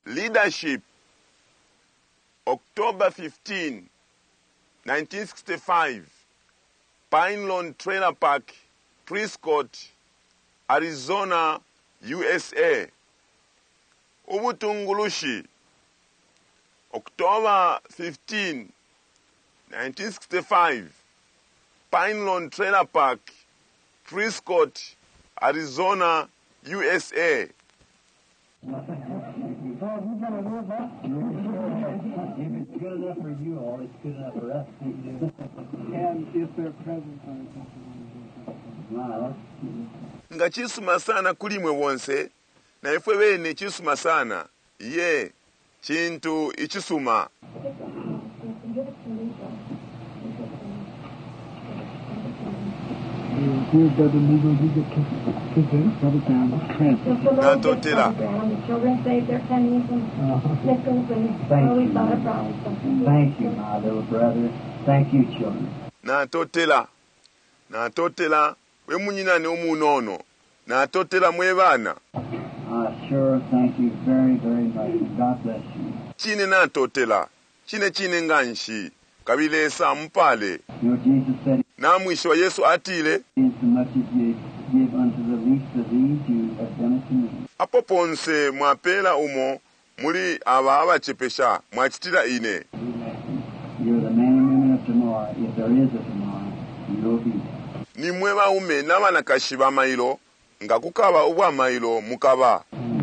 Leadership, October 15, 1965, Pine Lawn Trailer Park, Prescott, Arizona, USA. Ubutungulushi, October 15, 1965, Pine Lawn Trailer Park, Prescott, Arizona, USA. If it's good enough for you all, it's good enough for us. And if they're present, nga chisuma sana kulimwe wonse, na ifwe bene chisuma sana, ye, chintu ichisuma. Natotela. Children save their pennies and nickels and always thought of brown something. Thank you, my little brother. Thank you, children. Natotela. We munyina ne umunono. Natotela mwebana. Sure, thank you very, very much. God bless you. Chine natotela. Chine nganshi. Kabilesa mpale. You know, Jesus said, na mwisho wa Yesu atile, insomuch as you give unto the least of these, you have done it to me. Apo ponse mwapela umo, muri aba abachepesha, mwachitira ine. You're the man and woman of tomorrow. If there is a tomorrow, you'll be there. Ni mweba ume n'abana kashiba mailo, nga kukaba ubwa mailo mukaba.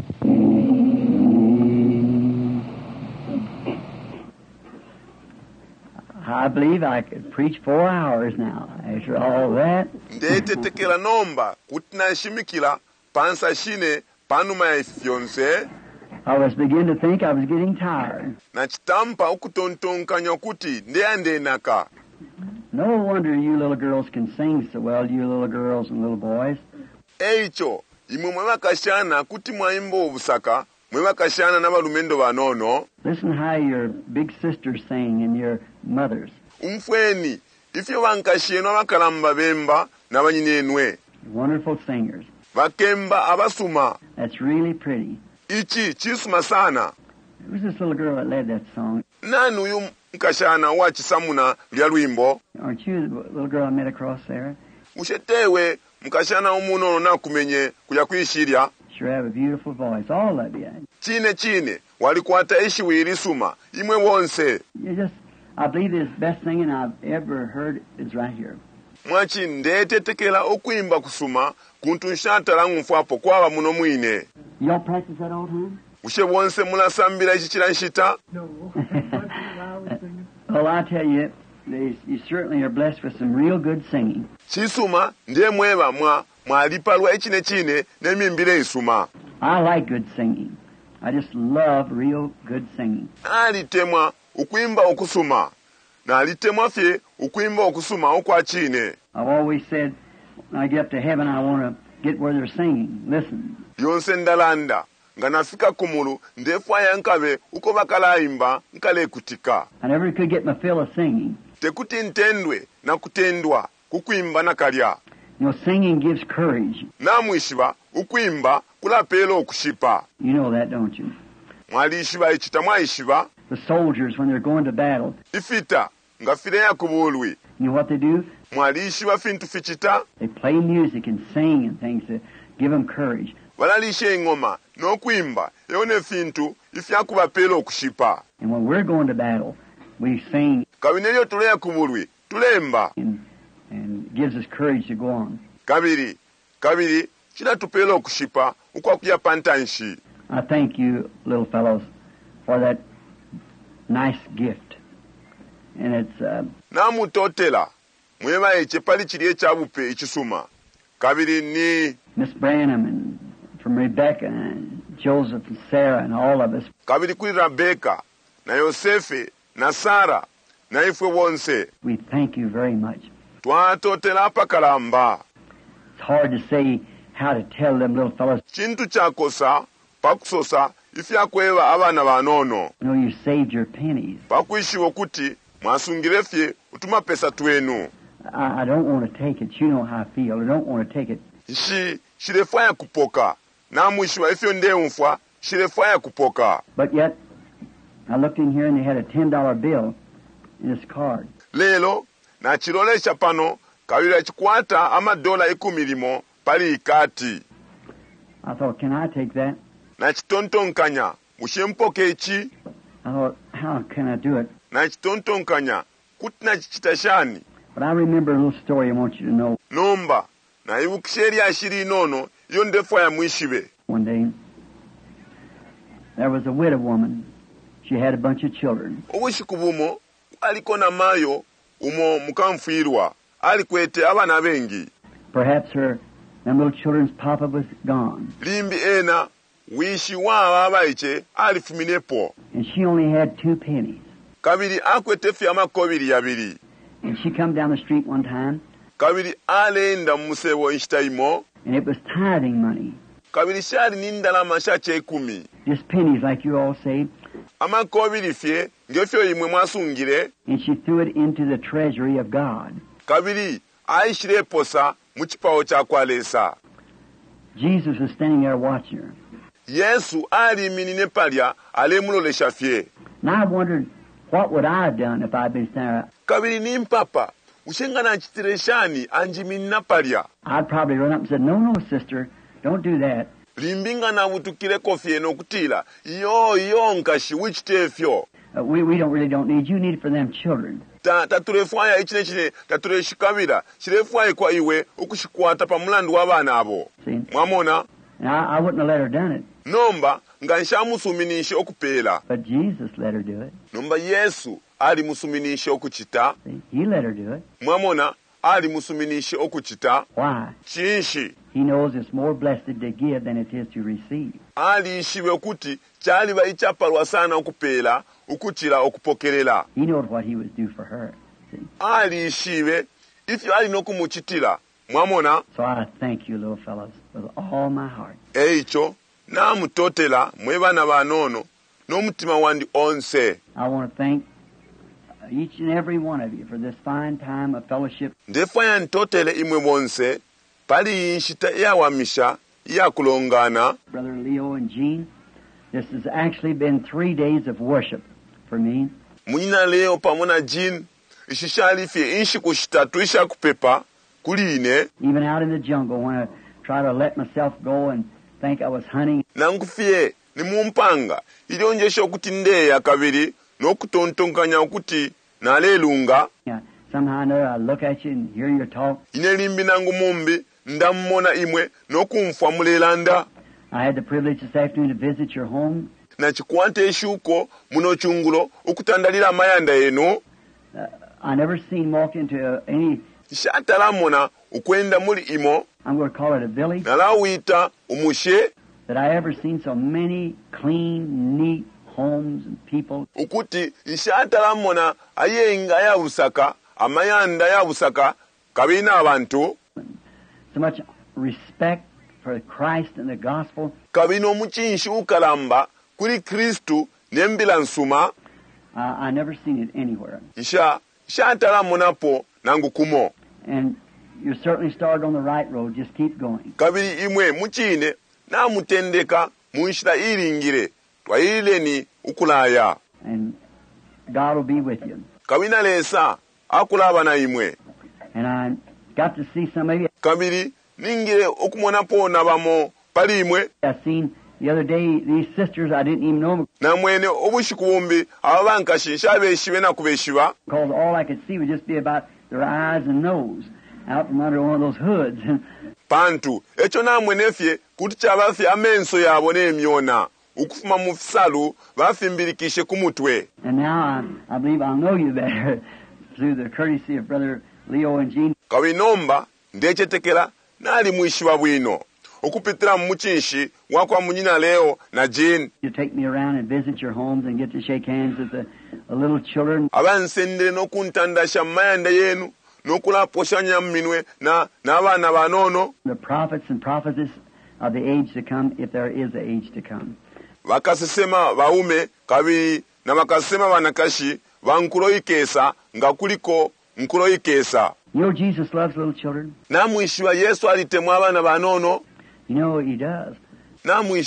I believe I could preach 4 hours now after all that. Ndete tekela nomba, kutina shimikila, pansa shine, panuma ya ifyonse. I was beginning to think I was getting tired. Na chitampa ukutontonka nyokuti, ndeande naka. No wonder you little girls can sing so well, you little girls and little boys. Eicho, imwe mwewa kashana kuti mwaimbo obusaka, mwewa kashana na balumendo banono. Listen how your big sisters sing and your mothers. Umfweni, ifyo wankasheno wakalamba bemba na banyinenwe. Wonderful singers. Vakemba abasuma. That's really pretty. Ichi, chisuma sana. Who's this little girl that led that song? Nanu yu mkashana wachisamuna lya lwimbo. Aren't you the little girl I met across there? Ushetewe, mkashana umunono na kumenye kuya kuishirya. Sure have a beautiful voice, all of you. Chine, walikuata ishi wirisuma, imwe wonse. I believe the best singing I've ever heard is right here. Mwachi ndete tekela okuimba kusuma, kuntunshatala ngumfuapo kwa muno mwine. Y'all practice that all the time? Ushe wonse mula sambira ichi chilanshita? No. Well, I tell you, you certainly are blessed with some real good singing. Chisuma, ndiye mweba mwalipalwa ichine, nemimbire isuma. I like good singing. I just love real good singing. Alitemwa ukuimba okusuma. Na alitemwa fye ukuimba okusuma okwa chine. I've always said, when I get up to heaven, I want to get where they're singing. Listen. Yonse ndalanda. Nga nafika kumulu, ndefwaya nkabe, uko bakala imba, nkale kutika. I never could get my fill of singing. Tekuti ntendwe, na kutendwa, kukuimba na kalya. You know, singing gives courage. Na mwishiba, ukuimba, kula pelo kushipa. You know that, don't you? Mwali ishiba ichita mwaishiba. The soldiers, when they're going to battle. Ifita, nga file ya kubulwi. You know what they do? Mwali ishiba fintu fichita. They play music and sing and things to give them courage. Walalishe ingoma, no kuimba, yone fintu, ifyakuba pelo kushipa. And when we're going to battle, we sing. Kabinelio tulea kubulwi, tulemba. And gives us courage to go on. Kabiri, chila tupelo kushipa, ukwa kuya pantanshi. I thank you, little fellows, for that nice gift. And it's, Namu totela, mwema eche pali chile chabupe ichisuma. Kabiri ni Miss Branham and from Rebecca and Joseph and Sarah and all of us. Kabiri kuli Rebecca, na Yosefe, na Sarah, na ifwe wonse. We thank you very much. Twatotela pakalamba. It's hard to say how to tell them little fellows. Chintu chakosa, pakusosa, ifyakweva abana banono. You know, you saved your pennies. Pakuishiwo kuti, mwasungirefye, utuma pesa twenu. I don't want to take it. You know how I feel. I don't want to take it. Shilefanya kupoka. Na mwishiwa ifyo nde umfwa, shirefaya kupoka. But yet, I looked in here and they had a $10 bill in this card. Lelo na chilolesha pano kawira chikwata $10 10 pali ikati. I thought, can I take that? Na chitontonkanya mushempoke ichi. I thought, how can I do it? Na chitontonkanya kutina chichitashani. But I remember a little story I want you to know. Nomba na ibukisheri ashiri nono yondefa ya mwishibe. One day, there was a widow woman. She had a bunch of children. Obushikubumo aliko na mayo umo mukamfirwa alikwete abana bengi. Perhaps them little children's papa was gone. Limbi ena wishi wa abaiche alifuminepo. And she only had 2 pennies. Kabiri akwete fi amakobiri yabiri. And she come down the street one time. Kabiri alenda musebo ishtaimo. And it was tithing money. Kabiri shari nindalama shache 10. Just pennies like you all say. Amakobiri fye ngefyo imwe mwasungire. And she threw it into the treasury of God. Kabiri aishire posa muchipao cha kwalesa. Jesus was standing there watching her. Yesu ali minine palya alemulolesha fye. And I wondered, what would I have done if I'd been standing there? Kabiri ni mpapa ushengana chitireshani anjiminna palya. I'd probably run up and said, no, sister, don't do that. Limbinga na butukile kofie no kutila. Yo nkashi wichitefyo. We don't need you. Need it for them children. Taturefwaya ichine tatureshikabira. Shirefwaye kwa iwe ukushikwata pa mulandu wabana abo. Mwamona? And I wouldn't have let her done it. Nomba nganshamusuminishe okupela. But Jesus let her do it. Nomba Yesu ali musuminishe okuchita. He let her do it. Mwamona ali musuminishe okuchita. Why? Chinshi. He knows it's more blessed to give than it is to receive. Ali ishiwe kuti chali ba ichapalwa sana okupela ukuchira okupokelela. He knows what he would do for her. See? Ali ishiwe if you ali nokumuchitira. Mwamona? So I thank you, little fellows, with all my heart. Eicho namutotela mwebana banono n'omutima wandi onse. I want to thank each and every one of you for this fine time of fellowship. Ndefaya ntotele imwe bonse pali yinshita yawamisha yakulongana. Brother Leo and Jean, this has actually been 3 days of worship for me. Munyina Leo pamona Jean ishishali fye inshi kushitatu isha kupepa kuline. Even out in the jungle when I try to let myself go and think I was hunting. Nankufye ni mumpanga ilionjesha okuti ndeya kabiri n'okutontonkanya okuti nalelunga. Yeah, somehow or another I look at you and hear your talk. Inelimbi nangu mumbi ndammona imwe n'okumfwa mulelanda. I had the privilege this afternoon to visit your home. Na chikwante eshuko muno chungulo okutandalira amayanda eno. I never seen walk into any. Shatalamona ukwenda muli imo. I'm going to call it a village. Nalawita umushe. That I ever seen so many clean, neat homes and people. Ukuti ishatalamona ayenga ya busaka amayanda ya busaka kabina abantu. So much respect for Christ and the gospel. Kabino muchinshi ukalamba kuri Kristu nembila nsuma. I never seen it anywhere. Shatalamona po nangu kumo. And you're certainly started on the right road. Just keep going. Kabiri imwe muchine na mutendeka munshira iringire twaileni ukulaya. And God will be with you. Kabina lesa akulaba na imwe. And I got to see some of you. Kabiri ningire okumona pona bamo pali imwe. I seen the other day these sisters I didn't even know them. Na mwene obushikuumbi ababankashi shabeshiwe na kubeshiwa. Because all I could see would just be about their eyes and nose out from under one of those hoods. Pantu echo namwe nefye kuti chabafi amenso yabo nemyona ukufuma mu fisalu bafimbirikishe kumutwe. And now I believe I'll know you better through the courtesy of Brother Leo and Jean. Kawinomba ndechetekera nali mwishiwa bwino okupitira muchinshi wakwa munyina Leo na Jean. You take me around and visit your homes and get to shake hands with the little children. Abansendere nokuntandasha mayanda yenu nokulaposhanya minwe na abana banono. The prophets and prophetess of the age to come, if there is an age to come. Bakasema baume kabiri na bakasema banakashi bankuloikesa nga kuliko nkuloikesa. You know Jesus loves little children? Namwishiwa Yesu alitemwa abana banono. You know he does. Namwishiwa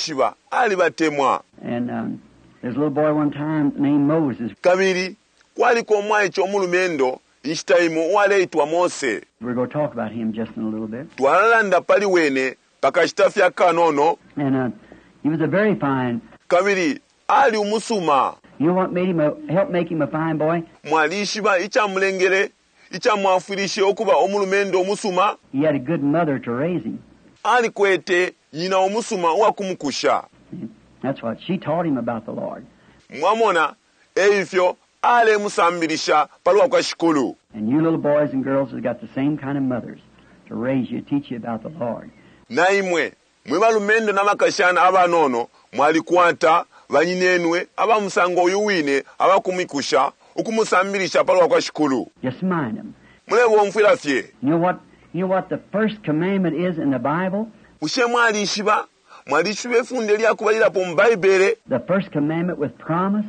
ali batemwa. And there's a little boy one time named Moses. Kabiri kwaliko omwana ky'omulumendo nchitayimo waleitwa Mose. We're going to talk about him just in a little bit. Twalalanda pali wene pakachitafya kanono. And he was a very fine. Kabiri ali umusuma. You know what made him help make him a fine boy? Mwalishiba ichamulengere ichamwafirishe okuba omulumendo omusuma. He had a good mother to raise him. Ali kwete nyina omusuma wakumukusha. That's what she taught him about the Lord. Mwamona eifyo ale musambirisha paluwa kwa shikulu. And you little boys and girls have got the same kind of mothers to raise you, teach you about the Lord. Na imwe mwe balumendo namakashana abanono mwalikwata banyinenwe abamusango oyuwine abakumikusha okumusambirisha paluwa kwa shikulu. Just mind them. Mulebo mfirafye. You know what the first commandment is in the Bible? Mushe mwalishiba mwalishibe funde lyakubalira po mbaibere. The first commandment with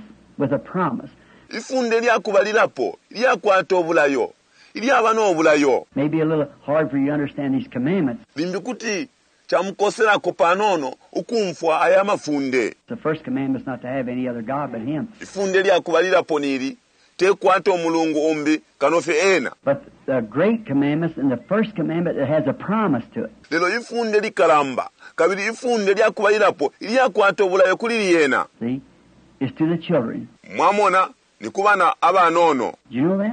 a promise. Ifunde lyakubalira po lyakwata obulayo ilyabana obulayo. Maybe a little hard for you to understand these commandments. Limbikuti chamukosera ko panono ukumfwa aya mafunde. The first commandment is not to have any other God but Him. Ifunde lyakubalira po niri tekwata omulungu ombi kanofe ena. But the great commandments and the first commandment, it has a promise to it. Lelo ifunde likalamba kabiri ifunde lyakubalira po lyakwata obulayo kuliri yena. See? It's to the children. Mwamona ni kubana abanono. Do you know that?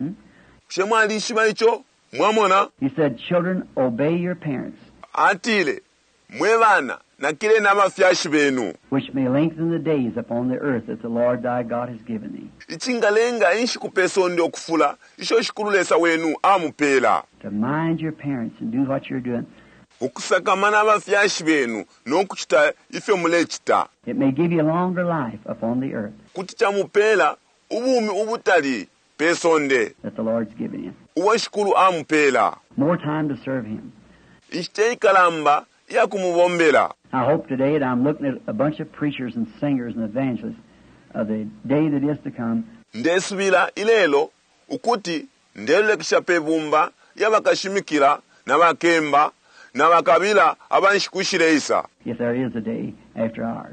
Shemwalishiba icho mwamona. He said, children, obey your parents, Atile mwebana nakile n'abafyashi benu, which may lengthen the days upon the earth that the Lord thy God has given thee. Ichingalenga inshikupesonde okufula isho shikululesa wenu amupela. To mind your parents and do what you're doing. Okusakamana abafyashi benu n'okuchita ife mulechita. It may give you a longer life upon the earth Kuti chamupela ubumi ubutali pesonde that the Lord's given you. uwashikulu amupela. More time to serve Him. Ishiteikalamba yakumubombela. I hope today that I'm looking at a bunch of preachers and singers and evangelists of the day that is to come. Ndesubila ilelo ukuti ndelekisha pebumba yabakashimikira n'abakemba n'abakabila abanshikushiresa. If there is a day after ours.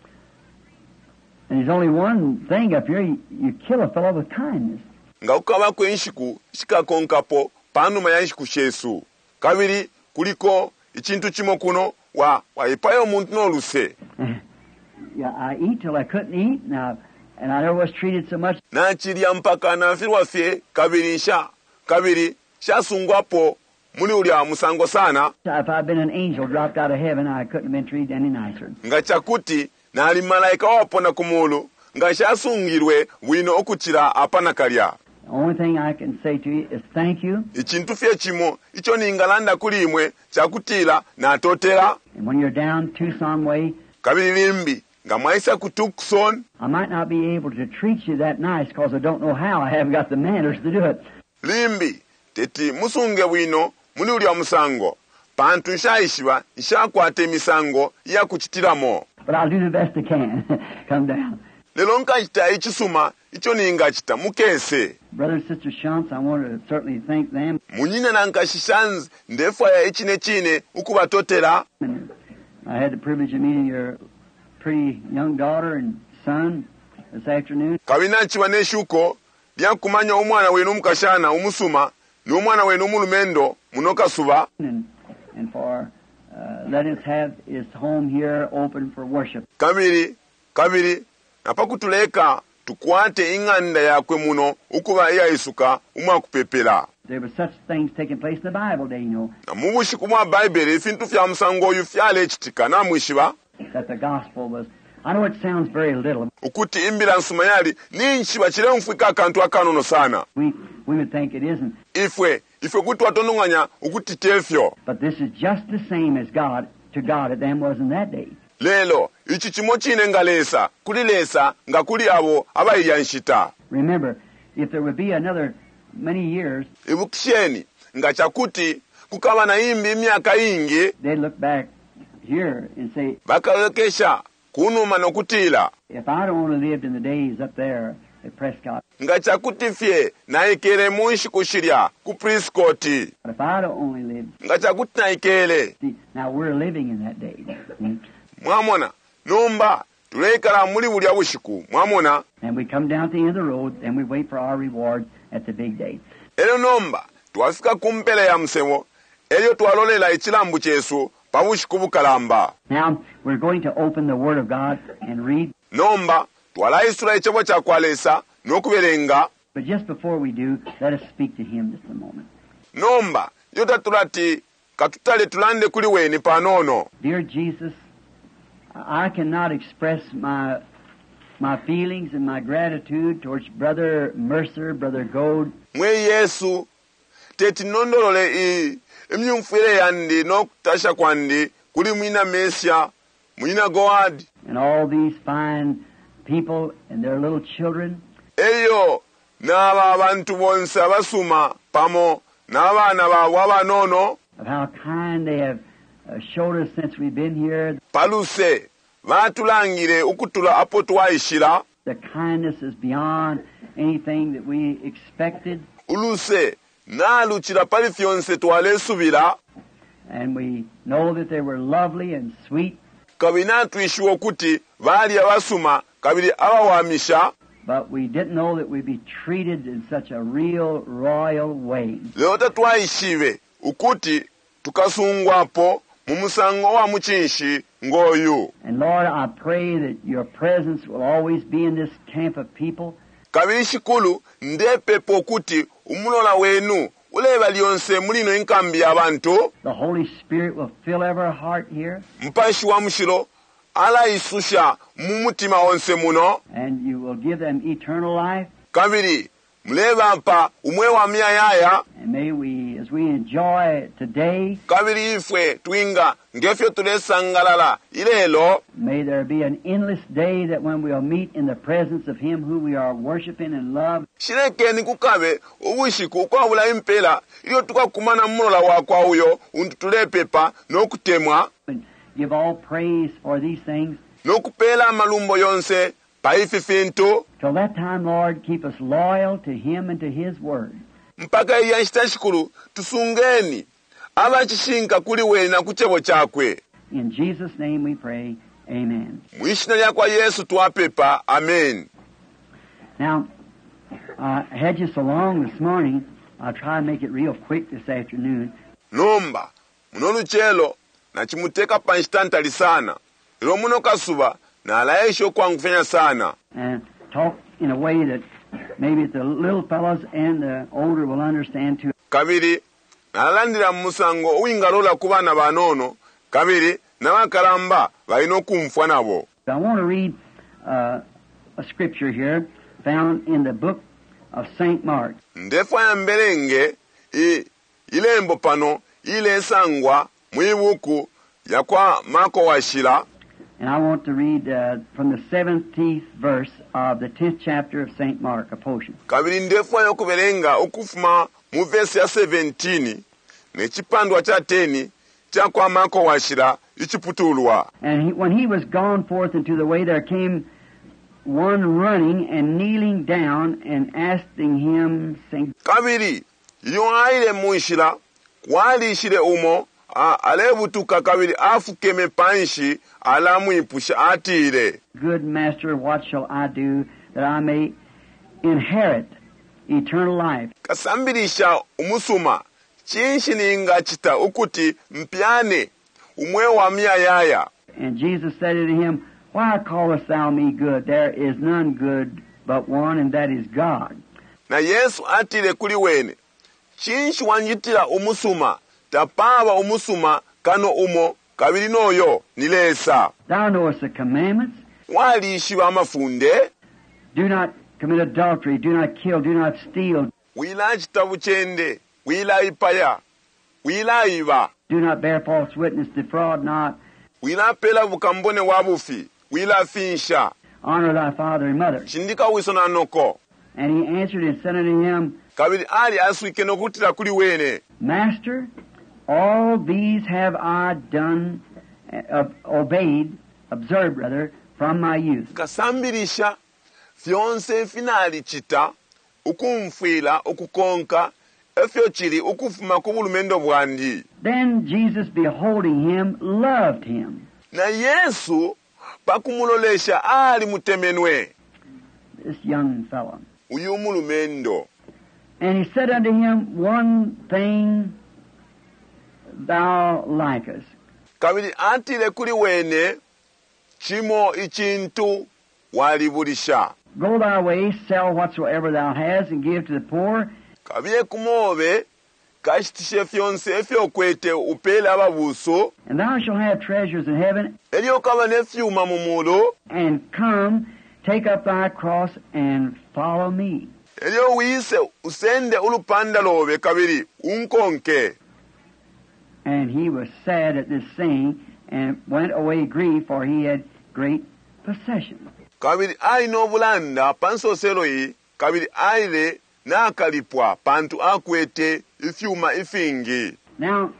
And there's only one thing up here, you kill a fellow with kindness. Nga ukabako inshiku shikakonkapo panuma ya inshiku shesu. Kabiri kuliko ichintu chimo kuno waipayo muntu n'oluse. Yeah, I eat till I couldn't eat, and I never was treated so much. Nachirya mpaka nafirwa fye kabiri shasungwapo muli ulya musango sana. If I'd been an angel dropped out of heaven, I couldn't have been treated any nicer. Nga chakuti nali malaika wapona kumulu nga shasungirwe wino okuchira apana kalya. The only thing I can say to you is thank you. Ichintu fye chimo icho ningalanda kulimwe chakutila na totera. And when you're down Tucson way, Kabiri limbi nga mwaisa ku Tucson. I might not be able to treat you that nice because I don't know how. I haven't got the manners to do it. Limbi teti musunge wino muli ulya musango. Pantu nshaishiwa nshakwate misango ya kuchitiramo. But I'll do the best I can. Come down. Lelo nkachita ichisuma icho ningachita mukese. Brother and Sister Shantz, I want to certainly thank them. Munyine nankashishanzi ndefa ya echine ukubatotera. And I had the privilege of meeting your pretty young daughter and son this afternoon. Kabina chiwa neshuko lyakumanya omwana wenu mukashana umusuma n'omwana wenu mulumendo munoka suba. And for letting us have his home here open for worship. Kabiri napakutuleka tukwate inganda yakwe muno ukuba yaisuka umwakupepela. There were such things taking place in the Bible day, you know. Na mubushiku mwa Bible ifintu fya musango oyu fyale chitika na mwishiba. That the gospel was, I know it sounds very little. Ukuti imbila nsuma yali ninchiba chile mfwika kantu akanono sana. We would think it isn't. Ifwe kuti watonunganya ukuti tefyo. But this is just the same as God, to God, it then was in that day. Lelo, ichi chimo chine ngalesa, kulilesa, nga kuli abo, abayya nshita. Remember, if there would be another many years, Ibukisheni, nga chakuti, kukawa na imbi miaka ingi, they'd look back here and say, bakalekesha, kunuma nokutila. if I'd only lived in the days up there at Prescott, Nga chakuti fye, na ikele munshi kushirya, ku Prescott. but if I'd only lived, Nga chakuti na ikele. see, now we're living in that day. Mwamona, nomba tulekala muli bulya bushiku mwamona. And we come down to the end of the road and we wait for our reward at the big day. Ero nomba twafika kumpele ya msemo elyo twalolela ekilambu kyesu pabushiku bukalamba. Now, we're going to open the Word of God and read. Nomba twalayisula ekyebo kyakwalesa n'okuberenga. But just before we do, let us speak to Him just a moment. Nomba yotatulati katutale tulande kuli weni panono. Dear Jesus, I cannot express my feelings and my gratitude towards Brother Mercer, Brother Gold. Mwe Yesu tetinondolole emyumfire yandi n'okutasha kwandi kuli mwina Mesia, mwina Goad. And all these fine people and their little children. Eyo n'aba abantu bonse abasuma pamo n'abaana baabwe abanono. Of how kind they have showed us since we've been here. Paluse baatulangire okutula apo twayishira. The kindness is beyond anything that we expected. Uluse naalukira pali fyonse twaleesubira. And we know that they were lovely and sweet. Kabina twishiwo kuti baali abasuma kabiri abawamisha. But we didn't know that we'd be treated in such a real royal way. Leo tatwayishive ukuti tukasungwapo mu musango wa muchinshi ngoyu. And Lord, I pray that your presence will always be in this camp of people. Kabiri shikulu ndepepo okuti umulola wenu uleba lyonse mulino enkambi y'abantu. The Holy Spirit will fill every heart here. Mpashi wa mushiro alayisusha mu mutima wonse muno. And you will give them eternal life. Kabiri muleba mpa umwe wa miyayaya. And may we, as we enjoy today, kabiri ifwe twinga ngefyo tulesangalala ilelo. May there be an endless day that when we'll meet in the presence of Him who we are worshiping and love. Shireke ni kukabe ubushiku kwa bula impela iyo tukakumana mulola wakwa uyo untutulepepa n'okutemwa. And give all praise for these things. N'okupela amalumbo yonse paififintu. Till that time, Lord, keep us loyal to Him and to His Word. Mpaka yanshitashikulu tusungeni abachishinka kuli we na kuchebo chakwe. In Jesus' name we pray. Amen. Mwishina lyakwa Yesu twapepa. Amen. Now, I had you so long this morning, I'll try and make it real quick this afternoon. Nomba munolu chelo na chimuteka panshitantali sana. Ilo muno kasuba na alaisho kwa ngufenya sana. And talk in a way that maybe the little fellows and the older will understand too. Kabiri nalandira musango uingalola kubana banono. Kabiri nabakalamba balina okumfwa nabo. I want to read a scripture here found in the book of St. Mark. Ndefa ya mberenge ilembo pano ile sangwa mwibuku ya kwa Marko washira. And I want to read from the 17th verse of the 10th chapter of St. Mark, a portion. Kabiri ndefu ya kubelenga ukufuma mu verse ya 17 nechipandwa cha 10 cha kwa Marko washira ichiputulwa. And when he was gone forth into the way, there came one running and kneeling down and asking him, saying, Kabiri iyo aile muishira kwali ishire umo alebutuka kabiri afukeme panshi alamwipusha atire. Good master, what shall I do that I may inherit eternal life? Kasambirisha umusuma chinshi ninga chita ukuti mpyane umwe wa miyayaya. And Jesus said unto him, Why callest thou me good? There is none good but one, and that is God. Na Yesu atire kuli wene chinshi wanjitira umusuma tapaba umusuma kano umo kabiri noyo nilesa. Thou knowest the commandments. Wali ishiba amafunde. Do not commit adultery, do not kill, do not steal. Wila chitabu chende, wila ipaya, wila iba. Do not bear false witness, defraud not. Wila pela bukambone wabufi, wila finsha. Honor thy father and mother. Shindika wisona noko. And he answered and said unto him, Kabiri ali aswike nokutira kuli wene. Master, all these have I done, observed rather, from my youth. Kasambirisha, fyonse finali chita, ukumfila, ukukonka, efyo chili, ukufuma kubulumendo bwandi. Then Jesus, beholding him, loved him. Na Yesu, pakumulolesha ali mutemenwe this young fellow. uyu mulumendo. And he said unto him, One thing thou likest. Kabiri antile kuli wene chimo ichintu walibulisha. Go thy way, sell whatsoever thou hast, and give to the poor. Kabye kumove kashitishe fyonse efyokwete upele ababuso. And thou shalt have treasures in heaven. Elio kaba nefyuma mumulo. And come, take up thy cross, and follow me. Elio wise usende ulupanda lobe kabiri unkonke. And he was sad at this saying, and went away grieved, for he had great possessions. Kabiri aino bulanda pansoselo yi, kabiri aile na akalipwa pantu akwete ifyuma ifingi. Now,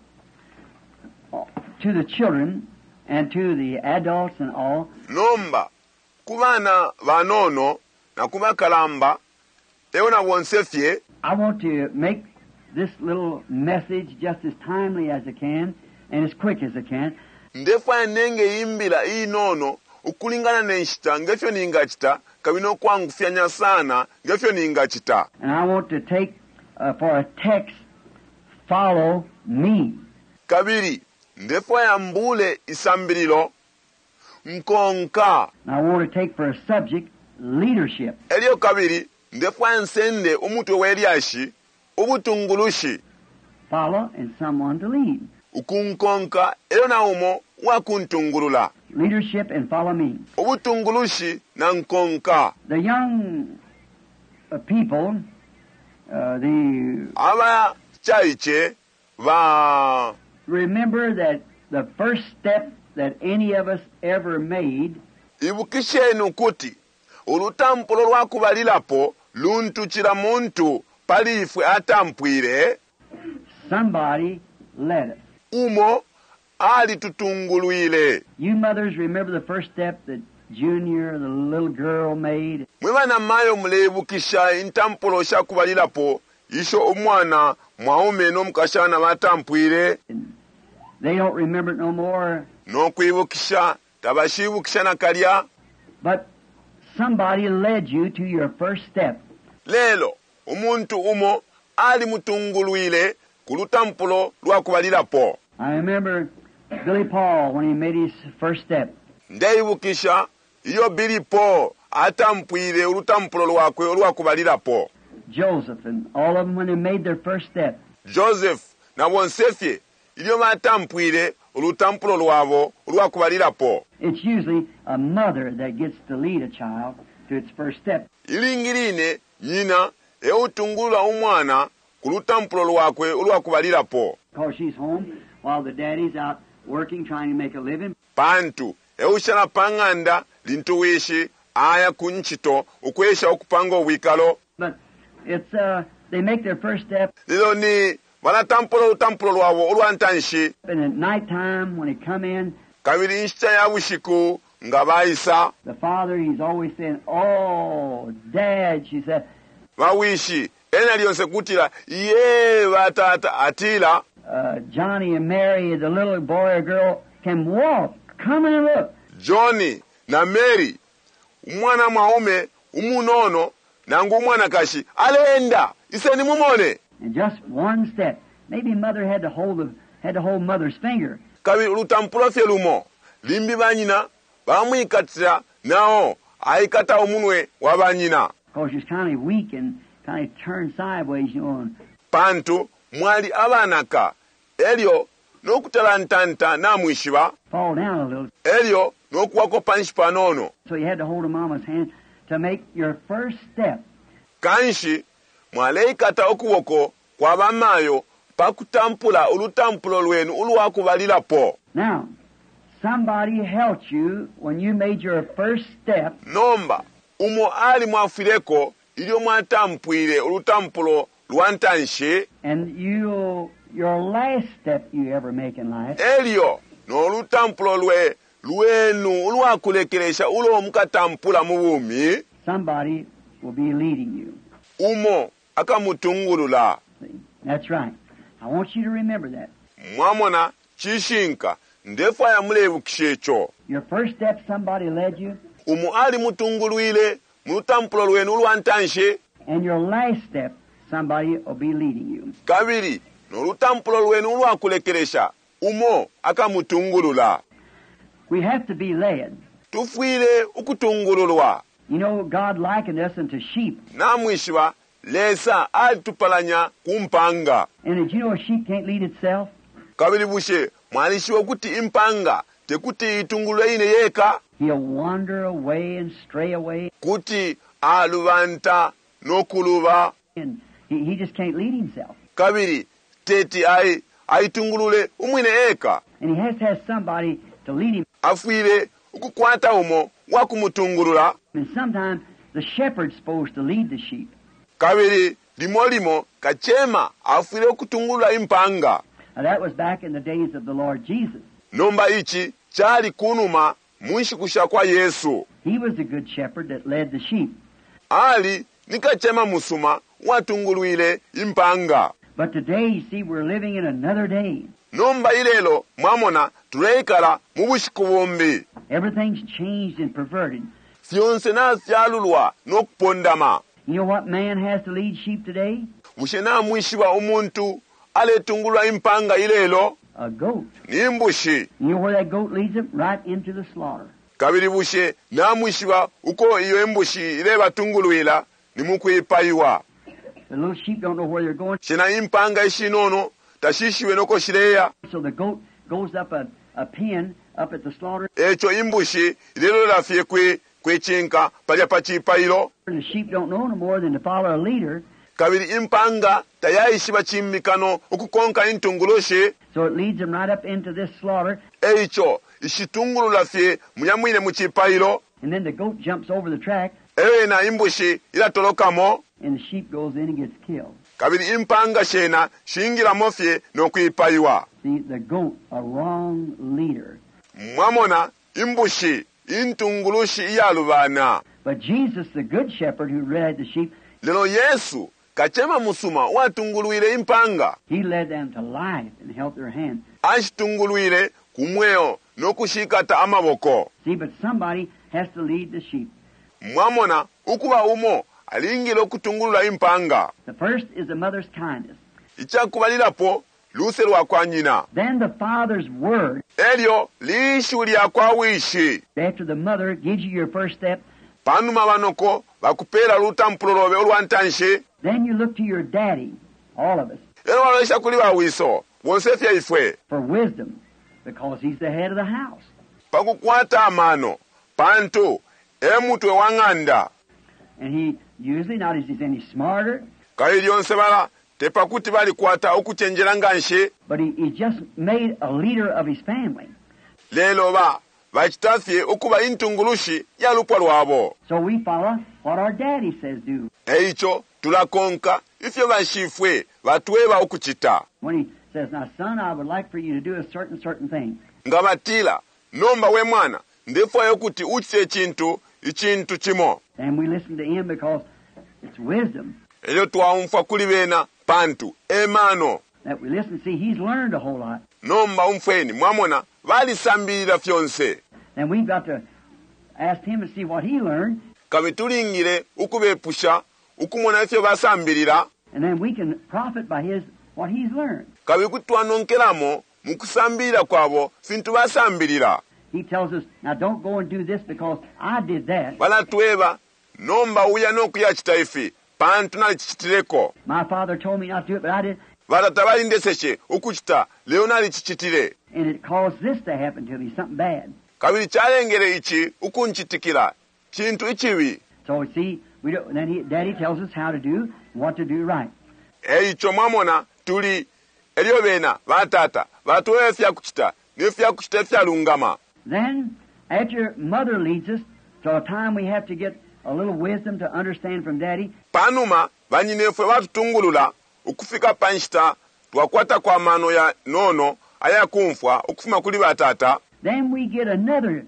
to the children and to the adults and all, Nomba, kubana vanono na kubakalamba, eona wonsefye, I want to make this little message just as timely as I can and as quick as I can. ndefa nenge imbila inono, ukulingana nenshita, ngefyo ningachita, kabino kwangu fyanya sana, ngefyo ningachita. And I want to take, for a text, follow me. Kabiri, ndefa ya mbule isambililo, nkonka. And I want to take for a subject, leadership. Elio kabiri, ndefa nsende umutu weliashi, ubutungulushi. Follow and someone to lead. Ukunkonka, elio na umo, wakuntungulula. Leadership and follow me. Ubutungulushi na nkonka. The young people, Aba chaiche va remember that the first step that any of us ever made ibukishenu kuti ulutampulo lwakubalilapo luntukira muntu palifwe atampwire somebody led us. umo ali tutungulwile. You mothers remember the first step that Junior, the little girl, made? Mwibana mayo mulebukisha intampulo shakubalilapo isho omwana mwaume nomukashana batampwire They don't remember it no more. nokwibukisha tabashibukisha na kalya. But somebody led you to your first step. Lelo omuntu umo ali mutungulwile kulutampulo lwakubalilapo. I remember Billy Paul when he made his first step. Ndeyibukisha iyo bilipo atampwile ulutampulo lwakwe olwakubalilapo. Joseph and all of them when they made their first step. Joseph na wonsefye iyo batampwile ulutampulo lwabo olwakubalilapo. It's usually a mother that gets to lead a child to its first step. Ilingirine nyina eutungulula umwana kulutampulo lwakwe olwakubalilapo. Because she's home while the daddy's out working, trying to make a living. Pantu eushana panganda lintuwishi aya kunchito ukwesha okupanga wikalo. But it's, they make their first step. Lilo ni wanatampulo utampulo lwabo olwantanshi. And at night time, when they come in, Kabiri nshita ya bushiku nga bayisa. the father, he's always saying, "Oh, Dad," she said. Bawishi ena lyonse kutila ye batata atila. Johnny and Mary, the little boy or girl, can walk. Come and look. Johnny na Mary umwana mwaume umunono nangu umwana kashi alenda iseni mumone. And just one step. Maybe mother had to hold mother's finger. Kabiri ulutampulo fye lumo limbi banyina bamwikatira nao aikata omunwe wa banyina. Because she's kind of weak and kind of turned sideways, you know. Pantu mwali abanaka elio nokutalantanta namwishiba Fall down a little. elio nokuwako panshipa nono. So you had to hold a mama's hand to make your first step. Kanshi mwaleikata okuwoko kwa bamayo pakutampula ulutampulo lwenu ulwakubalilapo. Now, somebody helped you when you made your first step. Nomba umo ali mwafireko ilio mwatampwile ulutampulo lwantanshi. And your last step you ever make in life, Elio n'olutampulo lwenu ulwakulekelesha ulo mukatampula mu bumi. somebody will be leading you. Umo akamutungulula. See? That's right. I want you to remember that. Mwamona chishinka ndefu ayamulebukisha ekyo. Your first step, somebody led you. Umu ali mutungulwile mu lutampulo lwenu olwantanshe. And your last step, somebody will be leading you. Kabiri, n'olutampulo lwenu olwakulekeresha, umo akamutungulula. We have to be led. Tufwire okutungululwa. You know, God likened us unto sheep. Namwishiba lesa alitupalanya kumpanga. And did you know a sheep can't lead itself? Kabiri bushe mwalishiwa kuti impanga tekuti itungulwe ine yeka. He'll wander away and stray away. Kuti alubanta nokuluba. And he just can't lead himself. Kabiri teti aitungulule umwine eka. And he has to have somebody to lead him. Afwire ukukwata umo wakumutungulula. And sometimes the shepherd's supposed to lead the sheep. Kabiri limolimo kachema afwire okutungulula impanga. Now that was back in the days of the Lord Jesus. Nomba ichi chali kunuma mwishikusha kwa Yesu. He was the good shepherd that led the sheep. Ali nikachema musuma watungulwile impanga. But today, you see, we're living in another day. Nomba ilelo mwamona tuleikala mubushiku bombi. Everything's changed and perverted. Fyonse na fyalulwa nokupondama. You know what man has to lead sheep today? Bushe na mwishiwa umuntu aletungulwa impanga ilelo. A goat. Ni mbushi. You know where that goat leads him? Right into the slaughter. Kabiri bushe na mwishiwa uko iyo embushi ile batungulwila ni mukwipayiwa. The little sheep don't know where they're going. Shina impanga ishinono tashishiwe noko shireya. So the goat goes up a pen up at the slaughter. Echo imbushi ilelo lafye kwechinka palya pachipayilo. The sheep don't know no more than to follow a leader. Kabiri impanga tayayishiba chimmikano okukonka intunguloshe. So it leads them right up into this slaughter. Echo ishitungulu lafye muyamwine muchipayilo. And then the goat jumps over the track. Ewe na imbushi ilatolokamo. And the sheep goes in and gets killed. Kabiri impanga shena shingira mofye nokwipayiwa. See, the goat, a wrong leader. Mwamona imbushi intungulushi iyalubana. But Jesus, the good shepherd who led the sheep, Lelo Yesu kachema musuma watungulwile impanga. he led them to life and held their hand. Ashitungulwile kumweo nokushikata amaboko. See, but somebody has to lead the sheep. Mwamona ukuba umo alingile okutungulula impanga. The first is the mother's kindness. Ichakubalirapo luse lwa kwa nyina. Then the father's word. Elyo lishu lya kwa wishi. After the mother gives you your first step, Panuma banoko bakupera lutampulobe olwantanshe. then you look to your daddy, all of us, Elo walesha kuliwa wiso. Wonsefya ifwe. for wisdom, because he's the head of the house. Pakukwata amano. Pantu. Emutwe wanganda. And he usually, not as he's any smarter, Kailionse bala. Tepakuti bali kwata okuchenjelanga nshe. but he just made a leader of his family. Lelo ba. Bachitafye okuba intungulushi ya lupwa lwabo. So we follow what our daddy says do. Eicho tulakonka ifyo bashifwe batweba okuchita. When he says, now son, I would like for you to do a certain thing. Nga batila nomba we mwana ndefayo kuti uchise ichintu chimo. And we listen to him because it's wisdom Elyo twamfa kuli bena pantu emano. that we listen. See, he's learned a whole lot. Nomba umfweni mwamona balisambirira fyonse. And we've got to ask him to see what he learned, Kabitulingire ukubepusha ukumona ifyo basambirira. and then we can profit by what he's learned. Kabikutwanonkeramo mukusambirira kwabo fintu basambirira. He tells us, now don't go and do this because I did that. Balatweba nomba uya nokuyachita ifi pantu nalichichitireko. My father told me not to do it, but I did. Balatabalindeseshe ukuchita leo nalichichitire. And it caused this to happen to me, something bad. Kabiri chalengere ichi ukunchitikira chintu ichiwi. So see, we don't, then Daddy tells us how to do and what to do right. Eicho mwamona tuli elyo bena batata batuwe fya kuchita nefya kuchita fya lungama. Then, after Mother leads us to a time we have to get a little wisdom to understand from Daddy, Panuma banyinefwe batutungulula ukufika panshita twakwata kwa mano ya nono aya kumfwa ukufuma kuli batata. then we get another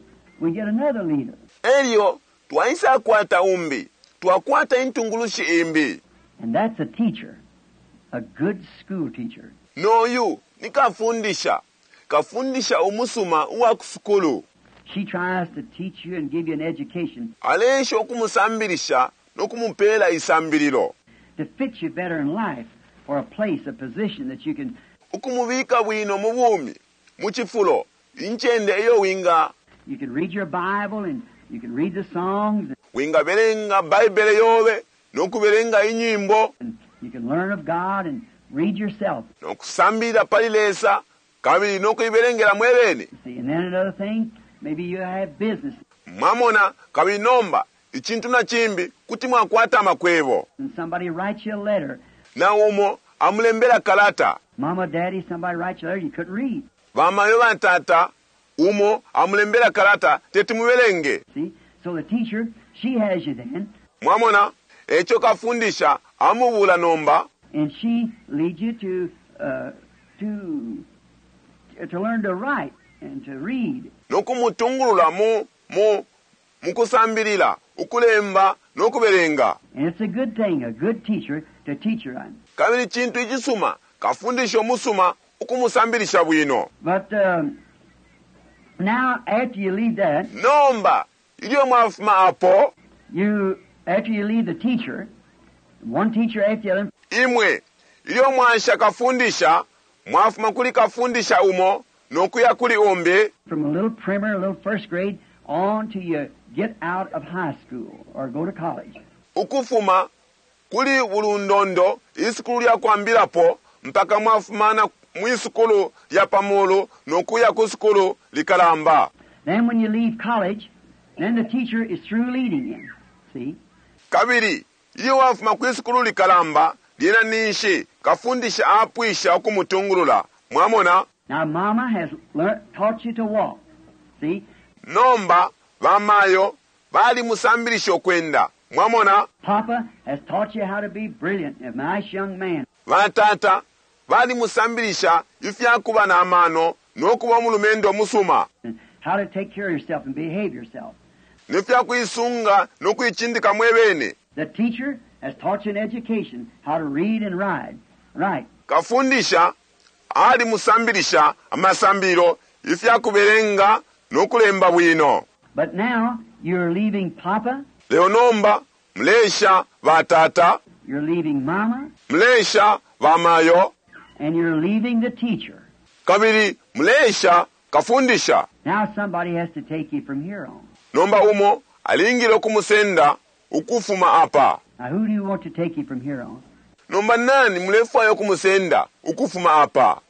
leader. Elyo twaisa kwata umbi twakwata intungulushi imbi. And that's a teacher, a good school teacher. Noyu nikafundisha kafundisha umusuma uwa kusukulu. She tries to teach you and give you an education Alesha okumusambirisha nokumupela isambiriro. to fit you better in life, or a place, a position that you can. Okumubika bwino mu bwumi, mu kifulo, inchende eyo winga. You can read your Bible and you can read the songs Winga berenga Bible yobe, nokuberenga inyimbo, and you can learn of God and read yourself. nokusambira palilesa, kabiri nokuiberengera mwebene. See, and then another thing, maybe you have business Mwamona kabiri nomba, ichintu na chimbi, kuti mwakwata makwebo. and somebody writes you a letter. Na umo, amulembera kalata. Mama, Daddy, somebody writes you a letter you couldn't read. Vamayo bantata, umo, amulembera kalata, tetimubelenge. See? So the teacher, she has you then, Mwamona, echo kafundisha, amubula nomba, and she leads you to learn to write and to read. nokumutungulula mukusambirila, ukulemba, nokuberenga. And it's a good thing, a good teacher to teach you right. Kabiri chintu ichisuma, kafundisha omusuma, ukumusambirisha bwino. But now, after you leave that, Nomba, ilio mwafuma apo, after you leave the teacher, one teacher after the other, imwe, ilio mwansha kafundisha, mwafuma kuli kafundisha umo, nokuya kuli ombe, from a little primer, a little first grade, on till you get out of high school or go to college. ukufuma, kuli ulundondo, isikulu ya kwambilapo, mpaka mwafumana mwisukulu ya pamulu, nokuya kusukulu likalamba. Then when you leave college, then the teacher is through leading you. See? Kabiri, iyo wafuma kwisukulu likalamba, lina ninshi, kafundisha apwisha okumutungulula. Mwamona, Now, Mama has taught you to walk. See? nomba, vamayo, bali musambirisha okwenda. Mwamona, Papa has taught you how to be brilliant, a nice young man. vatata, bali musambirisha, ifyakuba na amano, nokuba mulumendo musuma. And how to take care of yourself and behave yourself. Nifyakuisunga, nokuichindika mwebene. The teacher has taught you in education how to read and write. Kafundisha, ali musambirisha, amasambiro, ifyakuberenga, nokulemba bwino. But now you're leaving Papa, Leo nomba, mlesha, vatata, you're leaving Mama, mlesha, vamayo, and you're leaving the teacher. kabiri, mlesha, kafundisha. Now somebody has to take you from here on. Nomba umo, alingile okumusenda, ukufuma apa. Now who do you want to take you from here on? Nomba nani mlefayo okumusenda, ukufuma apa.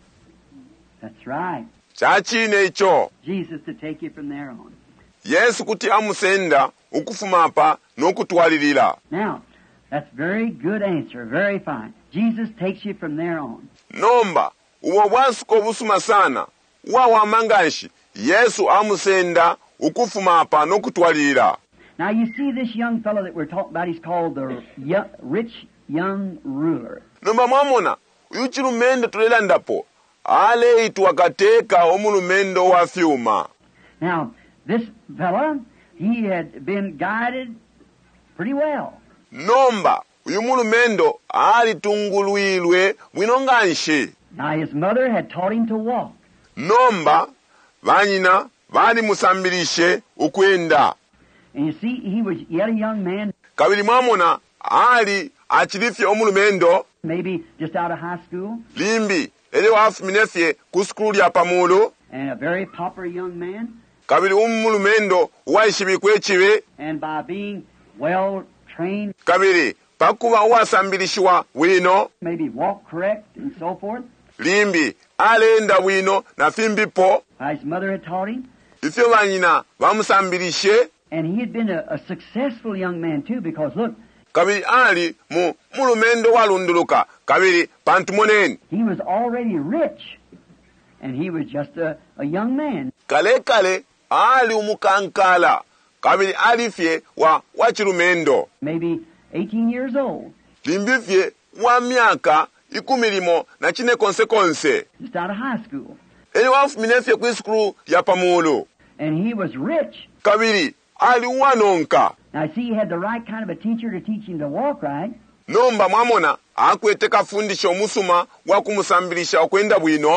That's right. Chachine icho. Jesus to take you from there on. Yesu kuti amusenda, ukufuma apa, nokutwalilila. Now, that's very good answer, very fine. Jesus takes you from there on. Nomba, uwo bwansuko obusuma sana, wawa manganshi, Yesu amusenda, ukufuma apa, nokutwalilila. Now you see this young fellow that we're talking about, he's called the rich young ruler. Nomba mwamona, uyuchilumendo tulelandapo, ale ituwakateka omulumendo wa fyuma. Now, this fellow, he had been guided pretty well. Nomba, uyu mulumendo ali tungulwilwe bwinonganshi. Now his mother had taught him to walk. Nomba, vanyina, vali musambirishe, ukwenda. And you see, he was yet a young man, Kabili mwamona, ali achilifye omulumendo, maybe just out of high school, limbi, ele wafu minefye kuskulu ya pamulu, and a very popular young man. kabili umulumendo uwaishibikwe chiwe, And by being well trained, kabili pakuba uwasambirishiwa wino, maybe walk correct and so forth, limbi, alenda wino na fimbipo, his mother had taught him. ifyo vanyina vamusambirishe, And he had been a successful young man too, because look, kabili ali mulumendo walunduluka, kabili pantu moneni. he was already rich, and he was just a young man. Kale ali umukankala, kabili alifye wachilumendo. Maybe 18 years old, Limbifye wa miaka ikumilimo na chine konsekonse. just out of high school. Eli wafu minefye kwiskulu ya pamulu. And he was rich. Kabili ali wanonka. Now, see, he had the right kind of a teacher to teach him to walk right. Nomba mwamona akwete kafundisha omusuma wa kumusambirisha okwenda bwino.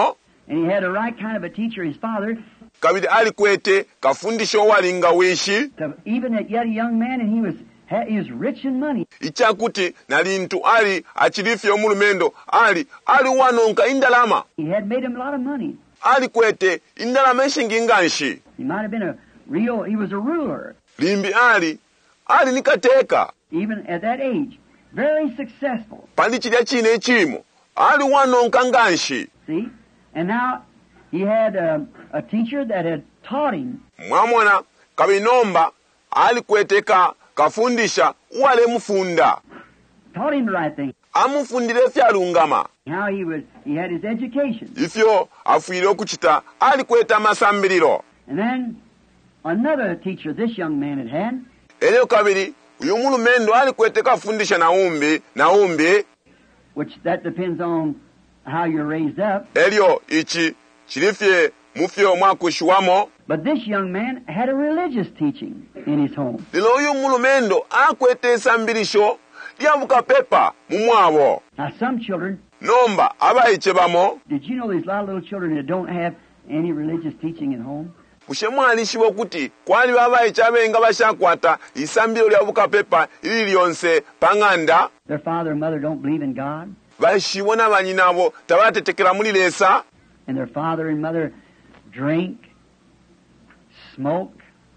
And he had the right kind of a teacher, his father. kabiri alikwete kafundisha owalinga wishi Even at yet a young man, and he was rich in money. ichakuti nalintu ali achilifi omulumendo ali wanonka indalama. He had made him a lot of money. Alikwete indalama eshinginganshi. He might have been he was a ruler. Limbi ali nikateka. Even at that age, very successful. Pandichilya chine echimo ali wanonka nganshi. See? And now he had a teacher that had taught him. Mwamona kabinomba alikweteka kafundisha wale mufunda. Taught him the right thing. Amufundire fyalungama. How he had his education. Ifyo afuire okuchita alikweta masambiriro. And then another teacher this young man had. Elyo kabiri uyu mulumendo alikweteka afundisha naumbi. Which that depends on how you're raised up. Elyo ichi chilifye mufyo mwakushiwamo. But this young man had a religious teaching in his home. Lilo uyu mulumendo akwete esambirisho lyabuka pepa mumwabo. Now some children, Nomba abayiche bamo. did you know there's a lot of little children that don't have any religious teaching at home? Mushemwalishibo kuti kwali babayiche abenga bashakwata isambiro lyabuka pepa ili lyonse panganda. Their father and mother don't believe in God. Bashibona banyinabo tabatetekera muri lesa. And their father and mother drink, smoke,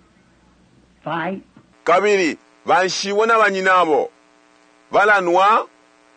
fight. Kabiri bashibona banyinabo balanwa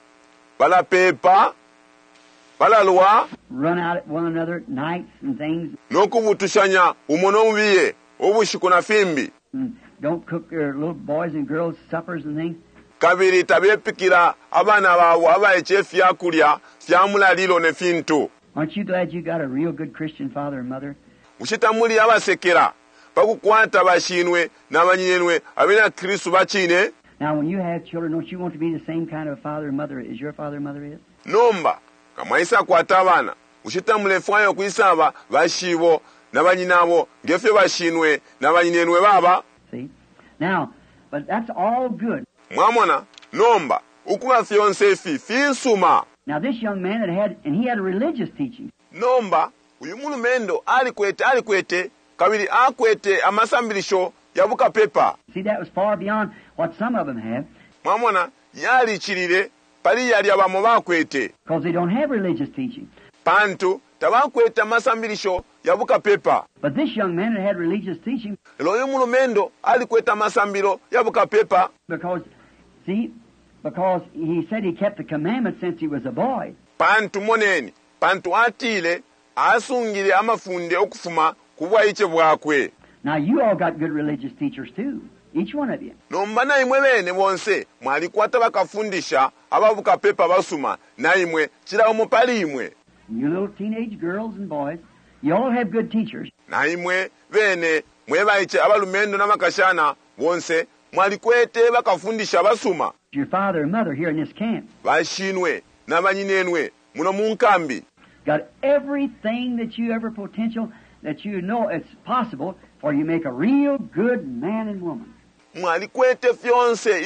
balapepa balalwa Run out at one another at nights and things. nokubutushanya umono mubiye obushiku na fimbi. And don't cook their little boys and girls suppers and things. Kabiri tabepikira abana bawo abayiche fyakulya fyamulalilo ne fintu. Aren't you glad you got a real good Christian father and mother? Mushitamuli abasekera bakukwata bashinwe n'abanyinenwe abina Kristo bachine. Now, when you have children, don't you want to be the same kind of a father and mother as your father and mother is? Nomba kamwaisa kwata abana mushitamule fwayo kwisaba bashibo n'abanyinabo ngefye bashinwe n'abanyinenwe baba. See? Now, but that's all good. Mwamona nomba ukuba fiance finsuma. Now, this young man he had a religious teaching. Nomba uyu mulumendo alikwete kabiri akwete amasambirisho yabuka pepa. See, that was far beyond what some of them have, Mwamona yali chilire pali yali abamo bakwete. because they don't have religious teaching. Pantu tabakwete amasambirisho yabuka pepa. But this young man had religious teaching Lelo uyu mulumendo alikwete amasambiro yabuka pepa. because he said he kept the commandments since he was a boy. Pantu moneni pantu atile asungire amafunde okufuma kubwaiche bwakwe. Now, you all got good religious teachers, too. Each one of you. Nomba naimwe bene bonse mwalikwata bakafundisha ababuka pepa basuma naimwe chirawo mupali imwe. You little teenage girls and boys, you all have good teachers. Naimwe bene mwebaiche abalumendo n'amakashana bonse mwalikwete bakafundisha basuma. Your father and mother here in this camp Bashinwe n'abanyinenwe muno munkambi. got everything that you ever potential that you know it's possible for you make a real good man and woman. Mwalikwete fyonse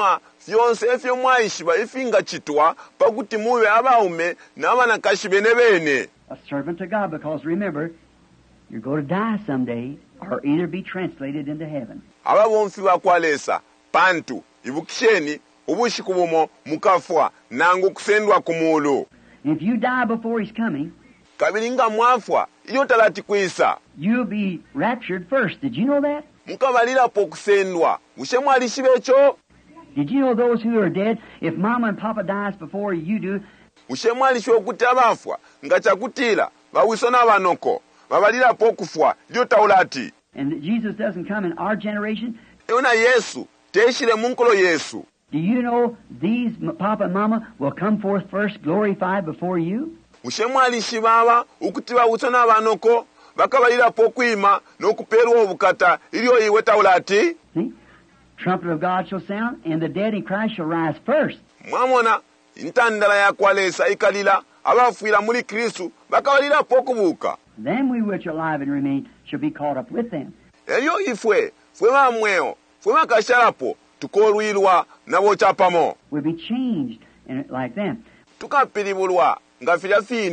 ifyo mwaishiba ifinga chitwa pakuti muwe abaume n'abana kashibene bene. A servant to God, because remember, you're going to die someday or either be translated into heaven. Aba bomfi bakwalesa pantu ibukisheni ubushiku bumo mukafwa nangu kusendwa kumulu. If you die before He's coming, Kabiringa mwafwa iyo talati kwisa you'll be raptured first. Did you know that? mukabalira po kusendwa ushemwalishibecho. Did you know those who are dead, if Mama and Papa dies before you do, Ushemwalishiwe okuti abafwa nga chakutila bawiso n'abanoko babalira po kufwa iyo taulati. and Jesus doesn't come in our generation, Eona Yesu teshile munkolo Yesu. do you know these Papa and Mama will come forth first glorified before you? Ushemwalishi baba ukuti bawiso n'abanoko bakabalira po kwima n'okuperwa obukata iliyo iwe taulati. See? Trumpet of God shall sound, and the dead in Christ shall rise first. Mwamona intandala yakwalesa ikalila abafwira muri Kristu bakabalira po kubuka. Then we which are alive and remain shall be caught up with them. Elyo ifwe fwe bamweo fwe bakashalapo tukolwilwa nabo chapamo We'll be changed like them. tukapilibulwa nga fila fine.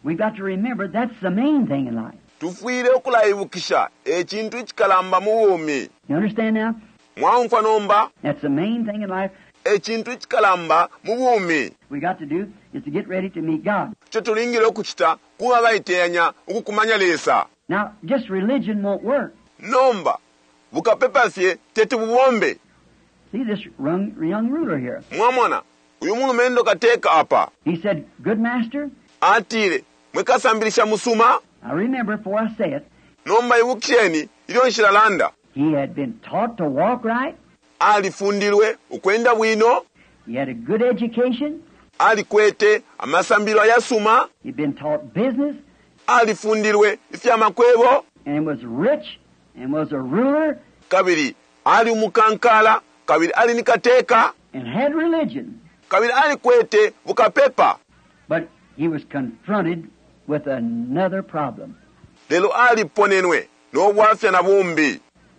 We've got to remember that's the main thing in life. tufiire okulayibukisha ekintu kikalamba mu bwoomi. You understand now? Mwawunfa nomba That's the main thing in life. ekintu kikalamba mu bwoomi. We got to do is to get ready to meet God. kyo tulingira okukita kuba bayiteenya okukumanya leesa. Now, just religion won't work. nomba bukapepasye tetububombe. See this young ruler here. mwamona uyu mulumendo kateeka apa He said, "Good master." atiire mwekasambirisha musuma. Now remember, before I say it, nomba ibukisheni ilyo nshiralanda he had been taught to walk right. alifundirwe okwenda bwino. He had a good education. alikwete amasambiro ayasuma. He'd been taught business alifundirwe ifyamakwebo. and was rich and was a ruler kabiri ali umukankala. kabiri ali nikateeka. and had religion. kabiri alikwete bukapepa. But he was confronted with another problem. lelo aliponenwe n'obwafya na bumbi.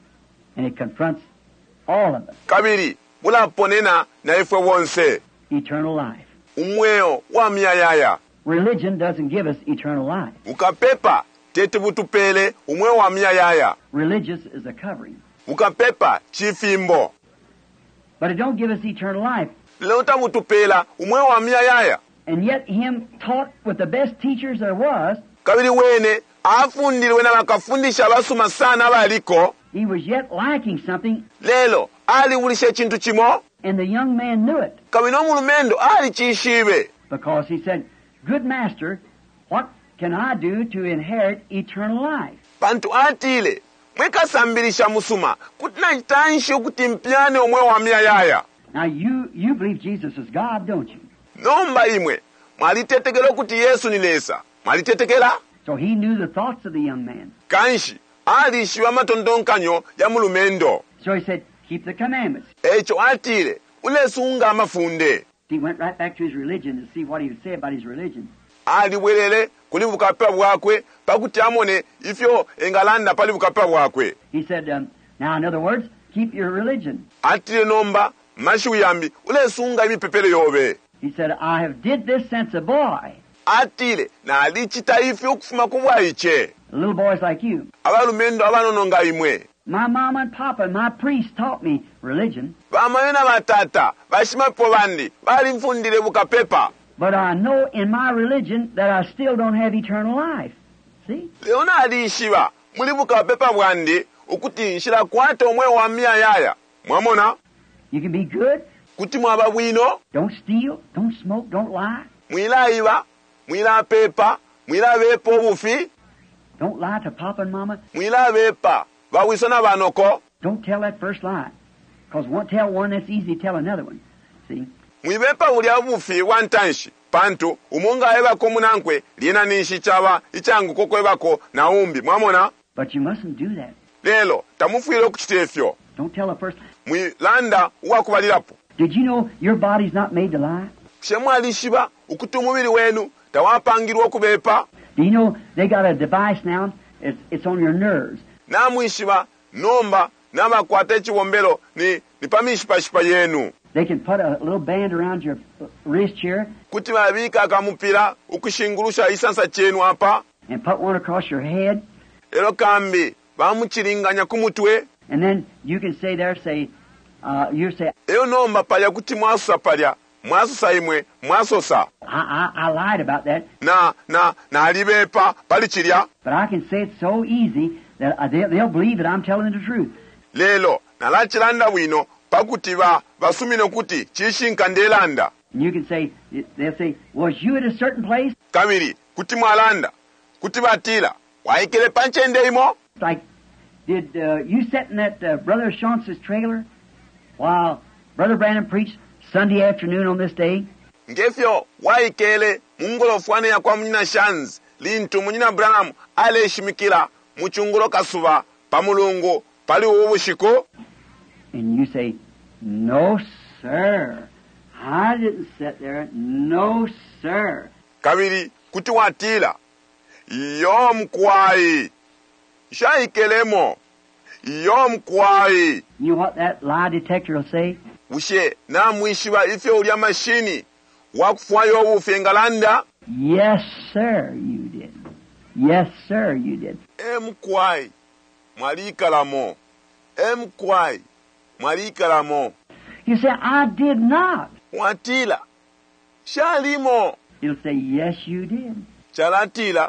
And it confronts all of us. kabiri bulaponena na ifwe wonse Eternal life. umweo wa myayaya. Religion doesn't give us eternal life. bukapepa tete butupele umweo wa myayaya. Religious is a covering. bukapepa chifimbo. But it don't give us eternal life. lelo tamutupela umweo wa myayaya. And yet him taught with the best teachers there was, kabiri wene afundirwe na bakafundisha abasuma sana abaliko. he was yet lacking something, lelo aliwulisha ekintu kimo. and the young man knew it. kabiri n'omulumendo alikishiibe. Because he said, "Good master, what can I do to inherit eternal life?" bantu atiile mwekasambirisha musuma kutina kitanshi okuti mpyane omweo wa myayaya. Now you believe Jesus is God, don't you? nomba imwe mwalitetekera okuti yesu ni leesa mwalitetekera. So he knew the thoughts of the young man. kanshi alishiwa matondonkanyo ya mulumendo. So he said, "Keep the commandments." ekyo atiile ulesunga amafunde. He went right back to his religion to see what he would say about his religion. alibwerere kuli bukapepa bwakwe pakuti amone ifyo engalanda pali bukapepa bwakwe. He said, now in other words, keep your religion. atile nomba mashuyambi ulesunga ibipepele yobe. He said, "I have did this since a boy." atile na alichita ifyo okufuma kubwaiche. Little boys like you. abalumendo abanononga imwe. My mama and papa and my priest taught me religion. bamayo na batata bashimapo bandi balimfundire bukapepa. But I know in my religion that I still don't have eternal life. See? leona alishiba muli bukapepa bwandi okuti nshira kwata omweo wa myayaya. mwamona You can be good, kuti mwaba bwino. don't steal, don't smoke, don't lie. mwilayiba mwilapepa mwilabepa obufi Don't lie to papa and mama. mwilabepa bawiso na banoko. Don't tell that first lie. Because tell one, that's easy to tell another one. See? mwibepa bulya bufi wantanshi pantu umonga ebako munankwe lina ninshi chaba ichangu koko ebako na umbi. mwamona But you mustn't do that. lelo tamufuire okukita efyo. Don't tell the first. mwilanda uwakubalirapo. Did you know your body's not made to lie? shemwalishiba ukuti omubiri wenu tawapangirwa okubepa. Do you know they got a device now? It's on your nerves. namwishiba nomba namakwata ekiwombero ni pamishipashipa yenu. They can put a little band around your wrist here kuti babika akamupira ukushingurusha isansa chenu apa. and put one across your head. ero kambi bamuchiringanya kumutwe. And then you can say there, you say, eyo nomba palya kuti mwasusa palya mwasusa imwe mwasosa. I lied about that. na alibepa palichilya. But I can say it so easy that they'll believe that I'm telling the truth. lelo nalachilanda bwino pakuti basumine kuti chishinka ndelanda. And you can say, they'll say, "Was you at a certain place?" kabiri kuti mwalanda kuti batila waikele panchende imo. It's like, did you sit in that Brother Shaunt's trailer while Brother Branham preached Sunday afternoon on this day? ngefyo waikele mungolofwane ya kwa munyina shanzi lintu munyina Branham aleshimikila muchungulo kasuba pamulungu pali ubushiko. And you say, "No, sir. I didn't sit there. No, sir." kabiri kuti watila iyo mkwai shaikelemo iyo mkwai. You know what that lie detector will say? ushe namwishiba ifyo ulya mashini wakufwayo obufi engalanda. "Yes, sir, you Yes, sir, you did. Emkwai mwalikalamo. Emkwai mwalikalamo. You say, I did not. Mwatila shalimo. It'll say, yes, you did. Chalatila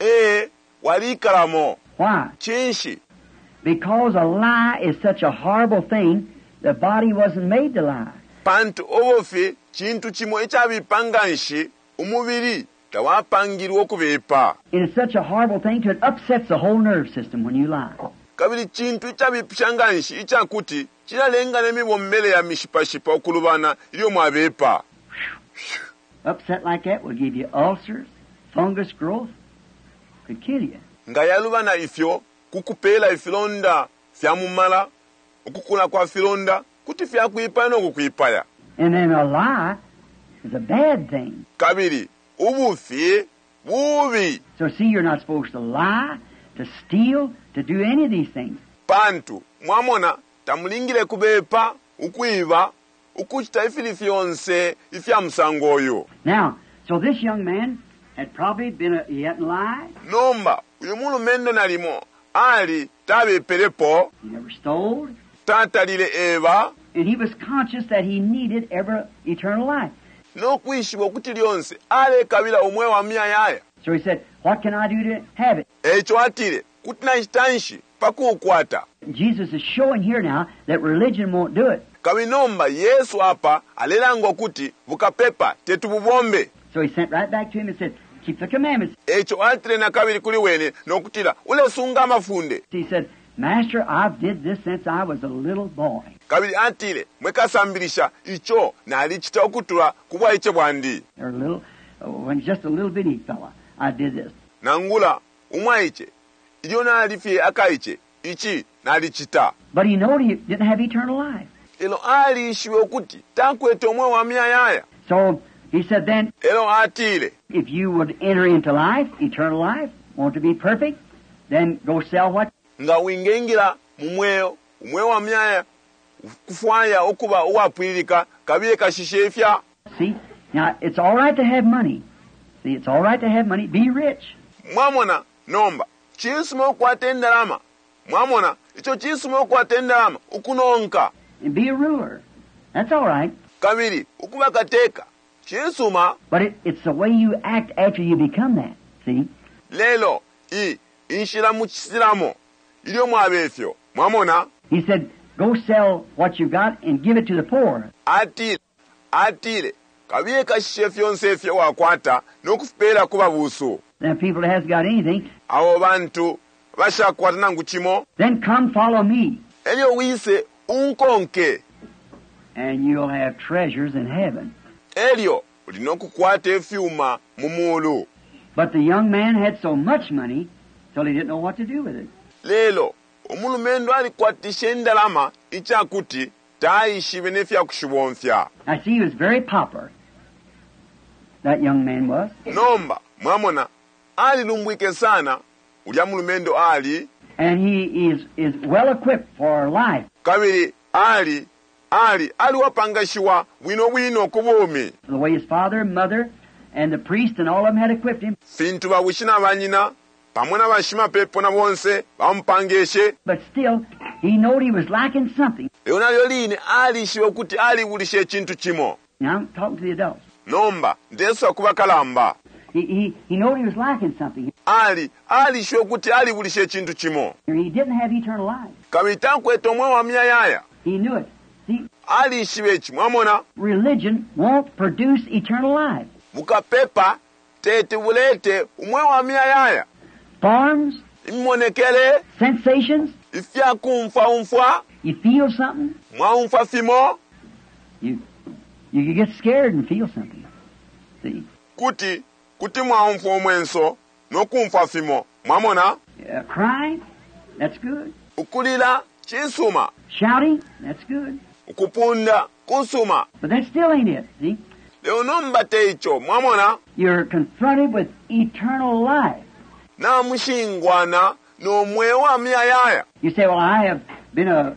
walikalamo. Why? Chinshi. Because a lie is such a horrible thing, the body wasn't made to lie. Pantu owofi chintu chimwe echabipanganshi umubiri tawapangirwa okubepa. It is such a horrible thing to it upsets the whole nerve system when you lie. Kabili chintu echabipanganshi echakuti chinalenga nemibombele ya mishipashipa okulubana iliyo mwabepa. Upset like that will give you ulcers, fungus growth, could kill you. Nga yalubana ifyo kukupela ifilonda fyamumala okukula kwa filonda kuti fyakwipa n'okukwipaya. And then a lie is a bad thing. Kabiri ubufi bubi. So see, you're not supposed to lie, to steal, to do any of these things. Pantu mwamona tamulingile kubepa ukwiba ukuchita ifili fyonse ifya musango oyo. Now, so this young man had probably he hadn't lied. Nomba uyu mulumendo nalimo ali tabeperepo. He never stole. Tatalile eba. And he was conscious that he needed eternal life. N'okwishibwa okuti lyonse alekabila omwe wa myayaya. So he said, what can I do to have it? Ekyo atire kuti nakitanshi pakuukwata. Jesus is showing here now that religion won't do it. Kabinomba Yesu apa alelanga okuti bukapepa tetububombe. So he sent right back to him and said, keep the commandments. Ekyo atire nakabiri kuli wene n'okutira ulesunga amafunde. He said, Master, I've did this since I was a little boy. Kabiri atire mwekasambirisha icho nalikita okutula kubwa iche bwandi. When just a little bitty fella, I did this. Nangula umwaiche iyo nalifye akaiche ichi nalikita. But he knew he didn't have eternal life. Elo ali ishiwe okuti tankwete omwe wa myayaya. So he said then, elo atire if you would enter into life, eternal life, want to be perfect, then go sell what? Nga wingengira mumweyo umwe wa myaya kufwaya okuba owapwirika kabiye kashishefya. See, now it's all right to have money. See, it's all right to have money. Be rich. Mwamona nomba chisimo okwata endalama. Mwamona icho chisimo okwata endalama ukunonka. And be a ruler. That's all right. Kabiri ukuba kateka chisuma. But it's the way you act after you become that. See? Lelo inshira mu kisiramo iliyo mwabefyo. Mwamona. He said, go sell what you got and give it to the poor. Atile kabiye kashishefyo nsefyo wakwata n'okufupera kuba buso. Then people that hasn't got anything. Abo bantu bashakwata nangu chimo. Then come follow me. Elyo wise unkonke. And you'll have treasures in heaven. Elyo ulina okukwata efyuma mu mulu. But the young man had so much money till he didn't know what to do with it. Lelo omulumendo alikwatisha endalama ichakuti taayishibe n'efyakushibonfya. I see he was very popular. That young man was. Nomba mwamona ali lumbwike sana ulya mulumendo ali. And he is well equipped for life. Kabiri ali wapangashiwa bwino kubuumi. The way his father and mother and the priest and all of them had equipped him. Fintu babushina banyina pamwe n'abashima pepo na bonse bamupangeshe. But still, he knew he was lacking something. Leo nalyo line alishiwe kuti alibulisha ekintu kimo. Now I'm talking to the adults. Nomba ndeso kuba kalamba. He knew he was lacking something. Alishiwe kuti alibulisha ekintu kimo. He didn't have eternal life. Kabitankweta omwe wa myayaya. He knew it. See, alishiwe eki mwamona. Religion won't produce eternal life. Bukapepa tete bulete umwe wa myayaya. Forms, imonekele, sensations, ifya kumfa. You feel something. Mwaumfa fimo. You can get scared and feel something. See? Kuti mwaumfa omwenso nokumfa fimo. Mwamona? Crying, that's good. Ukulila chisuma. Shouting, that's good. Ukupunda kusuma. But that still ain't it. See? Leo nomba teicho. Mwamona? You're confronted with eternal life. Na mshingwana no mwewa myayaya. You say, well, I have been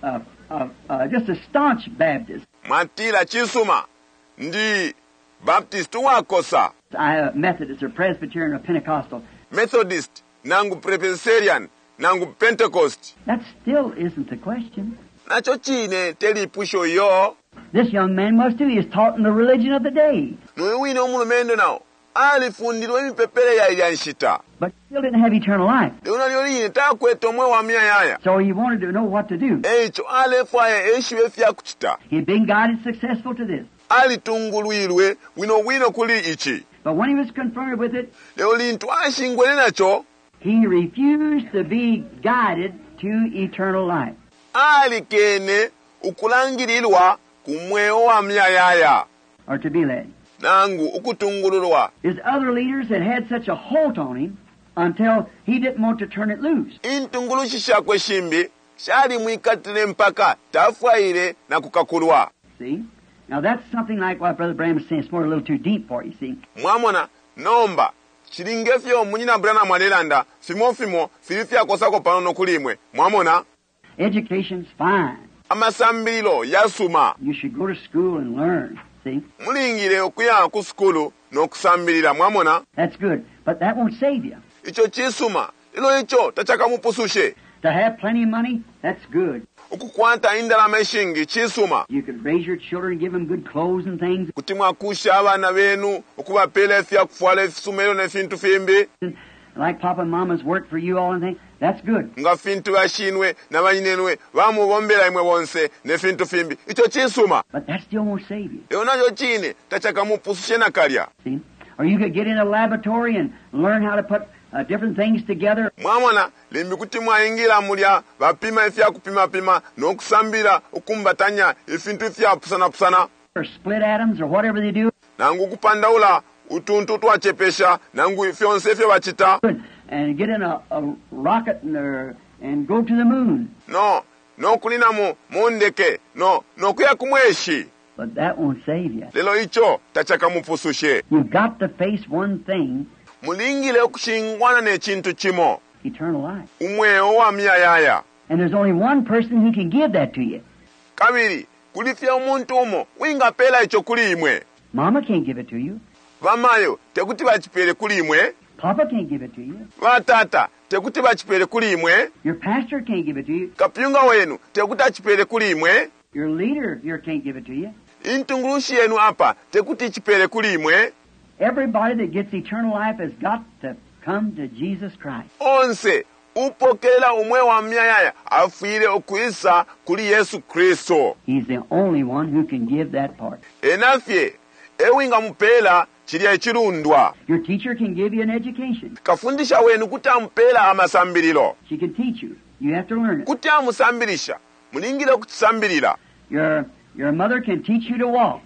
just a staunch Baptist. Matila chisuma. Ndi Baptist wakosa. I am a Methodist or Presbyterian or Pentecostal. Methodist nangu Presbyterian nangu Pentecost. That still isn't the question. Nacho chine teli pusho yo. This young man must do. He is taught in the religion of the day. Nuwine omulumendo nao. Alifundilwa emipepele ya ilyanshita. But still didn't have eternal life. Leuna lyoline takweta omwe wa myayaya. So he wanted to know what to do. Echo alefwaye eshiwe fya kuchita. He'd been guided successful to this. Alitungulwirwe wino kuli ichi. But when he was confronted with it, Leo lintu ashingwele nacho. he refused to be guided to eternal life. Alikene ukulangirilwa kumweo wa myayaya. Or to be led. Nangu ukutungululwa. His other leaders had such a hold on him until he didn't want to turn it loose. Intungulushi kwe shimbi, shali mwikatile mpaka, tafwaire na kukakulwa. See? Now that's something like what Brother Branham is saying. It's more a little too deep for you, see? Mwamona, nomba, chilingefyo munyina Branham mwalelanda, fimo, filifya kosako panono kulimwe. Mwamona? Education's fine. Amasambilo, yasuma. You should go to school and learn, see? Mulingile okuya ku skulu, n'okusambilira, mwamona? That's good. But that won't save you. Icho chisuma, ilo icho, tachaka mupusushe. To have plenty of money, that's good. Ukukwanta indalama eshingi, chisuma. You could raise your children, give them good clothes and things. Kuti mwakusha abana benu, okubapela efya kufwala efisumero nefintu fimbi. Like Papa and Mama's work for you all and things. That's good. Nga fintu bashinwe, nabanyinenwe, bamubombera imwe bonse, nefintu fimbi. Icho chisuma. But that still won't save you. Leo nacho chine, tachaka mupusushe na kalya. See? Or you could get in a laboratory and learn how to put different things together. Mwamona, limbi kuti mwaingira mulya, bapima efya kupima, n'okusambira, okumbatanya, efintu efya pusana. Or split atoms or whatever they do. Nangu kupandaula, utuntu twachepesha, nangu fyonse efyo bachita. And get in a rocket and go to the moon. No kulina mundeke, no kuya kumweshi. But that won't save you. Lelo icho, tachaka mupusushe. You've got to face one thing. Mulingile okushingwana n'ekintu kimo. Eternal life. Umweo wa myayaya. And there's only one person who can give that to you. Kabiri, kulifya omuntu omo, winga pela icho kuli imwe. Mama can't give it to you. Vamayo, tekuti bachipele kuli imwe. Papa can't give it to you. Vatata, tekuti bachipele kuli imwe. Your pastor can't give it to you. Kapyunga wenu, tekuti achipele kuli imwe. Your leader here can't give it to you. Intungulushi yenu apa, tekuti chipele kuli imwe. Everybody that gets eternal life has got to come to Jesus Christ. Onse, upokela umwe wa myayaya, afire okuisa kuli Yesu Kristo. He's the only one who can give that part. Enafye, ewinga mpela, chiri echirundwa. Your teacher can give you an education. Kafundisha wenu kuta mpela amasambirilo. She can teach you. You have to learn it. Kuta musambirisha, mulingile kutisambirila. Your mother can teach you to walk.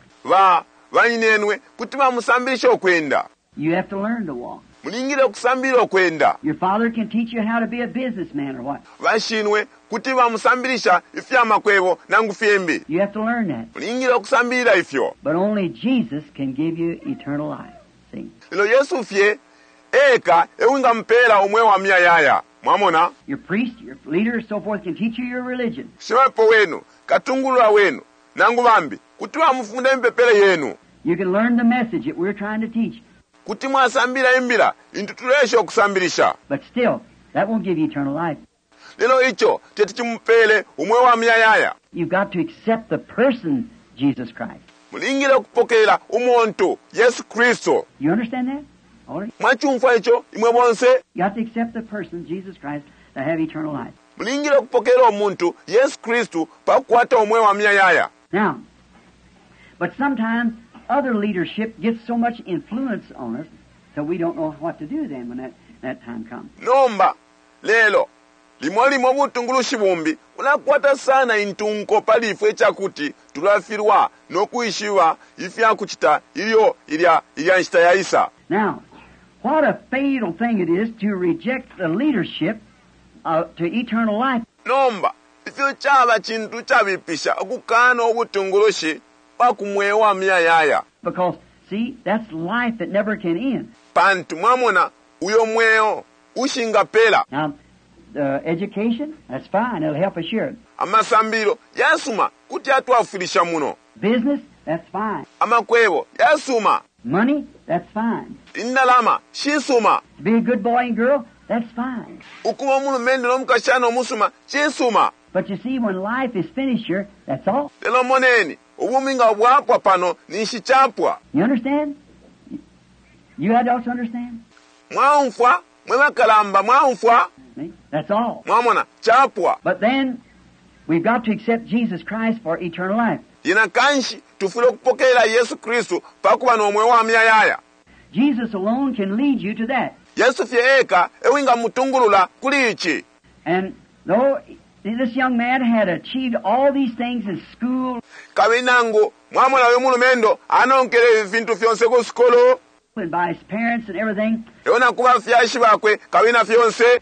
Vanyinenwe, kutima musambirisha okwenda. You have to learn to walk. Mulingile kusambira okwenda. Your father can teach you how to be a businessman or what. Vashinwe, kutima musambirisha ifya makwevo nangu fyembi. You have to learn that. Mulingile kusambira ifyo. But only Jesus can give you eternal life. See? Lilo Yesu fye, eka, ewinga mpela umwe wa myayaya. Mwamona? Your priest, your leader, so forth can teach you your religion. Shimapo wenu, katungulwa wenu, nangu vambi, kutima mufunda mpepele yenu. You can learn the message that we're trying to teach. Kutima asambira imbira, intutulesho kusambirisha. But still, that won't give you eternal life. Lilo icho, tetichimpele umwe wa myayaya. You've got to accept the person, Jesus Christ. Mulingile kupokela umontu, Yesu Kristo. You understand that? All right. Mwachumfa icho, imwe bonse. You have to accept the person, Jesus Christ, to have eternal life. Mulingile kupokela omuntu, Yesu Kristo, pakukwata umwe wa myayaya. Now, but sometimes other leadership gets so much influence on us that we don't know what to do then when that time comes. Nomba, lelo, limolimo butungulushi bumbi, unakwata sana intunko palifu echakuti, tulafirwa, nokuishiwa, ifya kuchita, ilya nshita ya Isa. Now, what a fatal thing it is to reject the leadership to eternal life. Nomba, ifyo chaba chintu chabipisha, okukana obutungulushi, pakumwewa myayaya. Because, see, that's life that never can end. Pantu mwamona, uyo mweo, ushinga pela. Now, education, that's fine. It'll help us here. Amasambiro, yasuma, kuti atuafilisha muno. Business, that's fine. Amakwevo, yasuma, Money, that's fine. indalama shisuma. To be a good boy and girl, that's fine. Ukuba omulumende n'omukashana omusuma kisuma. But you see, when life is finished here, that's all. Lelo moneni obumi nga bwapwa pano nishichapwa. You understand? You adults understand? Mwaunfwa mwebakalamba mwaunfwa See? That's all. mwamona chapwa. But then, we've got to accept Jesus Christ for eternal life. Yina kanshi tufule okupokera Yesu Kristo pakuba n'omwoyo wa myayaya. Jesus alone can lead you to that. Yesu fyeka ewinga mutungulula kuli ichi. And though this young man had achieved all these things in school Kabinangu mwamona we mulumendo anonkere vintu fyonse ku skolo. and by his parents and everything, Eona kuba fyashi bakwe kabina fyonse.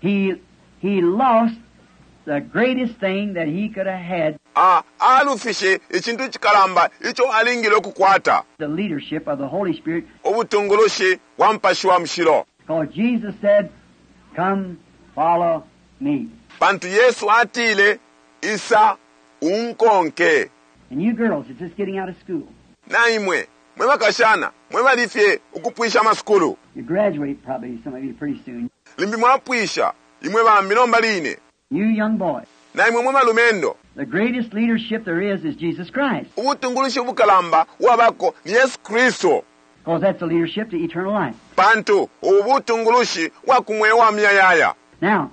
he lost the greatest thing that he could have had, Alufishe echintu chikalamba icho alingile okukwata. the leadership of the Holy Spirit. Obutungulushi wampashi wa mshiro. Because Jesus said, "Come, follow me." Pantu Yesu atile isa unkonke. And you girls are just getting out of school. Naimwe mwebakashana mwebalifye okupwisha maskulu. You graduate probably, some of you, pretty soon. Limbi mwapwisha imwe bambino mbaline. You young boys, Naimwe mwemalumendo the greatest leadership there is Jesus Christ. ubutungulushi bukalamba wabako ni Yesu Kristo. Because that's the leadership to eternal life. Pantu ubutungulushi wakumweyo wa myayaya. Now,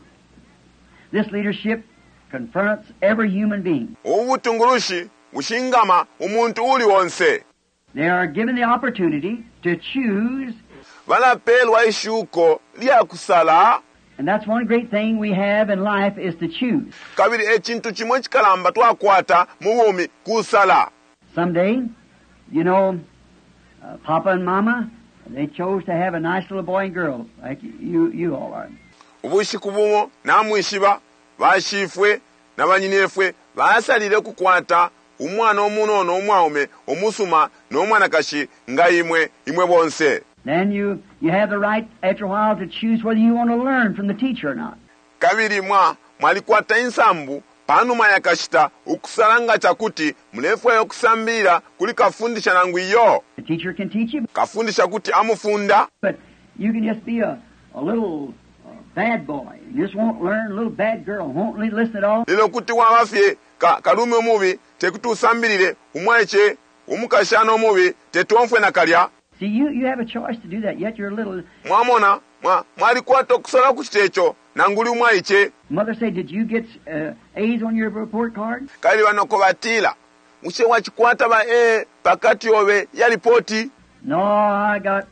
this leadership confronts every human being. Ubutungulushi bushingama umuntu uli wonse. They are given the opportunity to choose, Banapelwa ishuko lya kusala. and that's one great thing we have in life is to choose. Kabiri echintu chimwe chikalamba twakwata mubumi kusala. Someday, you know, Papa and Mama, they chose to have a nice little boy and girl, like you all are. Ubushiku bumo namwishiba bashifwe nabanyinefwe basalire kukwata umwana omunono omwaume omusuma n'omwana kashi nga imwe bonse. Then you have the right after a while to choose whether you want to learn from the teacher or not. Kabiri mwalikwata insambu panuma yakashita ukusalanga chakuti mulefwe okusambira kuli kafundisha nangu iyo. The teacher can teach you, Kafundisha kuti amufunda. but you can just be a little bad boy. You just won't learn, a little bad girl, won't listen at all. Lilo kuti wabafye kalume omubi tekuti usambirire umweche umukashana omubi tetuomfwe na kalya. See, you have a choice to do that, yet you're a little... Mwamona mwalikwata okusala kuchitecho nanguli umwaiche. Mother said, did you get A's on your report card? Kali wanoko batila mushe wachikwata ba pakati obe ya ripoti. No, I got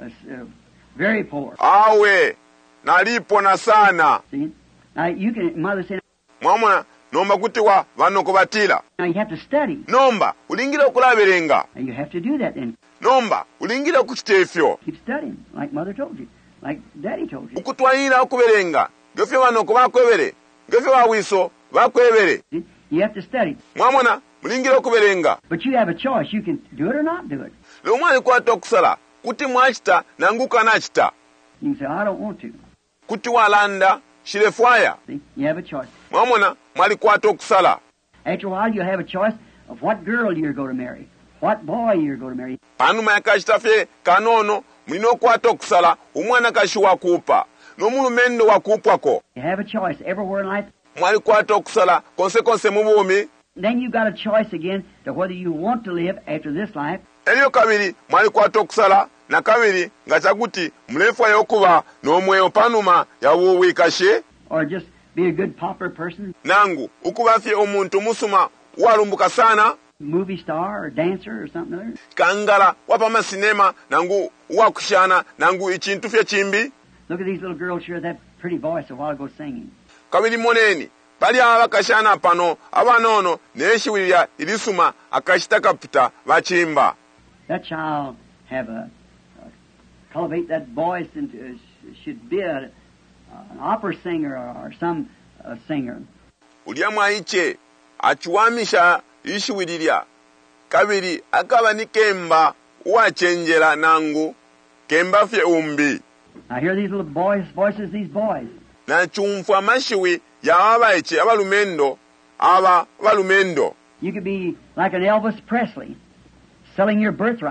very poor. Awe nalipo na sana. See? Now, you can... Mother said, Mwamona nomba kuti wanoko batila. now you have to study. Nomba ulingile okulaberenga. And you have to do that then. Nomba ulingile kuchitefyo. Keep studying, like Mother told you, like Daddy told you. Ukutwayira okuberenga gefye wanoko bakwebere gefye bawiso bakwebere. See? You have to study. Mwamona mulingile okuberenga. But you have a choice. You can do it or not do it. Lomwali kwata okusala kuti mwachita nanguka nachita You can say, I don't want to. kuti walanda shirefwaya. See? You have a choice. Mwamona mwali kwata okusala. After a while, you'll have a choice of what girl you're going to marry, what boy you're going to marry. Panuma yakashita fye kanono mulina okwata okusala umwana kashi wakupa n'omulumendo wakupwako. You have a choice everywhere in life. Mwali kwata okusala konse mubumi. Then you've got a choice again to whether you want to live after this life Eriyo kabiri mwali kwata okusala na kabiri nga chakuti mulefwayo okuba n'omweyo panuma yawuwikashe or just be a good popular person, nangu ukuba fye omuntu musuma walumbuka sana movie star or dancer or something other. kangala wapama sinema nangu wakushana nangu ichintu fye chimbi. Look at these little girls here, that pretty voice a while ago singing. Kabiri moneni pali abakashana pano abanono neshiwirya ilisuma akashita kapita bachimba. That child have cultivate that voice into should be an opera singer or some singer. Ulya mwaiche achuwamisha ishiwirya kabiri akaba ni kemba wachenjera nangu kemba fye umbi. I hear these little boys' voices, these boys. Na chumfu amashiwi ya abaiche abalumendo abalumendo. You could be like an Elvis Presley, selling your birthright.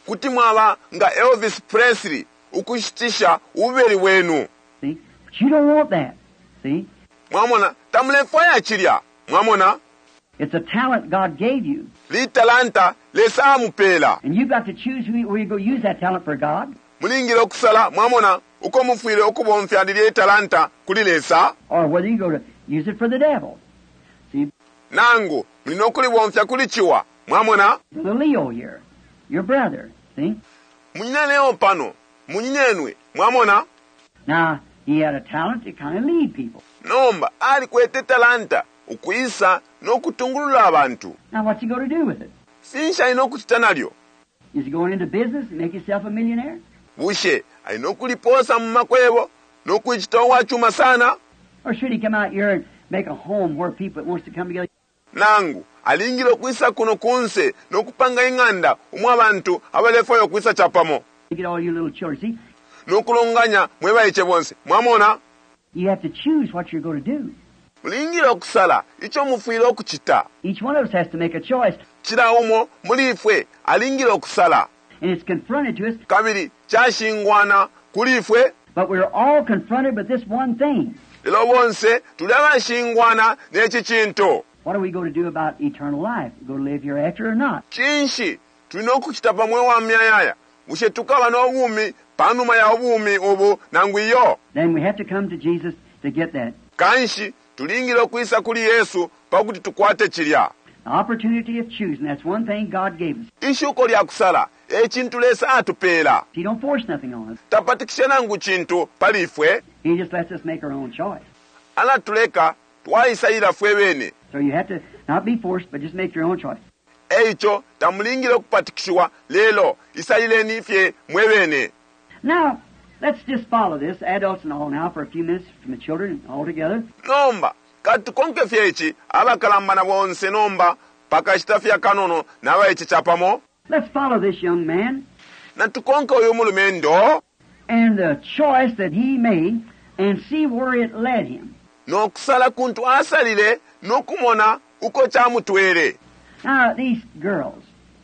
kuti mwaba nga Elvis Presley ukushitisha uberi wenu. See? But you don't want that. See? Mwamona tamulefa ya chilya. Mwamona It's a talent God gave you. li talanta lesa mupela. And you've got to choose where you go use that talent for God, Mulingire okusala mwamona uko mufwire okubomfya ndili talanta kuli lesa or whether you go to use it for the devil. See, nangu mulina okulibomfya kuli chiwa. Mwamona the Leo here, your brother. See? munyine leo pano munyinenwe. Mwamona Now, he had a talent to kind of lead people. nomba ali kwete talanta ukuyisa n'okutungulula abantu. Now, what's he going to do with it? Sinshi alina okuchita nalyo. Is he going into business and make himself a millionaire? Bushe alina okuliposa mu makwebo n'okuyita owachuma sana. Or should he come out here and make a home where people wants to come together? Nangu alingira okuyisa kuno kunse n'okupanga ing'anda omwe abantu abalefayo okuyisa chapamo You get all your little children. See, n'okulonganya mwebayiche bonse. Mwamona you have to choose what you're going to do. mulingira okusala icho mufiire okuchita. Each one of us has to make a choice, Kirawomo mulifwe alingira okusala. and it's confronted to us, Kabiri kyashingwana kulifwe. but we're all confronted with this one thing. Lero bonse tuli abashingwana n'eki kintu. What are we going to do about eternal life? We going to live hereafter or not? Kinshi tulina okukita pamwe wa myayaya bushe tukaba n'obuumi panuma ya obuumi obu nangwiyo. Then we have to come to Jesus to get that. Kanshi tulingira okuyisa kuli Yesu pakuti tukwate kirya. The opportunity of choosing, that's one thing God gave us. Ishuko lya kusala ekintu lesa atupeera. He don't force nothing on us. Tapatikisha nangu kintu palifwe He just lets us make our own choice. anatuleka twayisayira fwe bene. So you have to not be forced, but just make your own choice. Eicho tamulingira okupatikishwa lelo isayileni ifye mwe bene. Now, let's just follow this, adults and all now, for a few minutes from the children all together. Nomba katukonke fyeki abakalambana bonse nomba pakashita fya kanono n'abayichi chapamo Let's follow this young man natukonke oyo mulumendo and the choice that he made and see where it led him. n'okusala kuntu asalire n'okumona uko kyamutwere. Now, these girls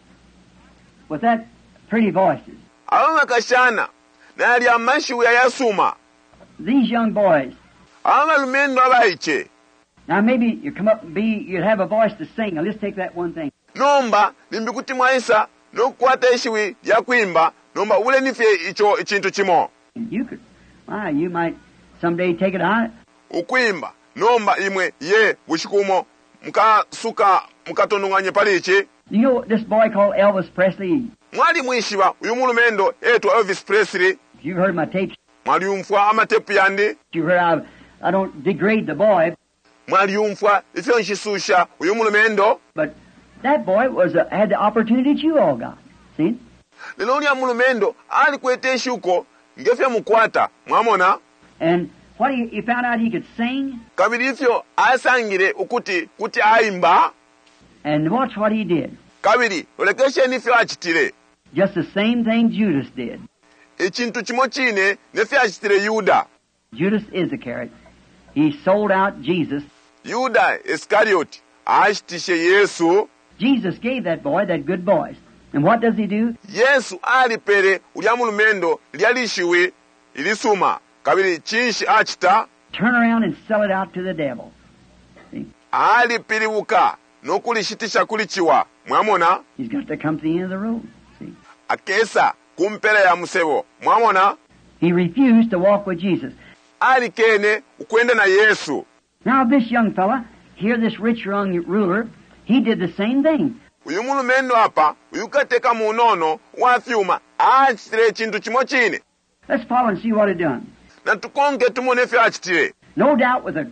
with that pretty voices, Abamakasyana nali amashiwu yayasuma these young boys. abamalumendo abayiche Now, maybe you come up and you'd have a voice to sing. Now, let's take that one thing. nomba limbikuti mwayisa n'okukwata eshiwi lya kwimba nomba ule nifye icho ekintu kimo You could, you might someday take it on. ukwimba nomba imwe ye bushikumo mukasuka mukatondonganye palichi. You know this boy called Elvis Presley? Mwali mwishiba uyu mulumendo etwa Elvis Presley. You heard my tapes. Mwali umfwa amatepu yandi. You heard I don't degrade the boy, Mwali umfwa ifyo nshisusha uyu mulumendo. but that boy had the opportunity that you all got. See? Lelo lya mulumendo ali kwete shuko ngefya mukwata mwamona. And what he found out he could sing, Kabiri ifyo asangire ukuti kuti aimba. and watch what he did. Kabiri olekeshe nifyo achitire. Just the same thing Judas did. Ekintu kimo chine nefyo achitire Yuda. Judas Iscariot. He sold out Jesus. Yuda Iscariot achitishe Yesu. Jesus gave that boy that good voice. And what does he do? Yesu alipere ulya mulumendo lyalishiwi ilisuma. Kabiri chinshi achita Turn around and sell it out to the devil. See? alipiribuka n'okulishitisha kulichiwa mwamona. He's got to come to the end of the road. See? Akesa kumpera ya musebo mwamona. He refused to walk with Jesus. Alikene ukwenda na Yesu. Now this young fella, here this rich young ruler, he did the same thing. Uyu mulumendo apa uyukateka munono wafyuma achitire ekintu kimo chine. Let's follow and see what he done. Natukonke tumone fyo achitire. No doubt with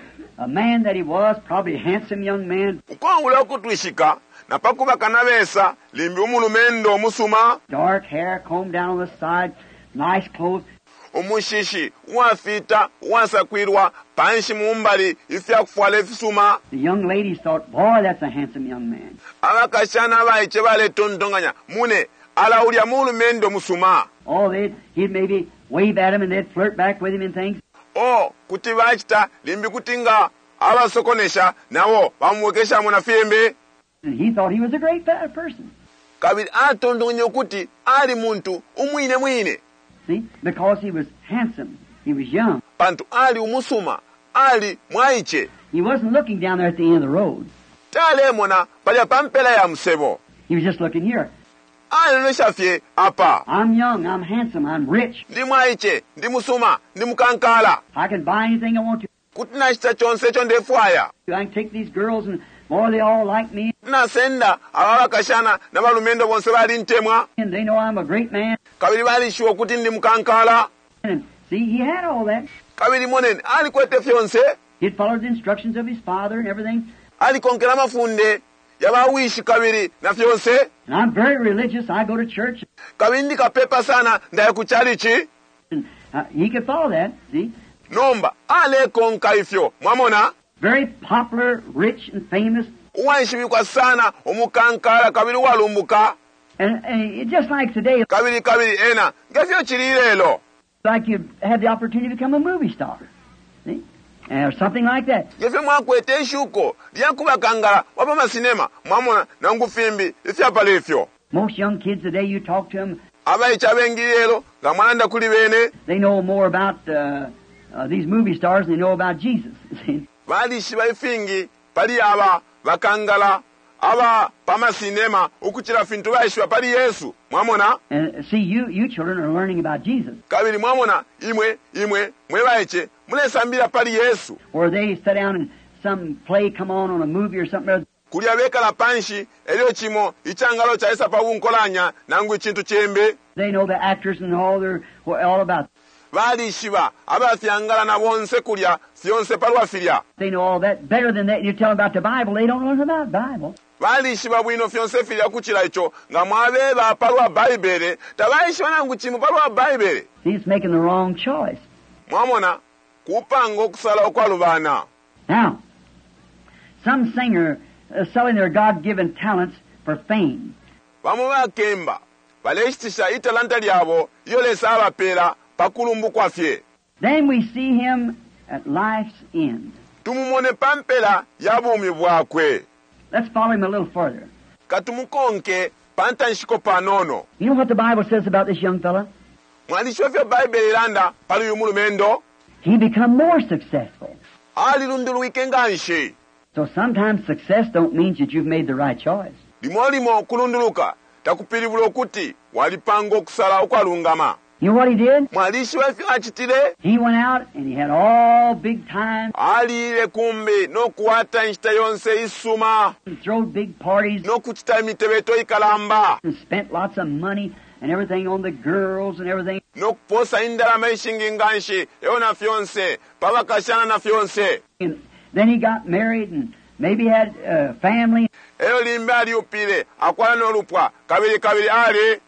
a man that he was, probably a handsome young man, Ukongula okutwishika napakuba kanabesa limbi umulumendo omusuma. dark hair combed down on the side, nice clothes. Omushishi wafita wasakwirwa panshi mumbali ifya kufwala efisuma. The young ladies thought, boy, that's a handsome young man. Abakashana abayiche baletondonganya mune alawulya mulumendo musuma. Oh, he'd maybe wave at him and they'd flirt back with him and things. Kuti bachita limbi kutinga abasokonesha nawo bamuwekesha muna fyembe. And he thought he was a great person. kabiri atondonye okuti ali muntu umwine mwine. See? Because he was handsome. He was young. Pantu ali umusuma, ali mwaiche. He wasn't looking down there at the end of the road. Talemona palya pampela ya msebo. He was just looking here. Ali neshafye apa. I'm young, I'm handsome, I'm rich. Ndi mwaiche, ndi musuma, ndi mukankala. I can buy anything I want to. Kutina chita chonse chondefwaya. I can take these girls and, boy, they all like me. Nasenda ababakashana nabalumendo bonse bali ntemwa. And they know I'm a great man. Kabiri bali shuwa kuti ndi mukankala. And see, he had all that. Kabiri monene ali kwete fyonse. He'd followed the instructions of his father and everything. Ali konkela mafunde yabawishi kabiri na fyonse. And I'm very religious. I go to church. Kabiri ndikapepa sana ndaye kuchalichi. And he could follow that, see. Nomba ale konka ifyo mwamona. Very popular, rich and famous. Uwanshibikwa sana omukankala kabiri walumbuka. And just like today, Kabiri ena ngefyo chililelo. like you had the opportunity to become a movie star. See? Or something like that. Ngefyo mwakwete shuko lyakubakangala wapa masinema mwamona na ngufimbi ifyapala ifyo. Most young kids today, you talk to them, Abayicha bengilelo nga mwananda kuli bene. they know more about these movie stars than they know about Jesus. See? Balishi baifingi pali aba bakangala aba pamasinema ukuchira fintu baishwa pali Yesu mwamona. And see, you children are learning about Jesus. Kabiri mwamona imwe mwebayiche mulesambira pali Yesu. Or they sit down and some play come on a movie or something. Kulya bekala panshi elio chimo ichangalo cha Yesu pawunkolanya nangu chintu chembe. They know the actors and all about. Balishiba abafyangala na bonse kulya fyonse palwa filya. They know all that better than that. You tell them about the Bible, they don't know anything about the Bible. Balishiba bwino fyonse filya kuchira icho nga mwabeba palwa Bible tabaishwa nangu chimu palwa Bible. He's making the wrong choice. Mwamona kupanga okusala okwalubana. Now, some singer selling their God-given talents for fame. Bamu bakemba baleshisha italanta lyabo yolesa abapera pakulumbu kwafye. Then we see him at life's end. Tumumone pampela yabumi bwakwe. Let's follow him a little further. Katumukonke pantanshiko panono. You know what the Bible says about this young fella? Mwalishofya Bible ilanda pali yumulumendo. He become more successful. Ali lundulu ikenganshi. So sometimes success don't mean that you've made the right choice. Limolimo kulunduluka takupilibula okuti walipanga okusala okwalungama. You know what he did? Mwalishi wafyo achitile. He went out and he had all big time. Aliile kumbi nokuwata nshita yonse isuma. And throw big parties. Nokuchita mitebeto ikalamba. And spent lots of money and everything on the girls and everything. Nokuposa indalama ishingi nganshi eona fyonse pabakashana na fyonse. And then he got married and maybe had a family. Eo limbe aliupile akwala nolupwa kabiri ali.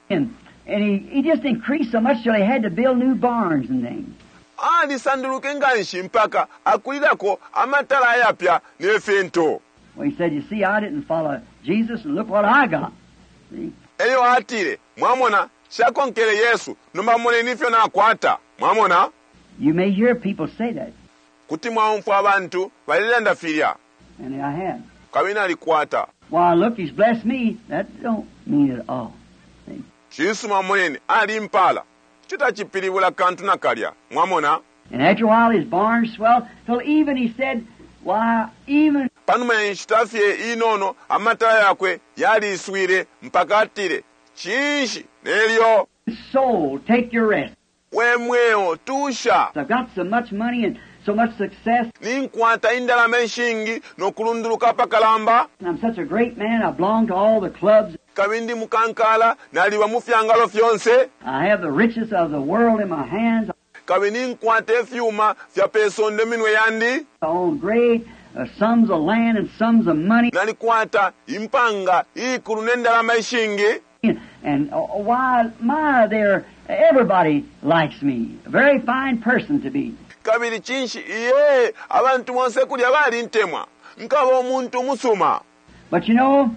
And he just increased so much till he had to build new barns and things. Ali sanduluke nganshi mpaka akulilako amatala yapya nefento. Well, he said, you see, I didn't follow Jesus and look what I got. See? Eyo atile mwamona shakonkele Yesu nomba mone nifyo na akwata mwamona. You may hear people say that. Kuti mwamfu abantu balilanda filya. And I have. Kabina alikwata. Why, look, he's blessed me. That don't mean it at all. See? Chisuma monene ali mpala. Chita chipilibula kantu na kalya. Mwamona. And after a while his barns swelled till even he said, why, even... Panuma nshitafye inono amatala yakwe yali iswire mpaka atile. Chinshi nelyo. Soul, take your rest. Wemweo tusha. I've got so much money and so much success. Ninkwata indalama enshingi nokulunduluka pakalamba. And I'm such a great man. I belong to all the clubs. Kabindi mukankala naliwa mufyangalo fyonse. I have the riches of the world in my hands. Kabindi nkwata efyuma fya pesonde minwe yandi. I own great sums of land and sums of money. Nalikwata impanga ikulu nendalama enshingi. And why, my, there, everybody likes me. A very fine person to be. Kabiri chinshi iye abantu monse kulya bali ntemwa nkaba omuntu musuma. But you know,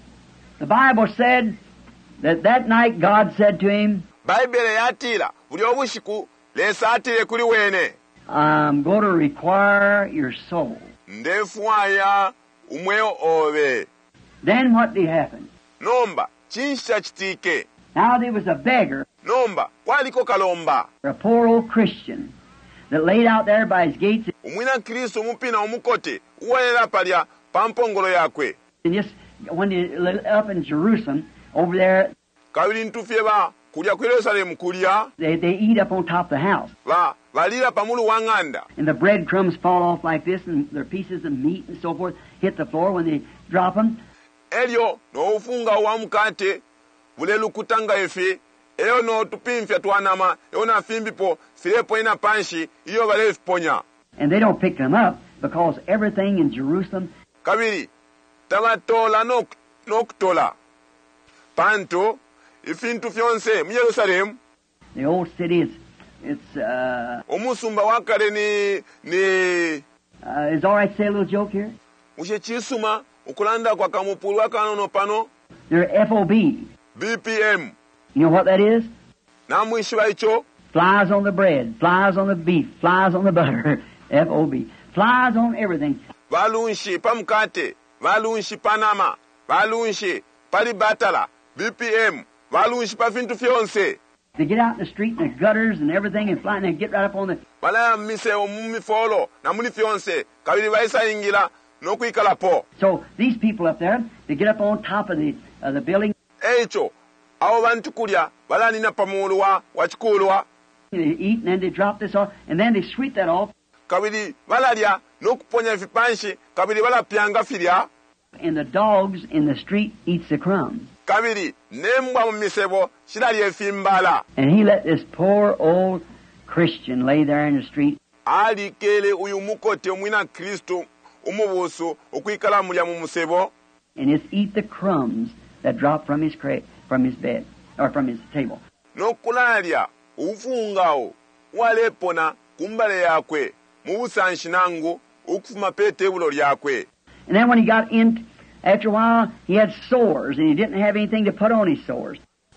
the Bible said that night God said to him, Bible yatira buli obushiku lesa atire kuli wene. I'm going to require your soul. Ndefwaya umweo obe. Then what did happen? Nomba chinsha chitike. Now there was a beggar, Nomba kwaliko kalomba a poor old Christian, that laid out there by his gates, umwina Kristo mupina omukote uwalera palya pampongolo yakwe. and just when they lived up in Jerusalem, over there, Kabili ntufye ba kulya ku Yerusalemu kulya they eat up on top of the house. balira pamulu wang'anda. And the breadcrumbs fall off like this, and their pieces of meat and so forth hit the floor when they drop them. Elyo n'ofunga wa mukate bulelu kutanga efe eyo n'otupimfya twanama eyo nafimbipo filepo ina panshi iyo balefiponya. And they don't pick them up because everything in Jerusalem, Kabiri tabatola n'okutola panto ifintu fyonse mu Yerusalemu. the old city, it's Omusumba wakale ni is all right to say a little joke here? mushe chisuma ukulanda kwa kamupulu akanono pano They're FOB. BPM You know what that is? namwishiba icho Flies on the bread, flies on the beef, flies on the butter. FOB. Flies on everything. valunshi pamukate valunshi panama valunshi pali batala BPM valunshi pa fintu fyonse They get out in the street and the gutters and everything and fly, and they get right up on the... balaya miseo mumifolo na muli fyonse kabili baisayingira n'okwikalapo. So these people up there, they get up on top of the building, Echo abo bantu kulya balanina pamulu wa chikulwa they eat, and then they drop this off, and then they sweep that off, kabili balalya n'okuponya vipanshi kabili balapyanga filya and the dogs in the street eats the crumbs. kabili nembwa mu misebo shilalya efimbala. And he let this poor old Christian lay there in the street, alikele uyu mukote omwina Kristo umubusu okwikala mulya mu musebo and just eat the crumbs that drop from his bed, or from his table. n'okulalya ufungawo walepona kumbale yakwe mu busanshi nangu okufuma pe tebulo lyakwe. And then when he got in, after a while, he had sores, and he didn't have anything to put on his sores.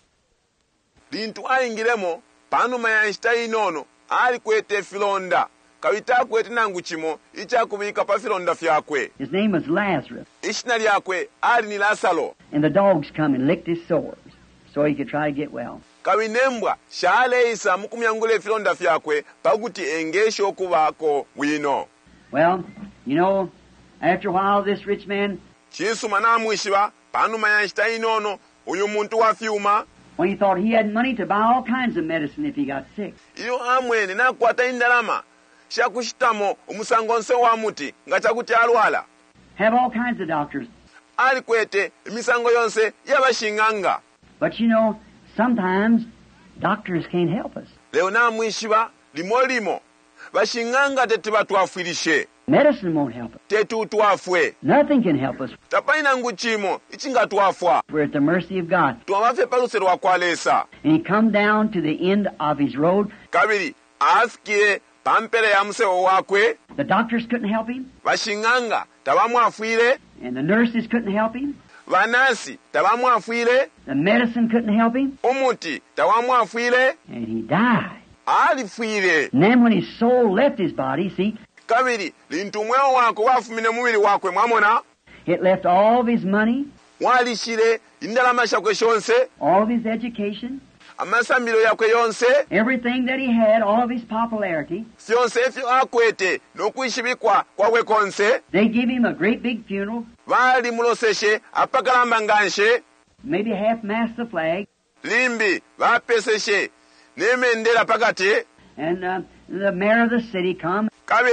Lintu ayingiremo panuma ya nshita inono ali kwete filonda kawita kwete nangu chimo ichakubika pa filonda fyakwe. His name was Lazarus. Ishina lyakwe ali ni Lasalo. And the dogs come and licked his sores so he could try to get well. Kawinembwa shale isa mukumyangule filonda fyakwe pakuti engeshe okubako wino. Well, you know, after a while, this rich man, Chisuma namwishiba panuma ya nshita inono uyu muntu wafyuma when he thought he had money to buy all kinds of medicine if he got sick. iyo amwene nakwata indalama shakushitamo umusango nse wa muti nga chakuti alwala Have all kinds of doctors. ali kwete imisango yonse yabashinganga. But you know, sometimes doctors can't help us. Leo namwishiba limo bashinganga tete batwafwirishe Medicine won't help us. tetu twafwe Nothing can help us. tapaina nguchimo ichinga twafwa We're at the mercy of God. twabafe palusero wakwalesa. And he come down to the end of his road. Kabiri afikie pampele ya mseo wakwe The doctors couldn't help him, bashinganga tabamwafwire and the nurses couldn't help him. banasi tabamwafwire The medicine couldn't help him, umuti tabamwafwire and he died. alifwire. And then when his soul left his body, see, Kabiri lintu mweo wako wafumine mubiri wakwe mwamona it left all of his money, walishire indalama shakwe shonse all of his education, amasambiro yakwe yonse everything that he had, all of his popularity. fyonse efyo akwete n'okwishibikwa kwakwe konse They give him a great big funeral, bali muloseshe apakalamba nganshe maybe half-mast the flag, limbi bapeseshe n'emendera pakati and the mayor of the city come,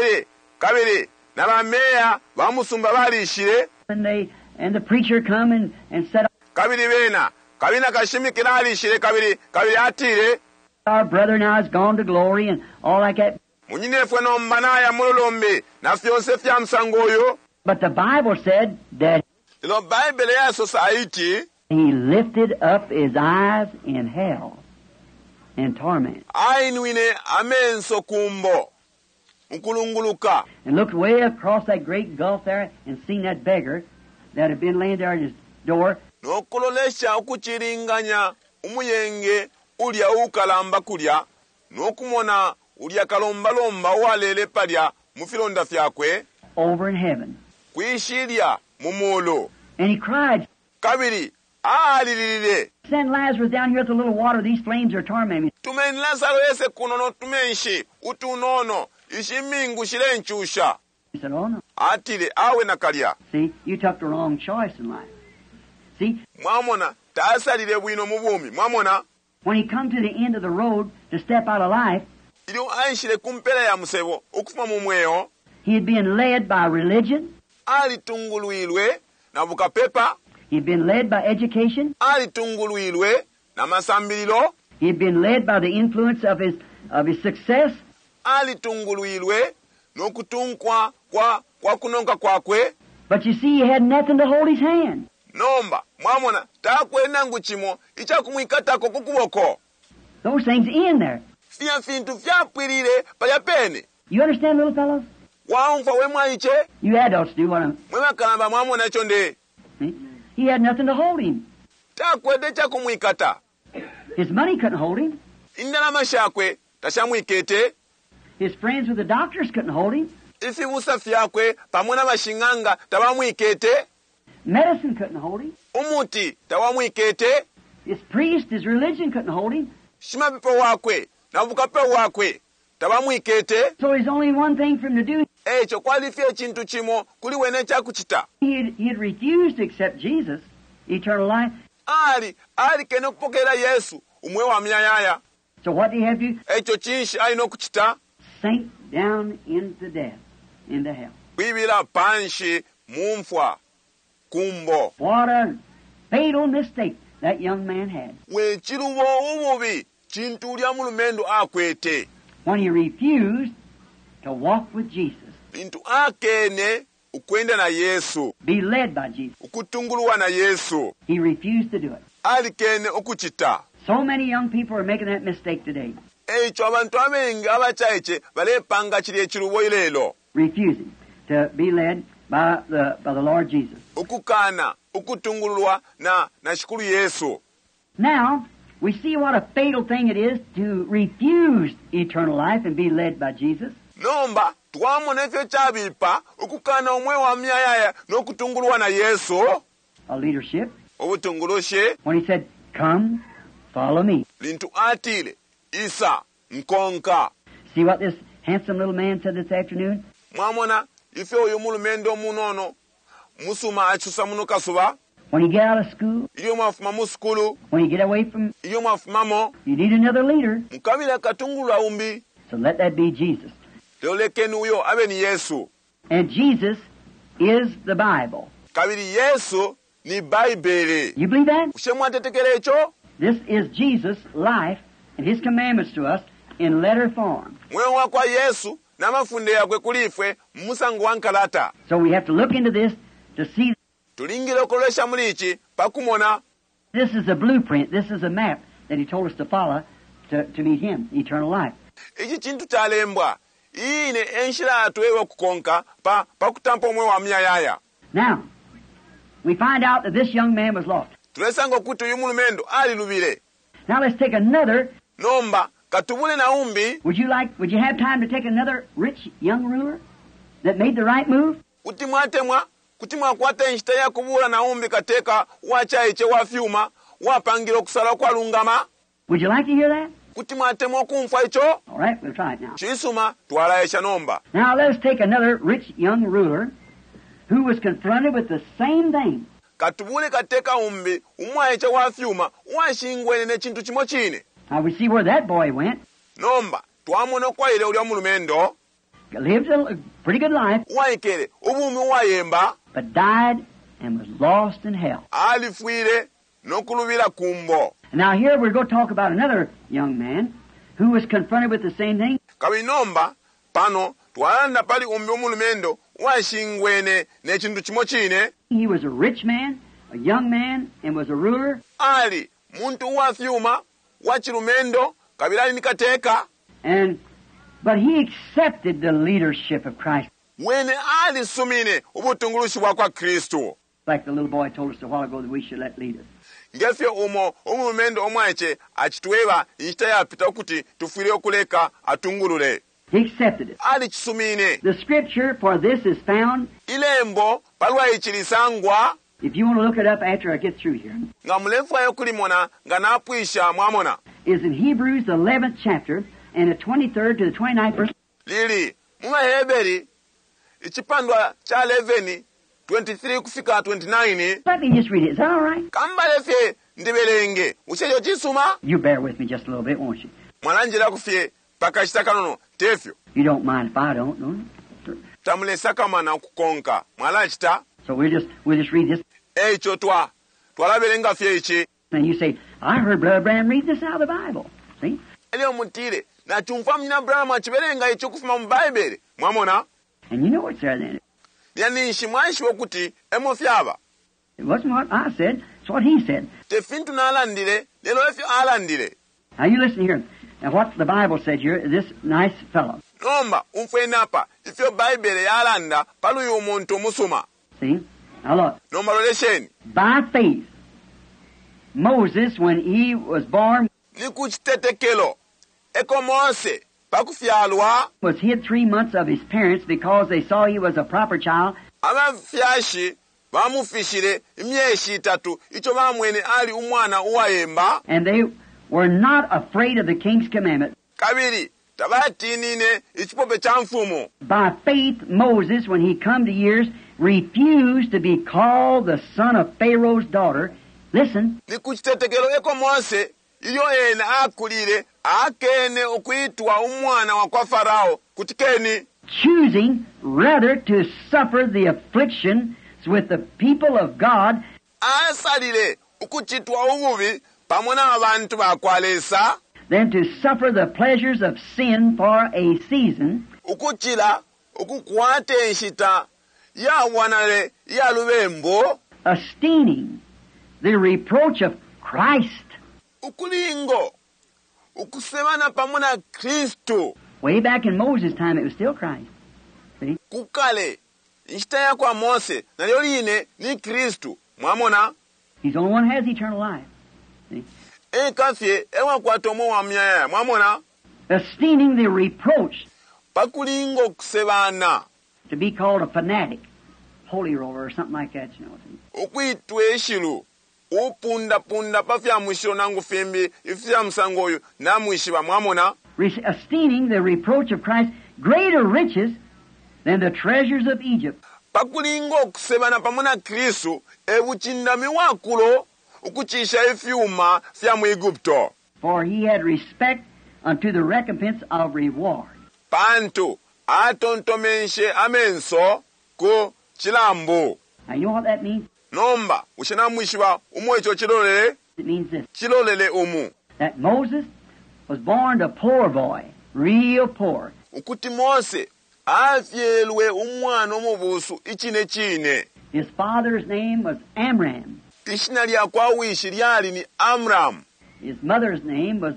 kabiri n'abameeya bamusumba balishire and the preacher come and set up kabiri bena kabina kashimikira alishire kabiri atire our brother now has gone to glory and all like that. munyinefwe nombanaya mulolombe na fyonse fya musango oyo. But the Bible said that Ilo Bible ya society he lifted up his eyes in hell and torment ainwine amenso kumbo nkulunguluka and looked way across that great gulf there and seen that beggar that had been laying there at his door. n'okulolesha okuchiringanya umuyenge ulya ukalamba kulya n'okumona ulya kalombalomba walele palya mufilonda fyakwe Over in heaven. kwishilya mumulo. And he cried, Kabiri alililile. Send Lazarus down here with a little water. These flames are tormenting me. Tumeni Lazaro yese kunono tumenshi utunono ishimingu shilenchusha. He said, oh, no. Atile awe nakalya. See, you took the wrong choice in life. See, Mwamona tasalile bwino mu bwumi. Mwamona when he come to the end of the road to step out of life, ilio anshile kumpela ya musebo okufuma mu mweyo, he had been led by religion. alitungulwilwe na bukapepa, He had been led by education. alitungulwilwe na masambililo, He had been led by the influence of his success. alitungulwilwe n'okutunkwa kwa kunonka kwakwe. But you see, he had nothing to hold his hand. Nomba mwamona takwena nguchimo ichakumwikatako kukuboko. Those things in there. Fiya fintu fyapwilile payapene. You understand, little fellows? Waumfa we mwaiche You adults do what I'm... mwemakamba mwamona chonde See? He had nothing to hold him. takwede chakumwikata. His money couldn't hold him. Indalama shakwe tashamwikete. His friends with the doctors couldn't hold him. Ifibusa fyakwe pamwe n'abashinganga tabamwikete. Medicine couldn't hold him. Umuti tawamwikete. His priest, his religion couldn't hold him. Shimapipo wakwe na bukape wakwe tabamwikete. So there's only one thing for him to do. Echo kwalifye ekintu kimo kuli wene kyakuchita. He had refused to accept Jesus, eternal life. ali kene okupokera Yesu umwe wa myayaya. So what do you have to do? Echo kinshi alina okuchita Sink down into death, into hell. kwibira panshi mumfwa kumbo. What a fatal mistake that young man had Wechirubo ububi kintu lya mulumendo akwete. when he refused to walk with Jesus, Bintu akene ukwenda na Yesu, be led by Jesus. ukutungulwa na Yesu. He refused to do it. Ali kene okuchita. So many young people are making that mistake today, Echo abantu abengi abachaiche balepanga kiri ekirubo ilelo. refusing to be led by the Lord Jesus. Ukukana, ukutungulwa na shukuru Yesu. Now, we see what a fatal thing it is to refuse eternal life and be led by Jesus. Nomba twamona efyo kyabipa ukukana omwe wa myayaya n'okutungulwa na Yesu. A leadership, Obutunguloshe when he said, come, follow me. lintu atile isa nkonka. See what this handsome little man said this afternoon? Mwamona ife oyo mulumendo munono musuma achusa muno kasuba. When you get out of school, Iyo mwafuma mu skulu, when you get away from, iyo mwafumamo you need another leader. mukabila katungulwa umbi. So let that be Jesus. Teolekeni uyo abe ni Yesu. And Jesus is the Bible. Kabiri Yesu ni Baibeli. You believe that? Shemwatetekera ekyo? This is Jesus' life and His commandments to us in letter form. Mwewa kwa Yesu n'amafunde yakwe kulifwe musango wa nkalata. So we have to look into this to see Tulingire okolesha mulichi pakumona. this is a blueprint, this is a map that He told us to follow to meet Him, eternal life. Iki chintu kyalembwa ine enshirato ewe kukonka pakutampa omwe wa myayaya. Now, we find out that this young man was lost. Tulesanga okuti uyu mulumendo ali lubire. Now let's take another. Nomba katubule na umbi Would you have time to take another rich young ruler that made the right move? kuti mwakwata enshita ya kubula na umbi kateka wachaiche wafyuma wapangira okusala kwa lungama. Would you like to hear that? Kuti mwatema okumfa icho. All right, we'll try it now. Chisuma twalaesha nomba. Now let us take another rich young ruler who was confronted with the same thing. Katubule kateka umbi umwaiche wafyuma washingwene ne chintu chimo chine. Now we see where that boy went. Nomba twamona okwaile ulya mulumendo Lived a pretty good life, waikele ubumi wayemba but died and was lost in hell. alifwire n'okulubira kumbo. Now here we're going to talk about another young man who was confronted with the same thing. Kabinomba pano twalanda pali umbi omulumendo washingwene n'ekintu kimo chine. He was a rich man, a young man, and was a ruler. Ali muntu wafyuma wachilumendo kabila ni kateka. But he accepted the leadership of Christ. Wene ali sumine ubutungulushi bwa kwa Kristo. Like the little boy told us a while ago that we should let lead us. Ngefye umo omulumendo omwaiche achitweba inshita yapita okuti tufwire okuleka atungulule. He accepted it. Ali chisumine. The scripture for this is found Ilembo palwa ichilisangwa If you want to look it up after I get through here, nga mulefayo kulimona nga napwisha mwamona is in Hebrews, the 11th chapter, and the 23rd to the 29th verse. lili mumaheberi ichipandwa cha 11 23 kufika 29 Let me just read it. Is that all right? kambalefye ndiberenge uchecho chisuma You bear with me just a little bit, won't you? mwalanjira kufye pakachita kanono tefyo You don't mind if I don't, no? tamulesa kamana okukonka mwalachita So we'll just read this. ekyo twalaberenga fye ichi And you say, I heard Brother Branham read this out of the Bible. See? eli omutire nachumva mnyina Branham achiberenga ekyo kufuma mu Baibuli mwamona And you know what's there then. lyaninshi mwaishiwo kuti emufyaba It wasn't what I said, it's what he said. tefintu nalandire lelo efyo alandire Now you listen here. Now what the Bible said here, this nice fellow. nomba umfwenapa ifyo Baibuli yalanda paluyo omuntu omusuma See? Now look. nomba lolesheni By faith, Moses, when he was born, ni kuchitetekelo eko Mose pakufyalwa was hid 3 months of his parents because they saw he was a proper child. abafyashi bamufishire imyeshi 3 icho bamwene ali umwana uwayemba And they were not afraid of the king's commandment. kabiri tabatinine ichipope cha mfumu By faith, Moses, when he come to years, refused to be called the son of Pharaoh's daughter. Listen, ni kuchitetekelo eko Mose iyo ene akulire akene okuitwa umwana wa kwa Farao kutikeni choosing rather to suffer the afflictions with the people of God asalire ukuchitwa ububi pamwe n'abantu bakwalesa than to suffer the pleasures of sin for a season, ukuchira ukukwata enshita yawanale ya lubembo esteeming the reproach of Christ. ukulingo ukusemana pamwe na Kristo Way back in Moses' time, it was still Christ. See? kukale nshita ya kwa Mose nalyo line ni Kristo mwamona He's the only one who has eternal life. See? ekafye ewakwatomo wa myaya mwamona Esteeming the reproach pakulingo okusebana to be called a fanatic, holy roller, or something like that, you know. See? okwitwa eshilu upundapunda pafya mwishiro nangu fimbi ifya musango oyo namwishiba mwamona Esteeming the reproach of Christ greater riches than the treasures of Egypt. pakulinga okusebana pamwe na Kristo ebuchindami wakulo ukuchisha efyuma fya mu Igupto For he had respect unto the recompense of reward. pantu atontomenshe amenso ku chilambo Now you know what that means? nomba ushena mwishiba umu echo chilolele It means this, chilolele umu that Moses was born a poor boy, real poor. ukuti Mose afyelwe umwana omubusu ichine chine His father's name was Amram. ishina lya kwawishi lyali ni Amram His mother's name was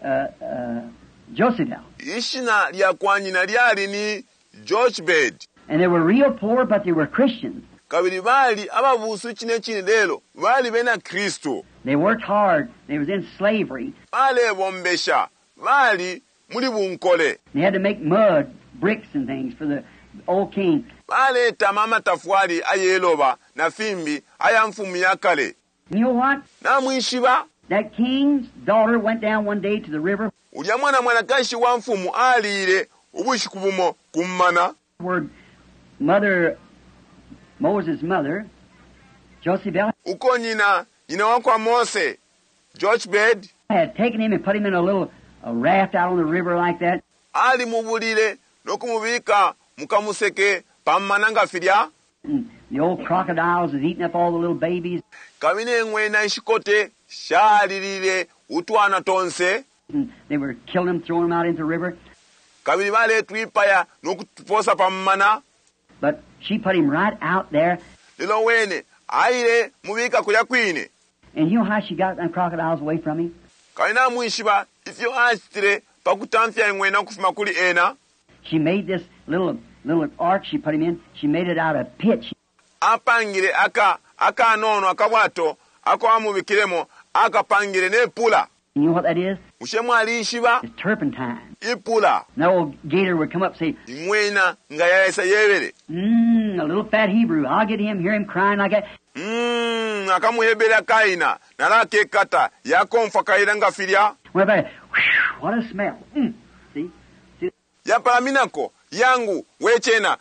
Jochebed. ishina lya kwanyina lyali ni Jochebed And they were real poor, but they were Christians. kabiri bali ababusu chine chine lelo bali bena Kristo They worked hard. They was in slavery. balebombesha bali muli bunkole They had to make mud, bricks and things for the old king. baleetama amatafwali ayeloba na fimbi aya mfumu ya kale And you know what? namwishiba That king's daughter went down one day to the river ulya mwana mwanakashi wa mfumu aliire ubushiku bumo kummana where Moses' mother, Jochebed, uko nyina wakwa Mose Jochebed had taken him and put him in a raft out on the river like that. ali mubulire n'okumubika mukamuseke pammana nga firya And the old crocodiles was eating up all the little babies. kabine engwena ishikote shalilire utwana tonse And they were killing them, throwing them out into the river. kabiri baleetwa ipaya n'okutuposa pammana But she put him right out there. lilo wene ayire mubika kulya kwine And you know how she got them crocodiles away from him? kalina mwishiba ifyo asitire pakutamfya engwena okufuma kuli ena She made this little ark she put him in. She made it out of pitch. apangire akanono akabwato ako amubikiremo akapangire n'epula You know what that is? mushemu aliishiba It's turpentine. ipula And that old gator would come up and say, ingwena nga yayesa yebere a little fat Hebrew. I'll get him, hear him crying like that. akamuhebera Kaina nalaka ekata yakonfa Kaina nga filya Went by, whew, what a smell. See? yapalaminako yangu wechena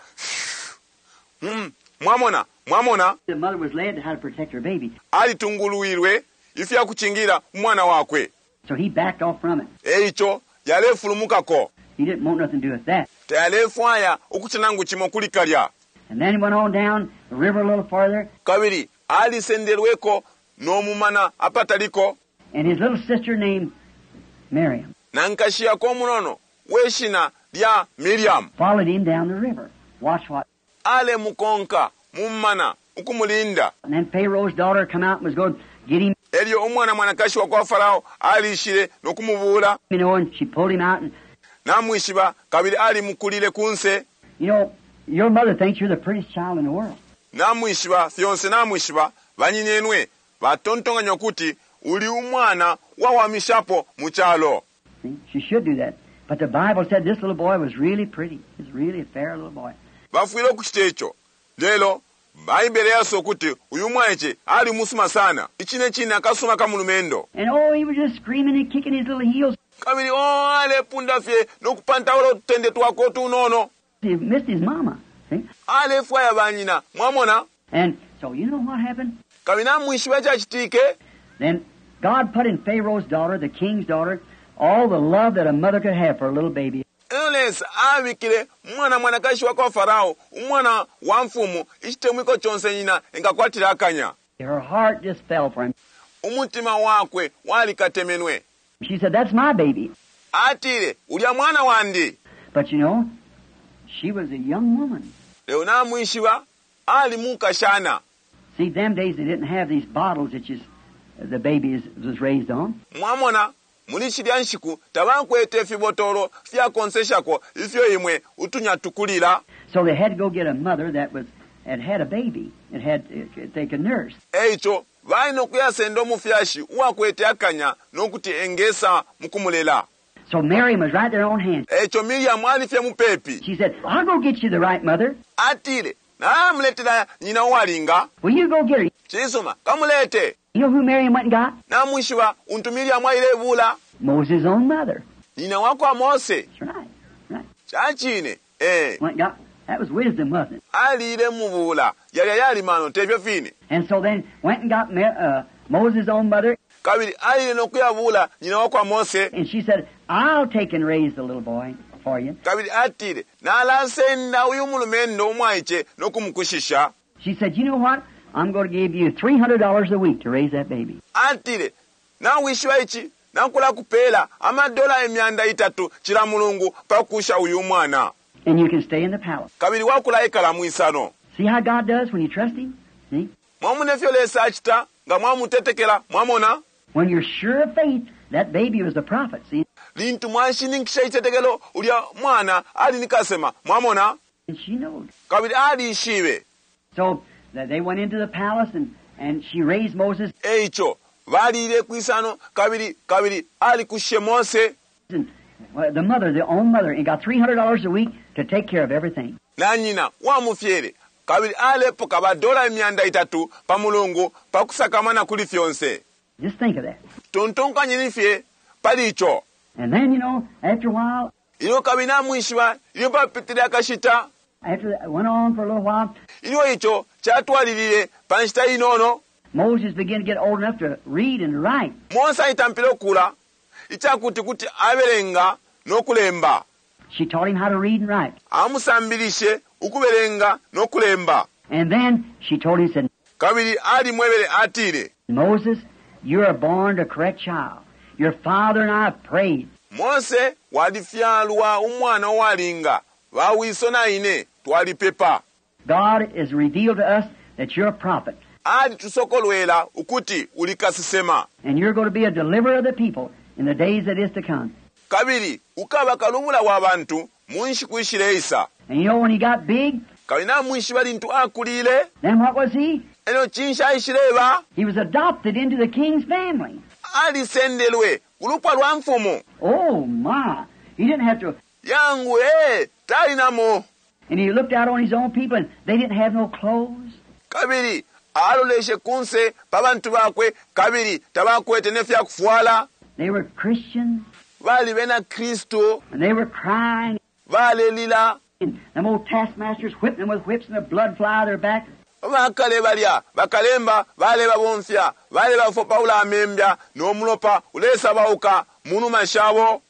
mwamona The mother was led to how to protect her baby. alitunguluirwe ifya kuchingira umwana wakwe So he backed off from it. eicho yalefulumukako He didn't want nothing to do with that. teyalefwaya okuchanangu chimo kulikalya And then he went on down the river a little farther, kabiri alisenderweko n'omumana apataliko and his little sister named Miriam nankashiyako munono weshina lya Miriam followed him down the river. Watch what. ale mukonka mumana ukumulinda And then Pharaoh's daughter come out and was going to get him, eryo omwana mwanakashi wa kwa Farao alishire n'okumubuula and she pulled him out. And, namwishiba kabiri ali mukulire kunse your mother thinks you're the prettiest child in the world. namwishiba fyonse namwishiba banyinyenwe batontonganya kuti uli umwana wawamishapo mukyalo. See? She should do that. But the Bible said this little boy was really pretty. He was really a fair little boy. bafuire okukita ekyo leero bayibuli yaso okuti uyu mwache ali musuma sana ichine chine akasuma kamulumendo And he was just screaming and kicking his little heels. kabiri ale punda fye n'okupantawula tutende twako tunono He missed his mama. See? ale fwaya banyina mwamona And so you know what happened? kabiri namwishiba kyakitiike Then God put in Pharaoh's daughter, the king's daughter, all the love that a mother could have for a little baby. Enes abikire mwana mwanakashi wa kwa Farao umwana wa mfumu ichitemwiko chonse nyina engakwatira akanya Her heart just fell for him. umutima wakwe walikatemenwe She said, "That's my baby." atire ulya mwana wandi But she was a young woman. leo namwishiba ali mukashana See, them days they didn't have these bottles that the baby was raised on. mwamona muli chilya nshiku tabankwete efibotolo fyakonseshako ifyo imwe utunyatukulira So they had to go get a mother that had a baby. They could nurse. eicho balina okuyasenda omufyashi uwakwete akanya n'okuti engesa mukumulela So Miriam was right there on hand. ekyo Miriamu alifye mupepi She said, "I'll go get you the right mother. atire namuletera nyina walinga Will you go get her?" kisoma kamulete You know who Miriam went and got? namwishiba untu Miriamu airebula Moses' own mother. nyina wakwa Mose That's right. kyakine Went and got. That was wisdom, wasn't it? aliire mubula yali yalimano tebyo fini And so then went and got Moses' own mother, kabiri aliire n'okuyabula nyina wakwa Mose and she said, "I'll take and raise the little boy for you." kabiri atire n'alasenda uyu mulumendo omwaiche n'okumukushisha She said, "You know what? I'm going to give you $300 a week to raise that baby." atire nawishiwa ichi nankula kupeera amadola emyanda 3 kila mulungu pakusha uyu mwana And you can stay in the palace. kabiri wakula ikala mwisano See how God does when you trust Him? See? mwamunefyolesa akita nga mwamutetekera mwamona When you're sure of faith, that baby was the prophet. See? lintu mwanshinikisha ichetekelo ulya mwana ali nikasema mwamona And she knows. kabiri ali ishibe So they went into the palace, and she raised Moses. eicho baliire kwisano kabiri ali kushe Mose And the own mother, and got $300 a week to take care of everything. nanyina wamufyere kabiri alepo kabadola emyanda 3 pa mulungu pakusakamana kuli fyonse Just think of that. tontonkanyinifye palicho And then, after a while, iliyo kabiri namwishiba iliyo papitire akashita after that went on for a little while, iliyo icho kyatwalirire panshita inono Moses began to get old enough to read and write. Mose ayitampire okula ichakuti kuti aberenga n'okulemba She taught him how to read and write. amusambirishe ukuberenga n'okulemba And then she told him, said, kabiri ali mwebere atire "Moses, you are born a correct child. Your father and I have prayed. Mose walifyalwa umwana owalinga bawisona ine twalipepa God has revealed to us that you're a prophet, ali tusokolwera ukuti ulikasisema and you're going to be a deliverer of the people in the days that is to come." kabiri ukaba kalubula w'abantu munshiku ishireisa And when he got big, kabiri namwishiba lintu akulile then what was he? eno chinsha ishireba He was adopted into the king's family. alisendelwe kulupwa lwa mfumu Oh, my. He didn't have to. yangu talinamo And he looked out on his own people, and they didn't have no clothes. kabiri aloleshe kunse pabantu bakwe kabiri tabakwete nefya kufuala. They were Christians, Bali bena Kristo, and they were crying. balelila. And them old taskmasters whipping them with whips and the blood fly out of their back. Bakale balya bakalemba bale babonfya bale bafo Paulo amembya n'omulopa ulesa bauka munu mashabo.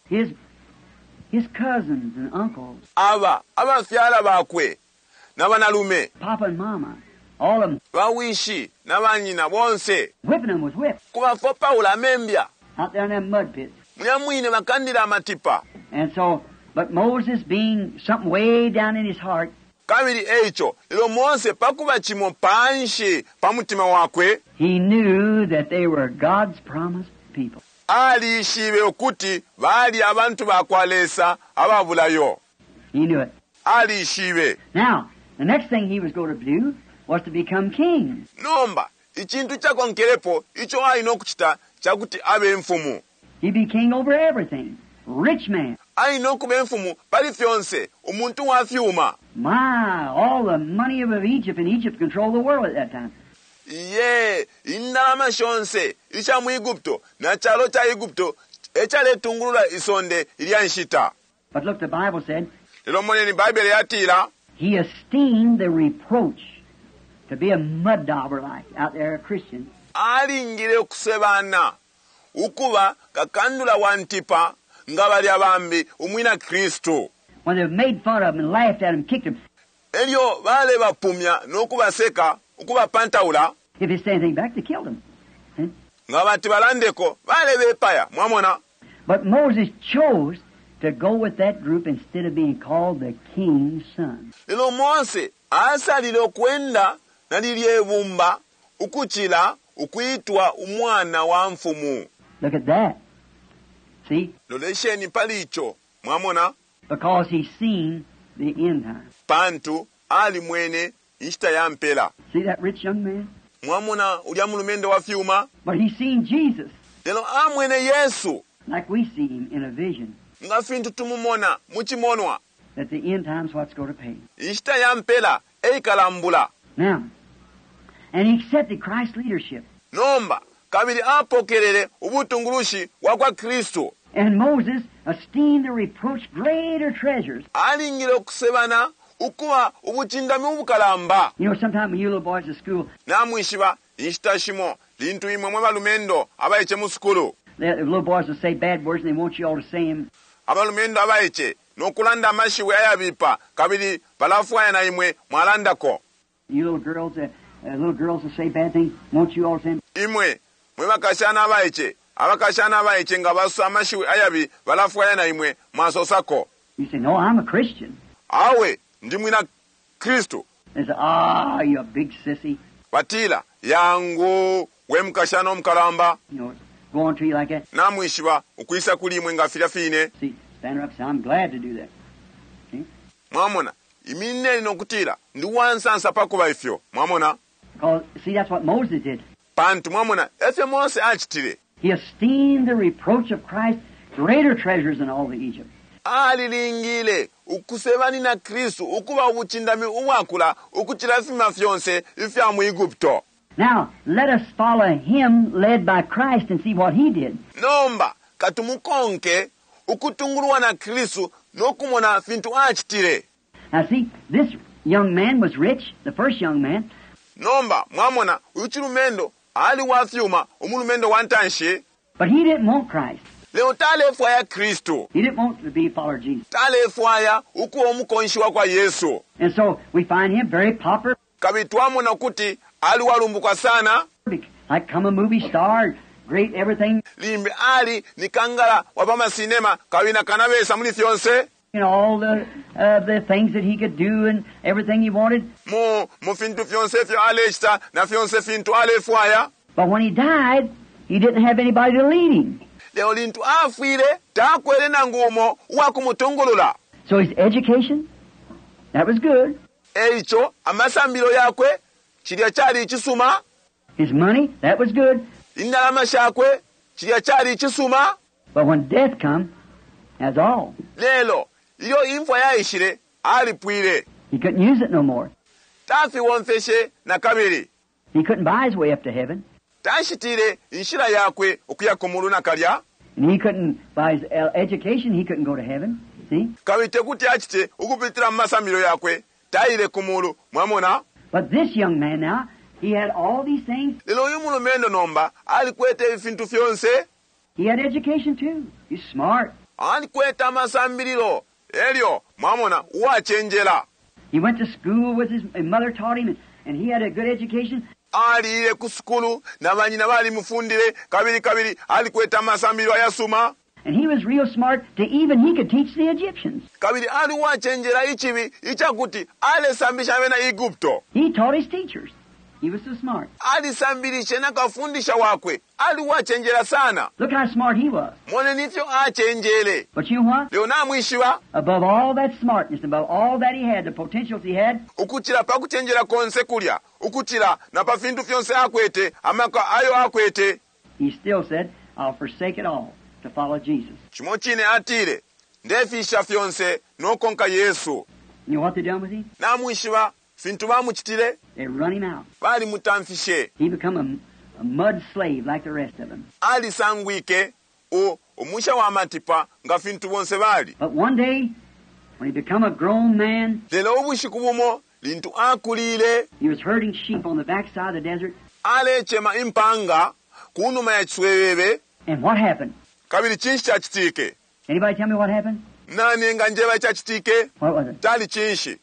His cousins and uncles, abafyala bakwe n'abanalume, Papa and Mama, all of them, bawishi n'abanyina bonse whipping them with whips kubafo Paulo amembya out there in them mud pits. munyamwine bakandira amatipa. And so, but Moses, being something way down in his heart, Kabiri echo lero Mose pakuba chimo panshe pamutima wakwe he knew that they were God's promised people. ali shibe okuti bali abantu bakwalesa ababulayo. He knew it. Ali shibe Now, the next thing he was going to do was to become king. nomba ichintu chako nkerepo icho alina okuchita chakuti abe enfumu. He'd be king over everything. Rich man. Alina okuba enfumu pali fyonse omuntu wafyuma. My, all the money of Egypt, and Egypt controlled the world at that time. Ye indalama shonse icha mu Igupto na chalo cha Igupto echale tungulula isonde ilyanshita. But look, the Bible said, Lero moneni Bible yatira he esteemed the reproach to be a mud dauber like out there, a Christian. alingire okusebana ukuba kakandula wantipa nga bali abambi umwina Kristo. When they made fun of him and laughed at him, kicked him, Elyo bale bapumya n'okubaseka okubapantawula if he said anything back, they killed him. nga bati balandeko bale beepaya mwamona. But Moses chose to go with that group instead of being called the king's son. Lero Mose asalire okwenda naliri ebumba ukukira okuyitwa umwana wa nfumu. Look at that. See? Lolesheni palicho mwamona Because he's seen the end time. pantu ali mwene ishita ya mpela. See that rich young man? Mwamona ulya mulumende wa fyuma. But he's seen Jesus Lero amwene Yesu like we see him in a vision. nga fintu tumumona muchimonwa That the end time's what's going to pay. ishita ya mpela eikalambula. Now, and he accepted Christ's leadership. Nomba kabiri apokerere ubutungulushi wakwa Kristo. And Moses esteemed the reproach greater treasures. Alingire okusebana ukuba ubuchindami ubukalamba. You know, sometimes when you little boys at school, Namwishiba ishita shimo lintu imwe mwe balumendo abayiche mu sukulu. the little boys will say bad words and they want you all to say them. Abalumendo abayiche n'okulanda amashiwe ayabipa kabiri balafuaya na imwe mwalandako. You little girls will say bad things, want you all to say them. Imwe mwe bakashana abayiche nga basu amashiwe ayabi balafuaya na imwe mwasosako. You say, no, I'm a Christian. Awe ndi mwina Kristo. They say, you big sissy. Batila yangu we mukashana omukalamba. You know, go on to you like that. Namwishiba ukuyisa kuli imwe nga fine. See, stand her up and say, I'm glad to do that. See? Mwamona iminene nokutila ndi wansansa pakuba ifyo mwamona. Because, see, that's what Moses did. Pantu mwamona efyo Mose achitire. He esteemed the reproach of Christ greater treasures than all the Egypt. Alilingile ukusebani na Kristo ukuba ubuchindami uwakula ukuchira fima fyonse ifya mu Igupto. Now, let us follow him led by Christ and see what he did. Nomba katumukonke ukutungulwa na Kristo nokumona fintu achitire. Now, see, this young man was rich, the first young man, Nomba mwamona uchilumendo ali wafyuma umulumendo wantanshe. but he didn't want Christ. Leo talefwa ya Kristo. He didn't want to be a follower of Jesus. Talefwaya ukuwa omukonshi kwa Yesu. And so we find him very popular, Kabitwamona kuti ali walumbuka sana. like come a movie star, great everything, Limbe ali nikangala wapama sinema kawina kanabesa muli fyonse. you know, all the things that he could do and everything he wanted. Mu fintu fyonse fyo alechita na fyonse fintu alefwaya. But when he died, he didn't have anybody to lead him. Leo lintu afwire takwele na ngumo wakumutungulula. So his education, that was good. Eicho amasambiro yakwe chilya chali chisuma. His money, that was good. Indalama shakwe chilya chali chisuma. But when death come, that's all. Lelo iyo imfwa yaishire alipwire. He couldn't use it no more. Tafi wonfeshe na kabiri. He couldn't buy his way up to heaven. tashitire inshira yakwe okuya kumuluna kalya And he couldn't, by his education, he couldn't go to heaven. See? kabite kuti achite ukupitira mumasamiro yakwe tayire kumulu mwamona. But this young man now, he had all these things. lero uyu mulumendo nomba alikweta ebintu fyonse, He had education too. He's smart. alikweta amasambiriro eryo mwamona wachenjera. He went to school with his mother taught him, and he had a good education. aliire ku sukulu nabanyina bali mufundire kabiri alikweta amasambiriro ayasuma. And he was real smart to even he could teach the Egyptians. kabiri ali wachenjera ichibi ichakuti alesambisha bena Igupto. He taught his teachers. He was so smart. alisambirishe nakafundisha wakwe ali wachenjera sana. Look how smart he was. mwone nityo achenjere. But you know what? leo namwishiwa Above all that smartness, above all that he had, the potentials he had, ukuchira pakuchenjera konse kulya ukuchira na pafintu fyonse akwete amaka ayo akwete he still said, I'll forsake it all to follow Jesus. chimo chine atire ndefisha fyonse nokonka Yesu. You know what they done with him? namwishiwa fintu bamuchitire They run him out. bali mutamfishe He become a mud slave like the rest of them. alisangwike omwisha wa matipa nga fintu bonse bali. But one day, when he become a grown man, lero obushiku bumo lintu akulile he was herding sheep on the backside of the desert. alechema impanga kunuma ya chiswebebe. And what happened? kabiri chinshi chachitike Anybody tell me what happened? nani nga njeba chachitike What was it? chali chinshi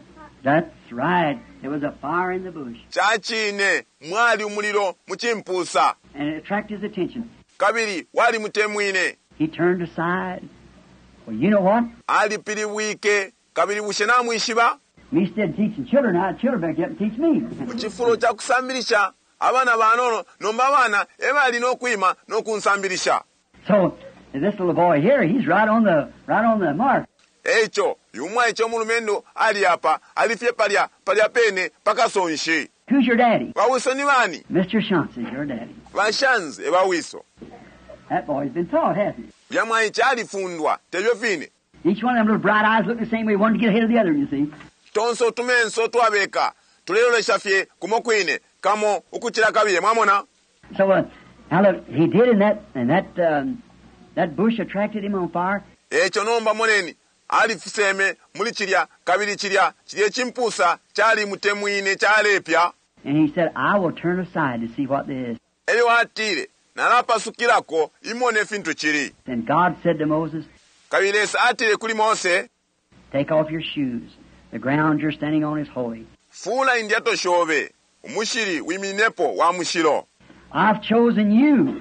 That's right. There was a fire in the bush. chachine mwali umuliro muchimpusa. And it attracted his attention. kabiri wali mutemwine He turned aside. Well, you know what? alipiliwike kabiri bushe namwishiba Me instead teaching children how children better get up and teach me. muchifulo cha kusambirisha abana banono nomba abana ebali nokwima nokunsambirisha. So this little boy here, he's right on the mark. echo yumwa echo mulumendo ali apa alifye palya pene pakasonshi. Who's your daddy? bawiso ni bani? Mr. Chauncey's your daddy. bashanze ebawiso That boy's been taught, hasn't he? byamwa echo alifundwa tebyo fine Each one of them little bright eyes looking the same way, one to get ahead of the other, you see. tonso tumenso twabeka tulelolesha fye kumokwine kamo ukuchira kabire mwamona. So now look, he did, and that bush attracted him on fire. echo nomba moneni alifuseme muli chilya kabiri chilya chimpusa chali mutemwine chalepya. And he said, I will turn aside to see what this is. eyo atire nalapasukirako imone fintu chili. And God said to Moses, kabiresa atire kuli Mose take off your shoes. The ground you're standing on is holy. fuula indyato shobe umushiri wiminepo wa mushiro. I've chosen you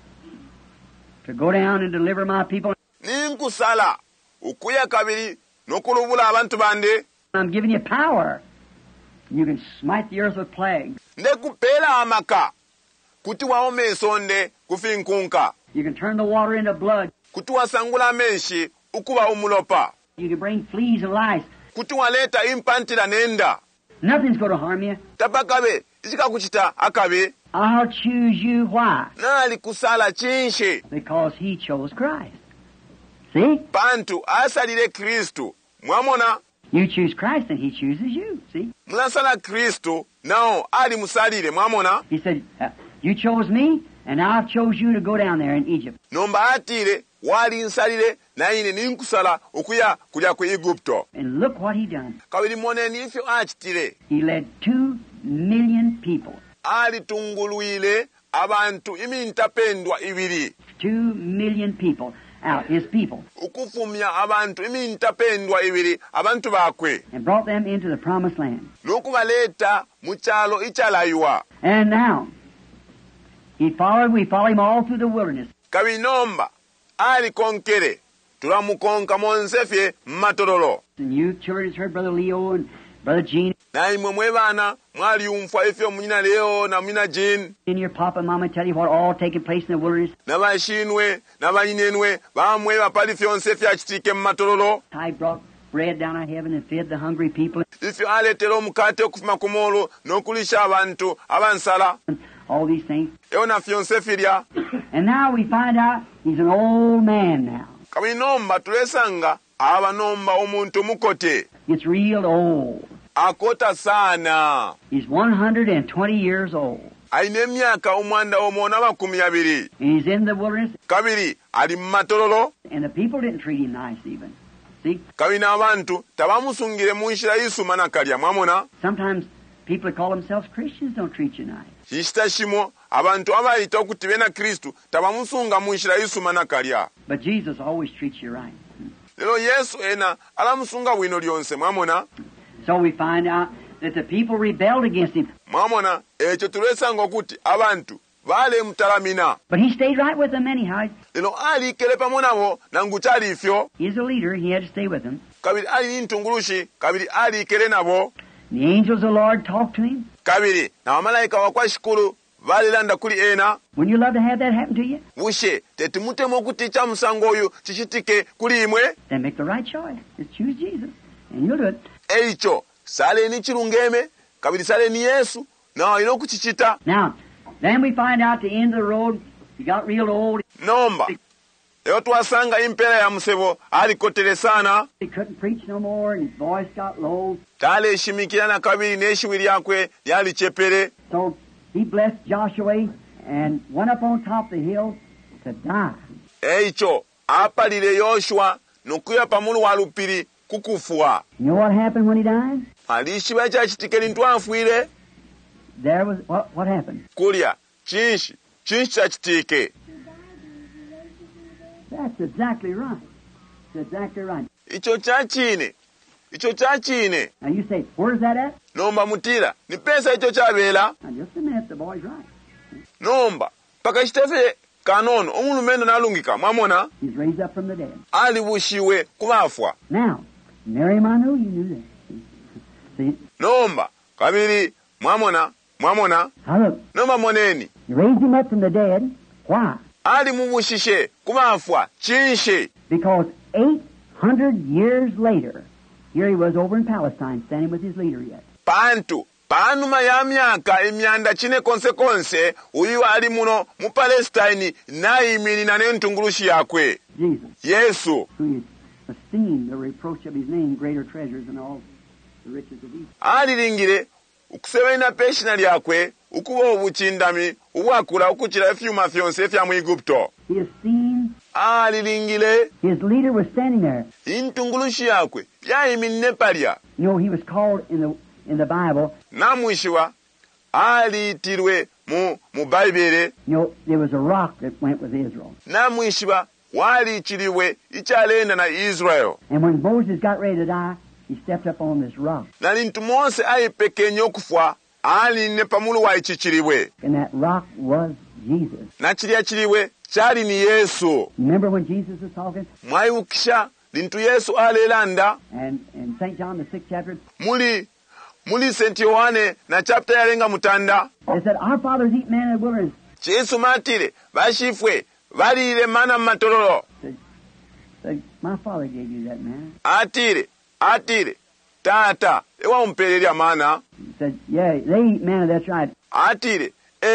to go down and deliver my people. ninkusala ukuya kabiri nokulubula abantu bande. I'm giving you power. You can smite the earth with plagues. ndekupela amaka kuti waome esonde kufinkunka You can turn the water into blood. kuti wasangula menshi ukuba umulopa You can bring fleas and lice. kuti waleta impantira nenda Nothing's going to harm you. tapakabe ichikakuchita akabe. I'll choose you. Why? nali kusala chinshi Because he chose Christ. See? pantu asalile Kristu mwamona. You choose Christ and he chooses you. See? mulasala Kristu nawo ali musalile mwamona. He said, you chose me, and now I've chose you to go down there in Egypt. nomba atile wali nsalile naine ninkusala okuya kulya ku Igupto. And look what he done. kabiri moneni ifyo achitile He led 2 million people. alitungulwile abantu imintapendwa ibiri 2 million people out, his people, ukufumya abantu imintapendwa ibiri abantu bakwe and brought them into the promised land. n'okubaleta mu kyalo ikyalayiwa. And now, we follow him all through the wilderness. kabinomba alikonkere tulamukonka monsefye mmatololo. And you children has heard Brother Leo and Brother Gene naimwe mwe bana mwaliyumfa ifyo munyina Leo na munyina Jean and your papa and mama tell you what all taking place in the wilderness. n'abashinwe n'abanyinenwe bamwe bapali fyonse fyachitike mmatololo. I brought bread down out of heaven and fed the hungry people ifyo aletera omukate okufuma ku moolo n'okulisha abantu abansala. and all these things. eyo fyonse filya. And now we find out he's an old man now. kabinomba tulesanga abanomba omuntu mukote Gets real old. akota sana. He's 120 years old. Aine emyaka omwanda omwona 20. He's in the wilderness, Kabiri ali mmatololo. and the people didn't treat him nice even. See, Kabiri n'abantu tabamusungire mu nshira y'isuma nakalya mwamona. sometimes people that call themselves Christians don't treat you nice. Kishita shimo abantu abayita okuti bena Kristu tabamusunga mu nshira y'isuma nakalya. But Jesus always treats you right. Lero Yesu ena alamusunga bwino lyonse mwamona. So we find out that the people rebelled against him. Mwamona ekyo tulesanga okuti abantu bale mutalamina. But he stayed right with them anyhow. Lero ali kele pamwe nabo nangu kyali ifyo. He's a leader. He had to stay with them. Kabiri ali ntungulushi, kabiri ali kele nabo. And the angels of the Lord talked to him. Kabiri na wamalayika wakwashikulu balilanda kuli ena. Wouldn't you love to have that happen to you? Bushe tetimutemu okuti kya musango oyo kishitike kuli imwe. Then make the right choice. Just choose Jesus, and you'll do it. Eicho sale ni chirungeme, kabiri sale ni Yesu na walina okukichita. Now, then we find out the end of the road, he got real old. Nomba eyo twasanga impera ya musebo alikotere sana. He couldn't preach no more, and his voice got low. Tale eshimikira na kabiri n'eshiwi lyakwe lyali chepere. So he blessed Joshua and went up on top of the hill to die. Eicho apalire Yoshua nokuya pamulu walupiri kukufua. You know what happened when he died? Alishiba chachitikeli ntwafwire. There was, what happened? Kulya chinshi chachitike. That's exactly right. That's exactly right. Icho chachine. Now you say, where's that at? Nomba mutira ni pesa icho chabela. Now just a minute, the boy's right. Nomba pakashitefe kanono omulumendo nalungika mwamona. He's raised up from the dead. Alibushiwe kubafwa. Now, Miriam, I knew you knew that. See? Nomba kabiri mwamona. Now look, Nomba moneni. you raised him up from the dead. Why? Ali mubushishe kubafwa chinshi. Because 800 years later, here he was over in Palestine, standing with his leader yet. Pantu panuma ya myaka emyanda chine konse uyu ali muno mu Palestine nayimilina n'entungulushi yakwe. Jesus, Yesu who esteemed the reproach of his name greater treasures than all the riches of Egypt. alilingire okusebena peshina lyakwe ukuba obuchindami ubwakula okukira efyuma fyonse fya mu Igupto. He esteemed, Alilingire his leader was standing there. intungulushi yakwe yayimilne palya. You know, he was called in the Bible, Namwishiwa aliitirwe mu Baibele. you know, there was a rock that went with Israel. Namwishiwa waliichiriwe ikyalenda na Israel. And when Moses got ready to die, he stepped up on this rock. Nalintu Mose ayipekenye okufwa alinne pamulu wa ichichiriwe. And that rock was Jesus. Na chilya chiliwe chali ni Yesu. Remember when Jesus was talking? Mwayukisha lintu Yesu alelanda And in St. John, the 6th chapter, muli St. Yohane na chapter yalenga mutanda. they said, our fathers eat manna in the wilderness. Yesu matile bashifwe balire mana matololo. Said, my father gave you that manna. Atire tata ewa umpelerya mana. He said, yeah, they eat manna, that's right. Atire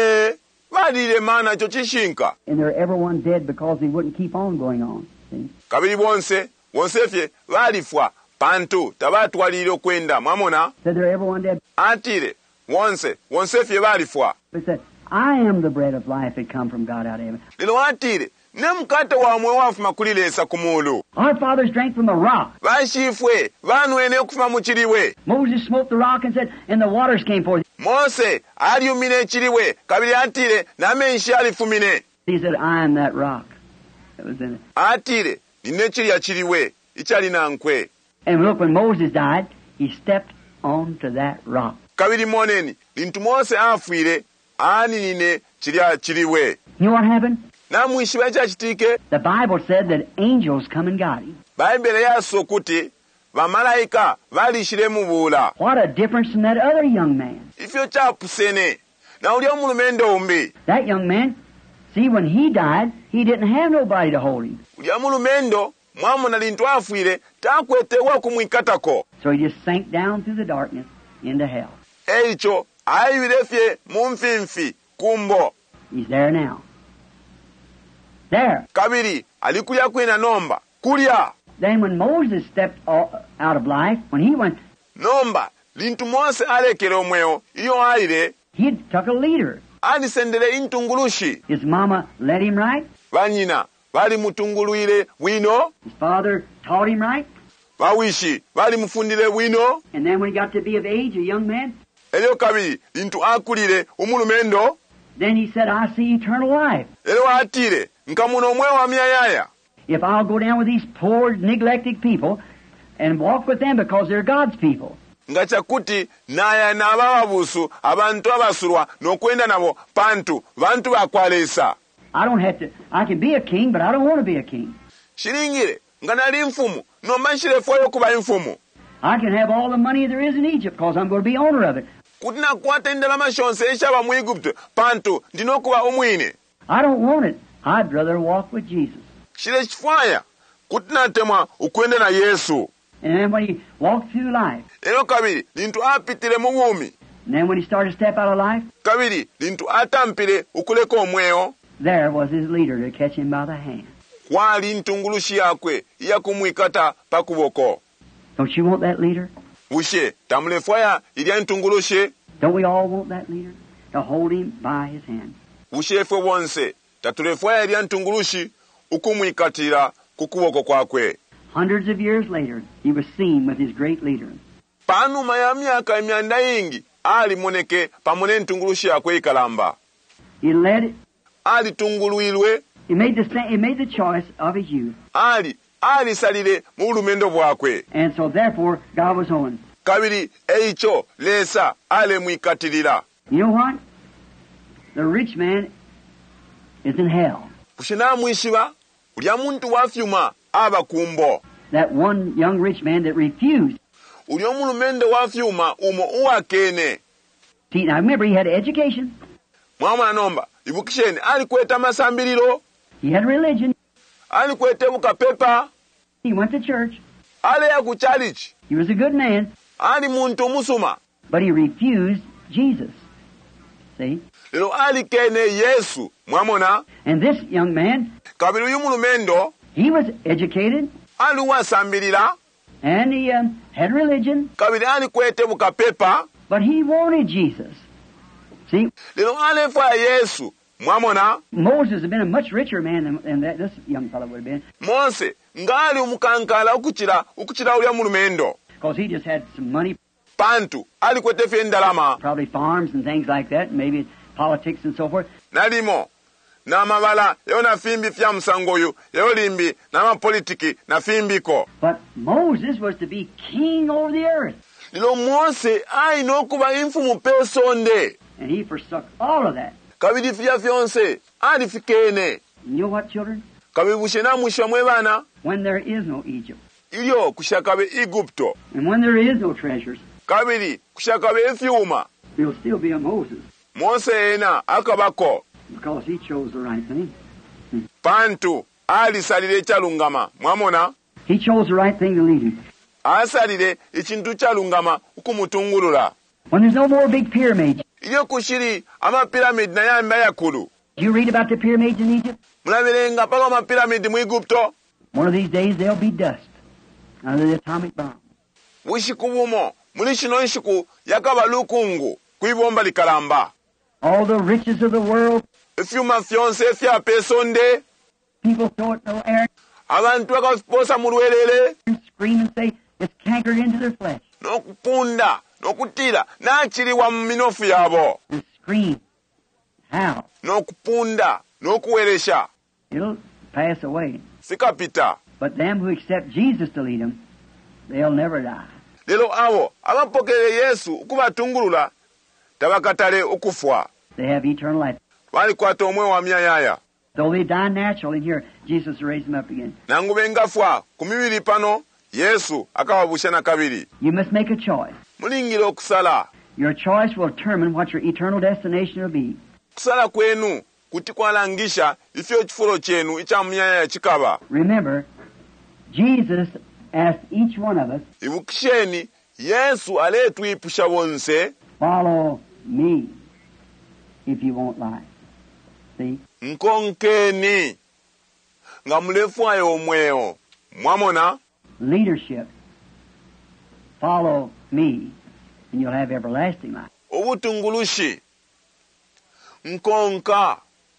balire mana cho chishinka. And they're everyone dead because he wouldn't keep on going on. See? Kabili bonse fye balifwa pantu tabatwalire okwenda mwamona. Said they're everyone dead. Atire wonse fye balifwa. But said, I am the bread of life that come from God out of heaven. Lilo atire ne mukate wamwe wafuma kulilesa kumulu. Our fathers drank from a rock. Bashifwe banwene okufuma mu chiliwe. Moses smote the rock and said, and the waters came forth. Mose aliumine chiliwe kabili atire namenshi alifumine. He said, I am that rock that was in it. Atire nine chilya chiliwe ichalina nkwe. And look, when Moses died, he stepped onto that rock. Kabili moneni lintu Mose afwire aninine chilya chiliwe. You know what happened? Namwishiwa chachitike. The Bible said that angels come and got him. Baibele yaso kuti bamalayika balishire mubula. What a difference from that other young man. Ifyo chapusene na uli omulumendo umbi. That young man, see, when he died, he didn't have nobody to hold him. Uli omulumendo mwamuna lintu afwire takwetewa kumwikatako. So he just sank down through the darkness into hell. Eicho ayiwirefye mumfimfi kumbo. He's there now. There. Kabiri alikulya kwena nomba kulya. Then when Moses stepped out of life, when he went, Nomba lintu Mose alekele omweyo iyo aile He took a leader. alisendele intungulushi. His mama led him right. Banyina bali mutunguluire bwino, His father taught him right. bawishi bali mufundire bwino. And then when he got to be of age, a young man, Elyo kabiri lintu akulire umulumendo, then he said, I see eternal life. elyo atire nkamuno omweyo wa myayaya. If I'll go down with these poor, neglected people and walk with them because they're God's people. Nga chakuti naya n'abawabusu abantu abasulwa n'okwenda nabo pantu bantu bakwalesa. I can be a king, but I don't want to be a king. Shiringire nga nali mfumu nomba nshirefoyo kuba mfumu. I can have all the money there is in Egypt because I'm going to be owner of it. Kuti nakwata endalama shonse eshaba mu Igupto pantu ndinokuba omwine. I don't want it. I'd rather walk with Jesus. Shire chifwaya kuti natemwa ukwenda na Yesu. And then when he walked through life, Ero kabiri lintu apitire mu bwumi. and then when he started to step out of life, Kabiri lintu atampire ukuleka omweyo. there was his leader to catch him by the hand. Kwali ntungulushi yakwe iyakumwikata pakuboko. Don't you want that leader? Bushe tamulefwaya ilya ntungulushi. Don't we all want that leader? To hold him by his hand. Bushefwe bonse tatulefwaya ilya ntungulushi ukumwikatira kukuboko kwakwe. Hundreds of years later, he was seen with his great leader. Panuma ya myaka emyanda yingi ali moneke pamone ntungulushi yakwe ikalamba. He led it. Ali tunguluilwe. He made the choice of his youth. Ali salire mu bulumendo bwakwe. And so therefore, God was on. Kabiri eicho lesa ale mwikatirira. You know what? The rich man is in hell. Kushina mwishiba ulya muntu wafyuma aba kumbo. That one young rich man that refused. Ulya omulumendo wafyuma umo uwakene. See, now remember, he had education. Mwama nomba ibukisheni alikweta masambiriro. He had religion. Alikwete bukapepa. He went to church. Ale ya kuchalichi. He was a good man. Ali muntu musuma. But he refused Jesus. See? Lero ali kene Yesu. Mwamona. And this young man, Kabiri uyu mulumendo he was educated. ali wasambirira. And he had religion. Kabiri alikwete bukapepa. But he wanted Jesus. See? Lero alefwa Yesu. Mwamona. Moses had been a much richer man than this young fellow would have been. Mose ngali umukankala ukuchira ulya mulumendo. Because he just had some money, Pantu alikwete fye ndalama. probably farms and things like that, and maybe politics and so forth. Nalimo n'amabala yona fimbi fya musangoyo yolimbi n'amapolitiki na fimbiko. But Moses was to be king over the earth. Lilo Mose ayina okuba infumu pesonde. And he forsook all of that. Kabiri fya fyonse alifikene. And you know what, children? Kabiri bushena mwisha mwebana. When there is no Egypt, Ilyo kushakabe Igupto. and when there is no treasures, Kabiri kushakabe efyuma. there'll still be a Moses, Mose ena akabako. because he chose the right thing. Pantu alisalire ekyalungama. Mwamona. He chose the right thing to lead him. Asalire ekintu kyalungama okumutungulula. When there's no more big pyramids, Ilyo kushiri amapiramidi naye amayakulu. you read about the pyramids in Egypt? Mulabirenga paka amapiramidi mu Igupto. One of these days they'll be dust under the atomic bomb. Bushiku bumo muli shino nshiku yakaba lukungu kwibomba likalamba. All the riches of the world, Efyuma fyonse fya pesonde. people throw it in the air Abantu bakaposa mu lwerere. and scream and say it's cankered into their flesh. N'okupunda n'okutira n'akiriwa mu minofu yabo. And scream. How? N'okupunda n'okuweresha. It'll pass away. Sikapita. But them who accept Jesus to lead them, they'll never die. Lero abo abapokerere Yesu okubatungulula tabakatale okufwa. They have eternal life. Balikwata omwe wa myayaya. Though they die naturally, here, Jesus will raise them up again. Nangu bengafwa ku mibiri pano Yesu akababusha na kabiri. You must make a choice. Mulingire okusala. Your choice will determine what your eternal destination will be. Kusala kwenu kuti kwalangisha ifyo chifulo chenu icha myayaya chikaba. Remember, Jesus asked each one of us, Ibukisheni Yesu aletwipusha bonse. follow me if you won't lie. See? Nkonkeni nga mulefwayo omweyo. Mwamona. Leadership. Follow me and you'll have everlasting life. obutungulushi nkonka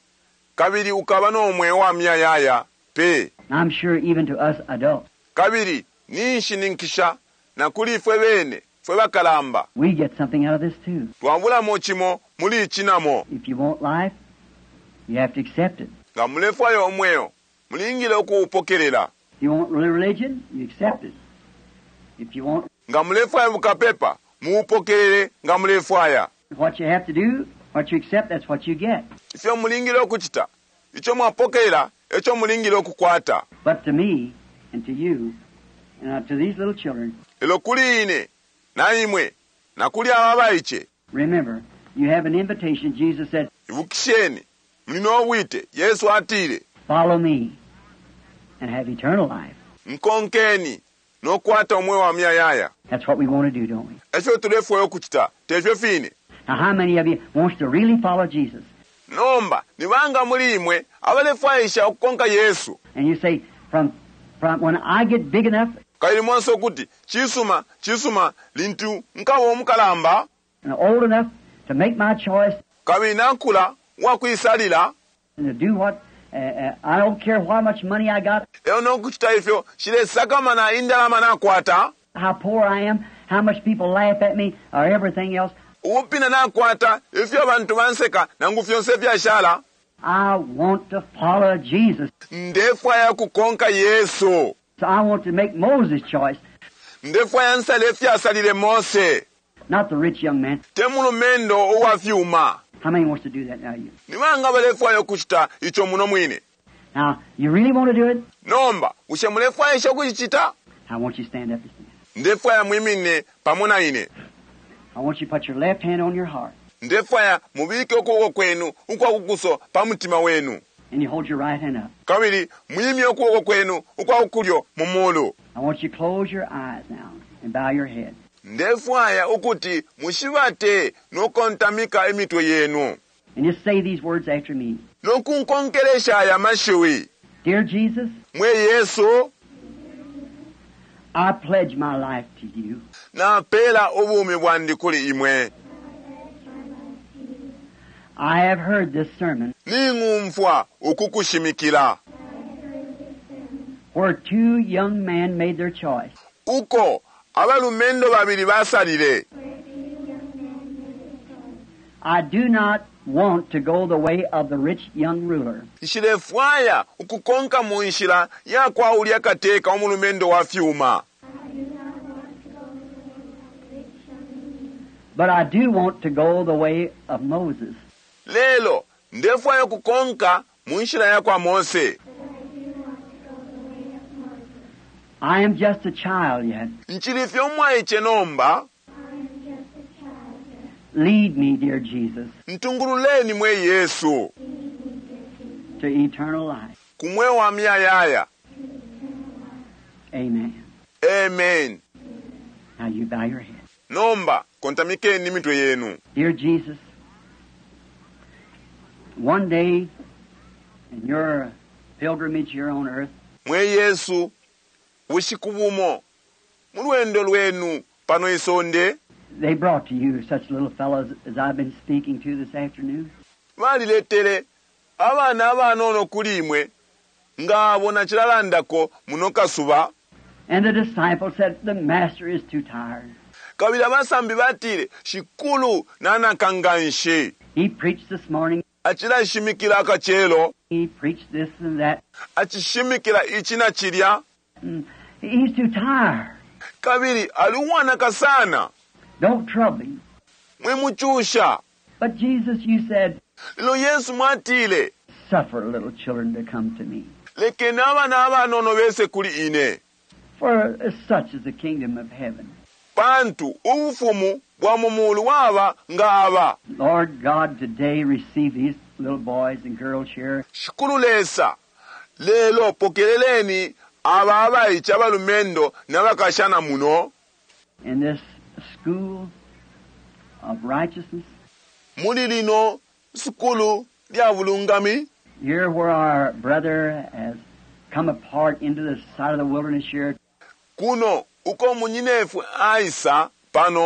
kabiri ukaba n'omweyo wa myayaya pe I'm sure even to us adults, kabiri ninshi ninkisha na kuli fwe bene fwe bakalamba we get something out of this too. twambulamu kimo muli kinamo If you want life, you have to accept it. nga mulefayo omweyo mulingile okuwupokerera If you want religion, you accept it. If you want nga mulefayo bukapepa muwupokerere nga mulefaya what you have to do, what you accept, that's what you get. ifyo mulingile okukita ikyo mwapokerera ekyo mulingile okukwata But to me, and to you, and to these little children, elo kuli ine naimwe na kuli ababayiche remember, you have an invitation. Jesus said, ibukisheni mulina obwite yesu atire follow me and have eternal life. nkonkeni n'okwata omweyo wa myayaya That's what we want to do, don't we? efyo tulefueyo okukita tefyo fine Now, how many of you wants to really follow Jesus? nomba nibanga muli imwe abalefwayisha okukonka yesu And you say, from when I get big enough kaili mwanso kuti chisuma lintu nkaba omukalamba and old enough to make my choice kabili nankula wakwisalira and to do what, I don't care how much money I got, eyo n'okukita ifyo shiresakamana indalama nakwata how poor I am, how much people laugh at me, or everything else. ubupina nakwata ifyo abantu banseka nangu fyonse vyashala I want to follow Jesus. ndefwaya kukonka yesu So I want to make Moses' choice, ndefwaya nsala efyasalire mose not the rich young man. temulumendo owafyuma How many wants to do that now? You. nibanga balefwayo kuchita icho muno mwine Now, you really want to do it? nomba ushe mulefwaya isho kuchichita I want you to stand up and stand. ndefwaya mwimine pamona ine I want you to put your left hand on your heart, ndefwaya mubike ukuboko kwenu ukwakukuso pamutima wenu and you hold your right hand up. kabili mwimye ukuboko kwenu ukwakukulyo mumulu I want you to close your eyes now and bow your head. ndefwaya ukuti mushibate nokontamika emitwe yenu And just say these words after me. nokunkonkeresha aya mashiwi Dear Jesus, mwe yesu I pledge my life to you. napela obuumi bwandi kuli imwe I have heard this sermon ning'umfwa okukushimikira where two young men made their choice. uko abalumendo babiri basalire I do not want to go the way of the rich young ruler. nshirefwaya ukukonka mu nshira yakwawulya kateeka omulumendo wa fyuma But I do want to go the way of Moses. leelo ndefwaya kukonka mu nshira yakwa mose I am just a child yet. nchilifye omwayi chenomba Lead me, dear Jesus, ntungululeni mwe yesu to eternal life. kumwe wa myayaya Amen. amen Now you bow your head. nomba kontamikeni mitwe yenu Dear Jesus, one day in your pilgrimage here on earth, mwe yesu bushikubumo mu lwendo lwenu pano isonde they brought to you such little fellows as I've been speaking to this afternoon. baliletere abaana abaana ono kuli imwe ng'abo nakiralandako muno kasuba And the disciples said, the master is too tired. kabila basambi batire shikulu nanakanganshe He preached this morning. akirashimikira akachelo He preached this and that. akishimikira ichi na chirya And he's too tired. kabiri aliwana kasana Don't trouble him. mwe muchusha But Jesus, you said, lilo yesu mwatile suffer little children to come to me. lekeni abaana abaana ono bese kuli ine For such is the kingdom of heaven. pantu ubufumu bwa mumulu waba ng'aba Lord God, today receive these little boys and girls here. shikululesa leelo pokeleleni aba abayicha abalumendo n'abakashana muno In this school of righteousness, muli lino sukulu lya bulungami here where our brother has come apart into the side of the wilderness here, kuno uko munyinefu aisa pano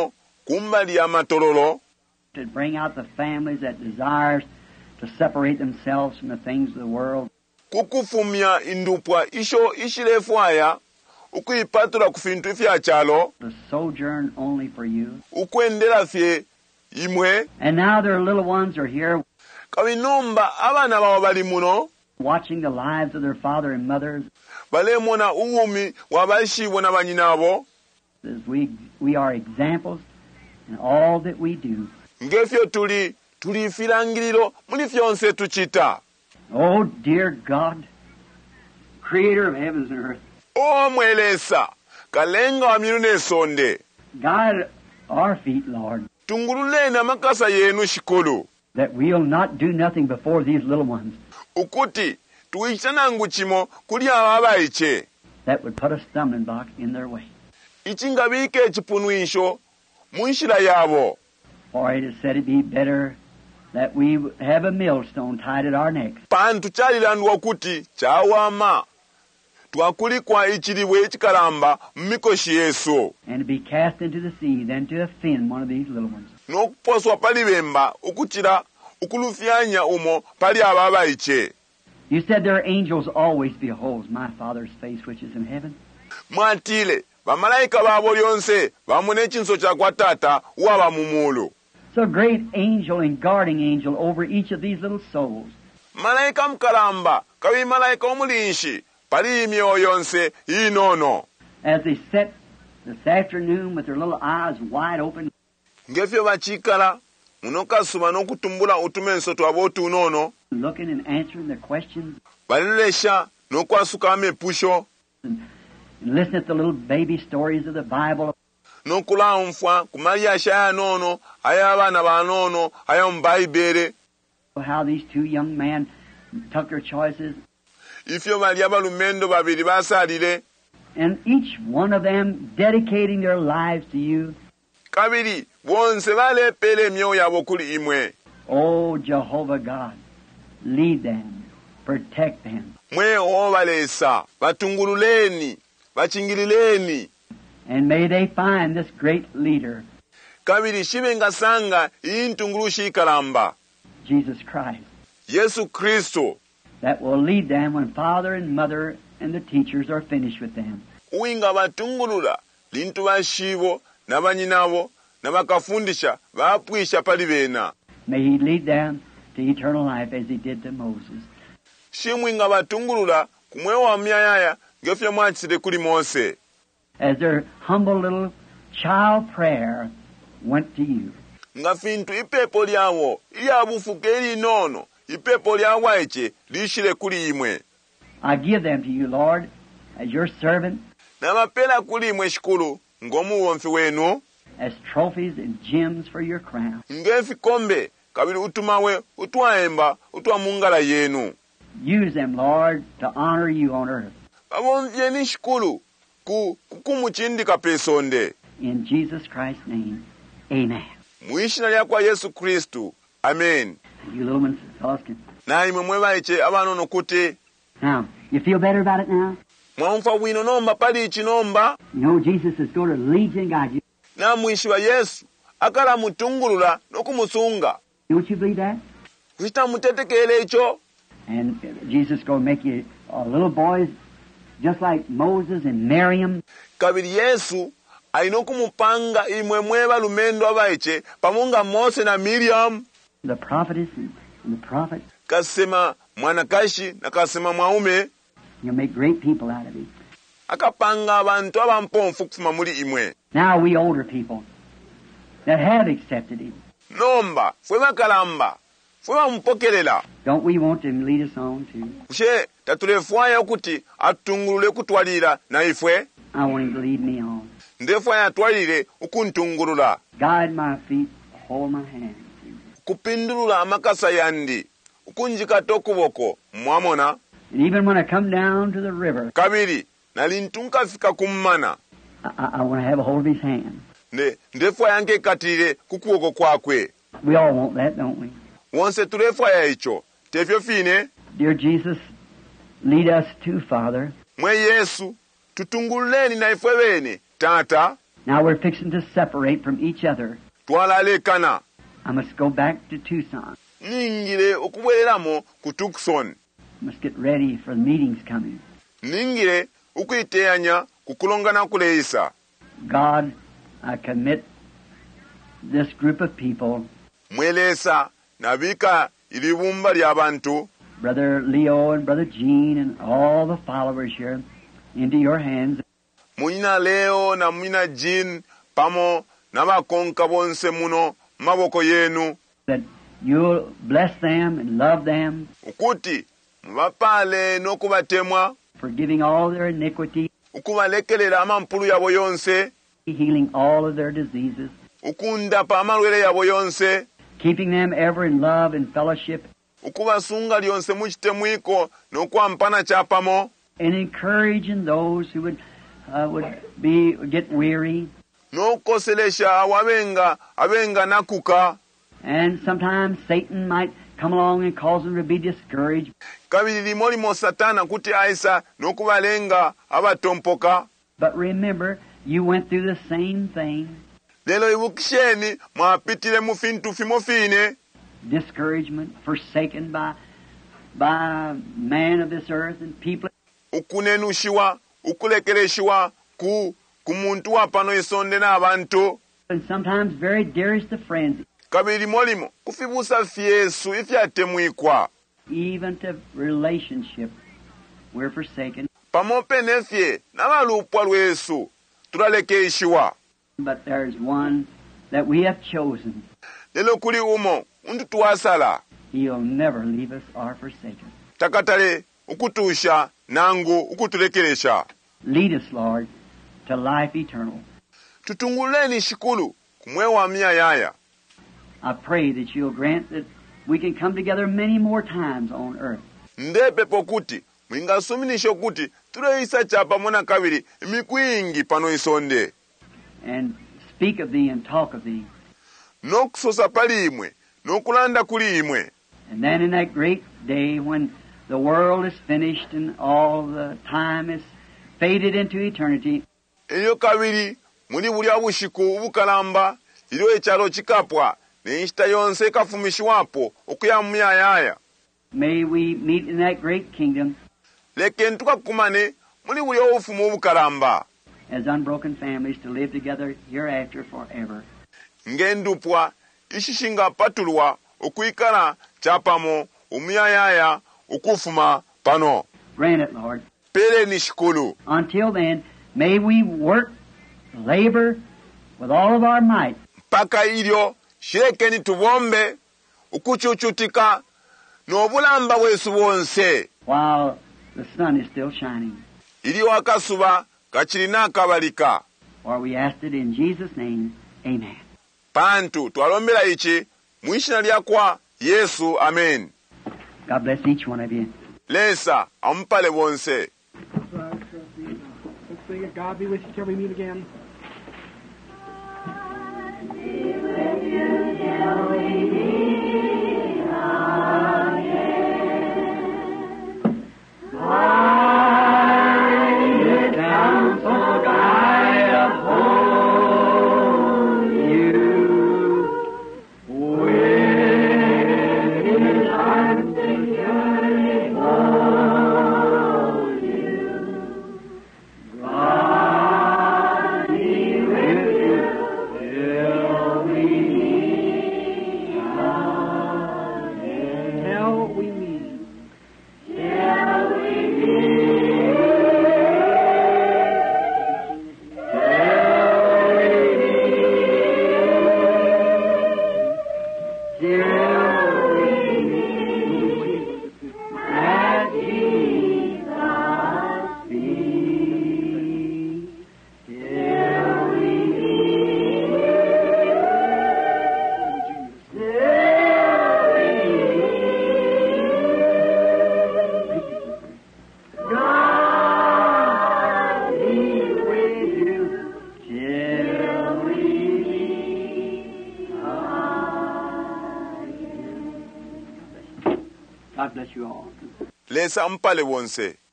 kumbali ya matololo to bring out the families that desires to separate themselves from the things of the world. kukufumya indupwa isho ishilefwaya ukuyipatula ku fintu ifya chalo To sojourn only for you. ukwendela fye imwe And now their little ones are here kabinomba abana bawo bali muno watching the lives of their father and mothers balemona uwumi wa bashibo na banyinabo as we are examples in all that we do. ngefyo tuli ifilangililo muli fyonse tuchita. Oh, dear God, creator of heavens and earth, O mwelesa kalenga wa milu nesonde guide our feet, Lord, tungululeni amakasa yenu shikulu that we'll not do nothing before these little ones ukuti tuichanangu chimo kuli ababayiche that would put a stumbling block in their way. ichingabike echipunwisho munshila yabo. For it is said it'd be better that we have a millstone tied at our necks pantu chalilandwa kuti chawama twakulikwa ichilibwe echikalamba mmikoshi yesu and to be cast into the sea than to offend one of these little ones. n'okuposwa palibemba ukuchira ukulufyanya umo pali ababayiche. You said their angels always beholds my Father's face which is in heaven. mwatile bamalayika babo lyonse bamuna echinso cha kwa tata waba mumulu. So a great angel and guarding angel over each of these little souls. malayika mkalamba kabi malayika omulinshi pali imyoyo yonse inono As they sit this afternoon with their little eyes wide open, ngefyo bachikala munokasuma n'okutumbula utumenso twabo otunono looking and answering their questions, balilesha n'okwasuka amepusho and listening to the little baby stories of the Bible, n'okulamfwa kumalyasha yanono ay'abaana banono ay'omu bayibere how these two young men took their choices, ifyo bali abalumendo babiri basalire and each one of them dedicating their lives to you. kabiri bonse balepera emyoyo yabo kuli imwe. Oh, Jehovah God, lead them, protect them, mweho balesa batungululeni bachingilileni and may they find this great leader, kabiri shibe ngasanga intungulushi ikalamba Jesus Christ, Yesu Kristo that will lead them when father and mother and the teachers are finished with them. uwinga batungulula lintu bashibo nabanyinabo nabakafundisha bapwisha pali bena. May he lead them to eternal life as he did to Moses. shimwinga batungulula kumwewa myayaya ngefya mwachisile kuli Mose As their humble little child prayer went to you. nga fintu ipepo lyawo ilyabufuka elinono ipepo lyawaiche lishile kuli imwe I give them to you, Lord, as your servant, namapela kuli imwe shikulu ng'omuwomfi wenu as trophies and gems for your crown. ng'efikombe kabili utumawe utwaemba utwamungala yenu. Use them, Lord, to honor you on earth. babomvyeni shikulu kukumuchindika pesonde In Jesus Christ's name, amen. mwishina lyakwa Yesu Kristu, amen. You little ones, fellas, can... na imwe mwebaiche abanono kuti Now, you feel better about it now? mwamfa bwino nomba pali ichinomba You know Jesus is going to lead you and guide you. na mwishiwa Yesu akala mutungulula n'okumusunga Don't you believe that? kuchita mutetekele icho. And Jesus is going to make you little boys just like Moses and Miriam. kabiri Yesu alina okumupanga imwe mweba lumendo abaiche pamunga Mose na Miriam The prophetess and the prophet. kasema mwanakashi na kasema mwaume You'll make great people out of it. akapanga abantu abampomfu kufuma muli imwe. Now we older people that have accepted him, nomba fwe bakalamba fwe bamupokelela don't we want him to lead us on too? kushe tatulefwaya okuti atungulule kutwalira na ifwe I want him to lead me on. ndefwaya atwalire okuntungulula Guide my feet, hold my hand. kupindulula amakasa yandi ukunjikata okuboko mwamona. And even when I come down to the river, kabiri nali ntunkafika kummana I want to have a hold of his hand. ndefwaya nkekatire kukuwoko kwakwe. We all want that, don't we? wonse tulefwaya icho tefyo fine. Dear Jesus, lead us too, Father. mwe Yesu tutungululeni na ifwe bene tata Now we're fixing to separate from each other. twalalekana. I must go back to Tucson. Ningire okubwereramo ku Tucson. I must get ready for the meetings coming. Ningire okuyiteanya kukulongana kuleisa. God, I commit this group of people, Mwelesa nabika ilibumba ly'abantu, Brother Leo and Brother Gene and all the followers here, into your hands. Mwina Leo na mwina Jean pamo n'abakonka bonse muno maboko yenu, That you'll bless them and love them, ukuti mubapale n'okubatemwa, forgiving all their iniquity, ukubalekerera amampulu yabo yonse, healing all of their diseases, ukundapa amalwere yabo yonse, keeping them ever in love and fellowship, ukubasunga lyonse mukitemwiko n'okwampana kyapamo, and encouraging those who would get weary. n'okukoselesha abenga nakuka. And sometimes Satan might come along and cause them to be discouraged. Kabiri limolimo Satana kuti aisa n'okubalenga abatompoka. But remember, you went through the same thing. Lelo ibukisheni mwapitile mu fintu fimofine. Discouragement, forsaken by man of this earth and people. Ukunenushiwa, ukulekeleshiwa ku muntu wapano isonde n'abantu. And sometimes very dearest of friends. Kabiri molimo kufibusa fyesu ifyatemwikwa. Even to relationship, we're forsaken. Pamope nefye n'abalupwa lwesu tulalekeishiwa. But there's one that we have chosen. Lelo kuli umo untu tuwasala. He'll never leave us or forsake us. Takatale ukutusha nangu ukutulekelesha. Lead us, Lord, to life eternal. Tutunguleni shikulu kumwewa miya yaya. I pray that you'll grant that we can come together many more times on earth. Ndepe pokuti mwingasuminisho kuti tuleisa chapa mona kabiri mikwingi pano isonde. And speak of thee and talk of thee. Nokusosa pali imwe, nokulanda kuli imwe. And then in that great day when the world is finished and all the time is faded into eternity, Iyo kabiri muli buli abushiku bukalamba ilo echalo chikapwa nenshita yonse kafumishwapo okuya muyayaya. may we meet in that great kingdom Leke ntukakumane muli buli obufumu bukalamba. as unbroken families to live together hereafter forever. Ngendupwa ishishinga patulwa okuikala chapamo umuyayaya ukufuma pano. Grant it, Lord. Pele ni shikulu. Until then, may we work, labor with all of our might, Paka ilyo shirekeni tubombe ukuchuchutika n'obulamba bwesu bwonse while the sun is still shining. ilyo akasuba kachirina akabalika. For we asked it in Jesus' name. Amen. Pantu twalombera ichi mwishina lyakwa Yesu, amen. God bless each one of you. Lesa ampale bonse. Let's sing it. God be with you till we meet again. God bless you all. Lesa ampale bonse.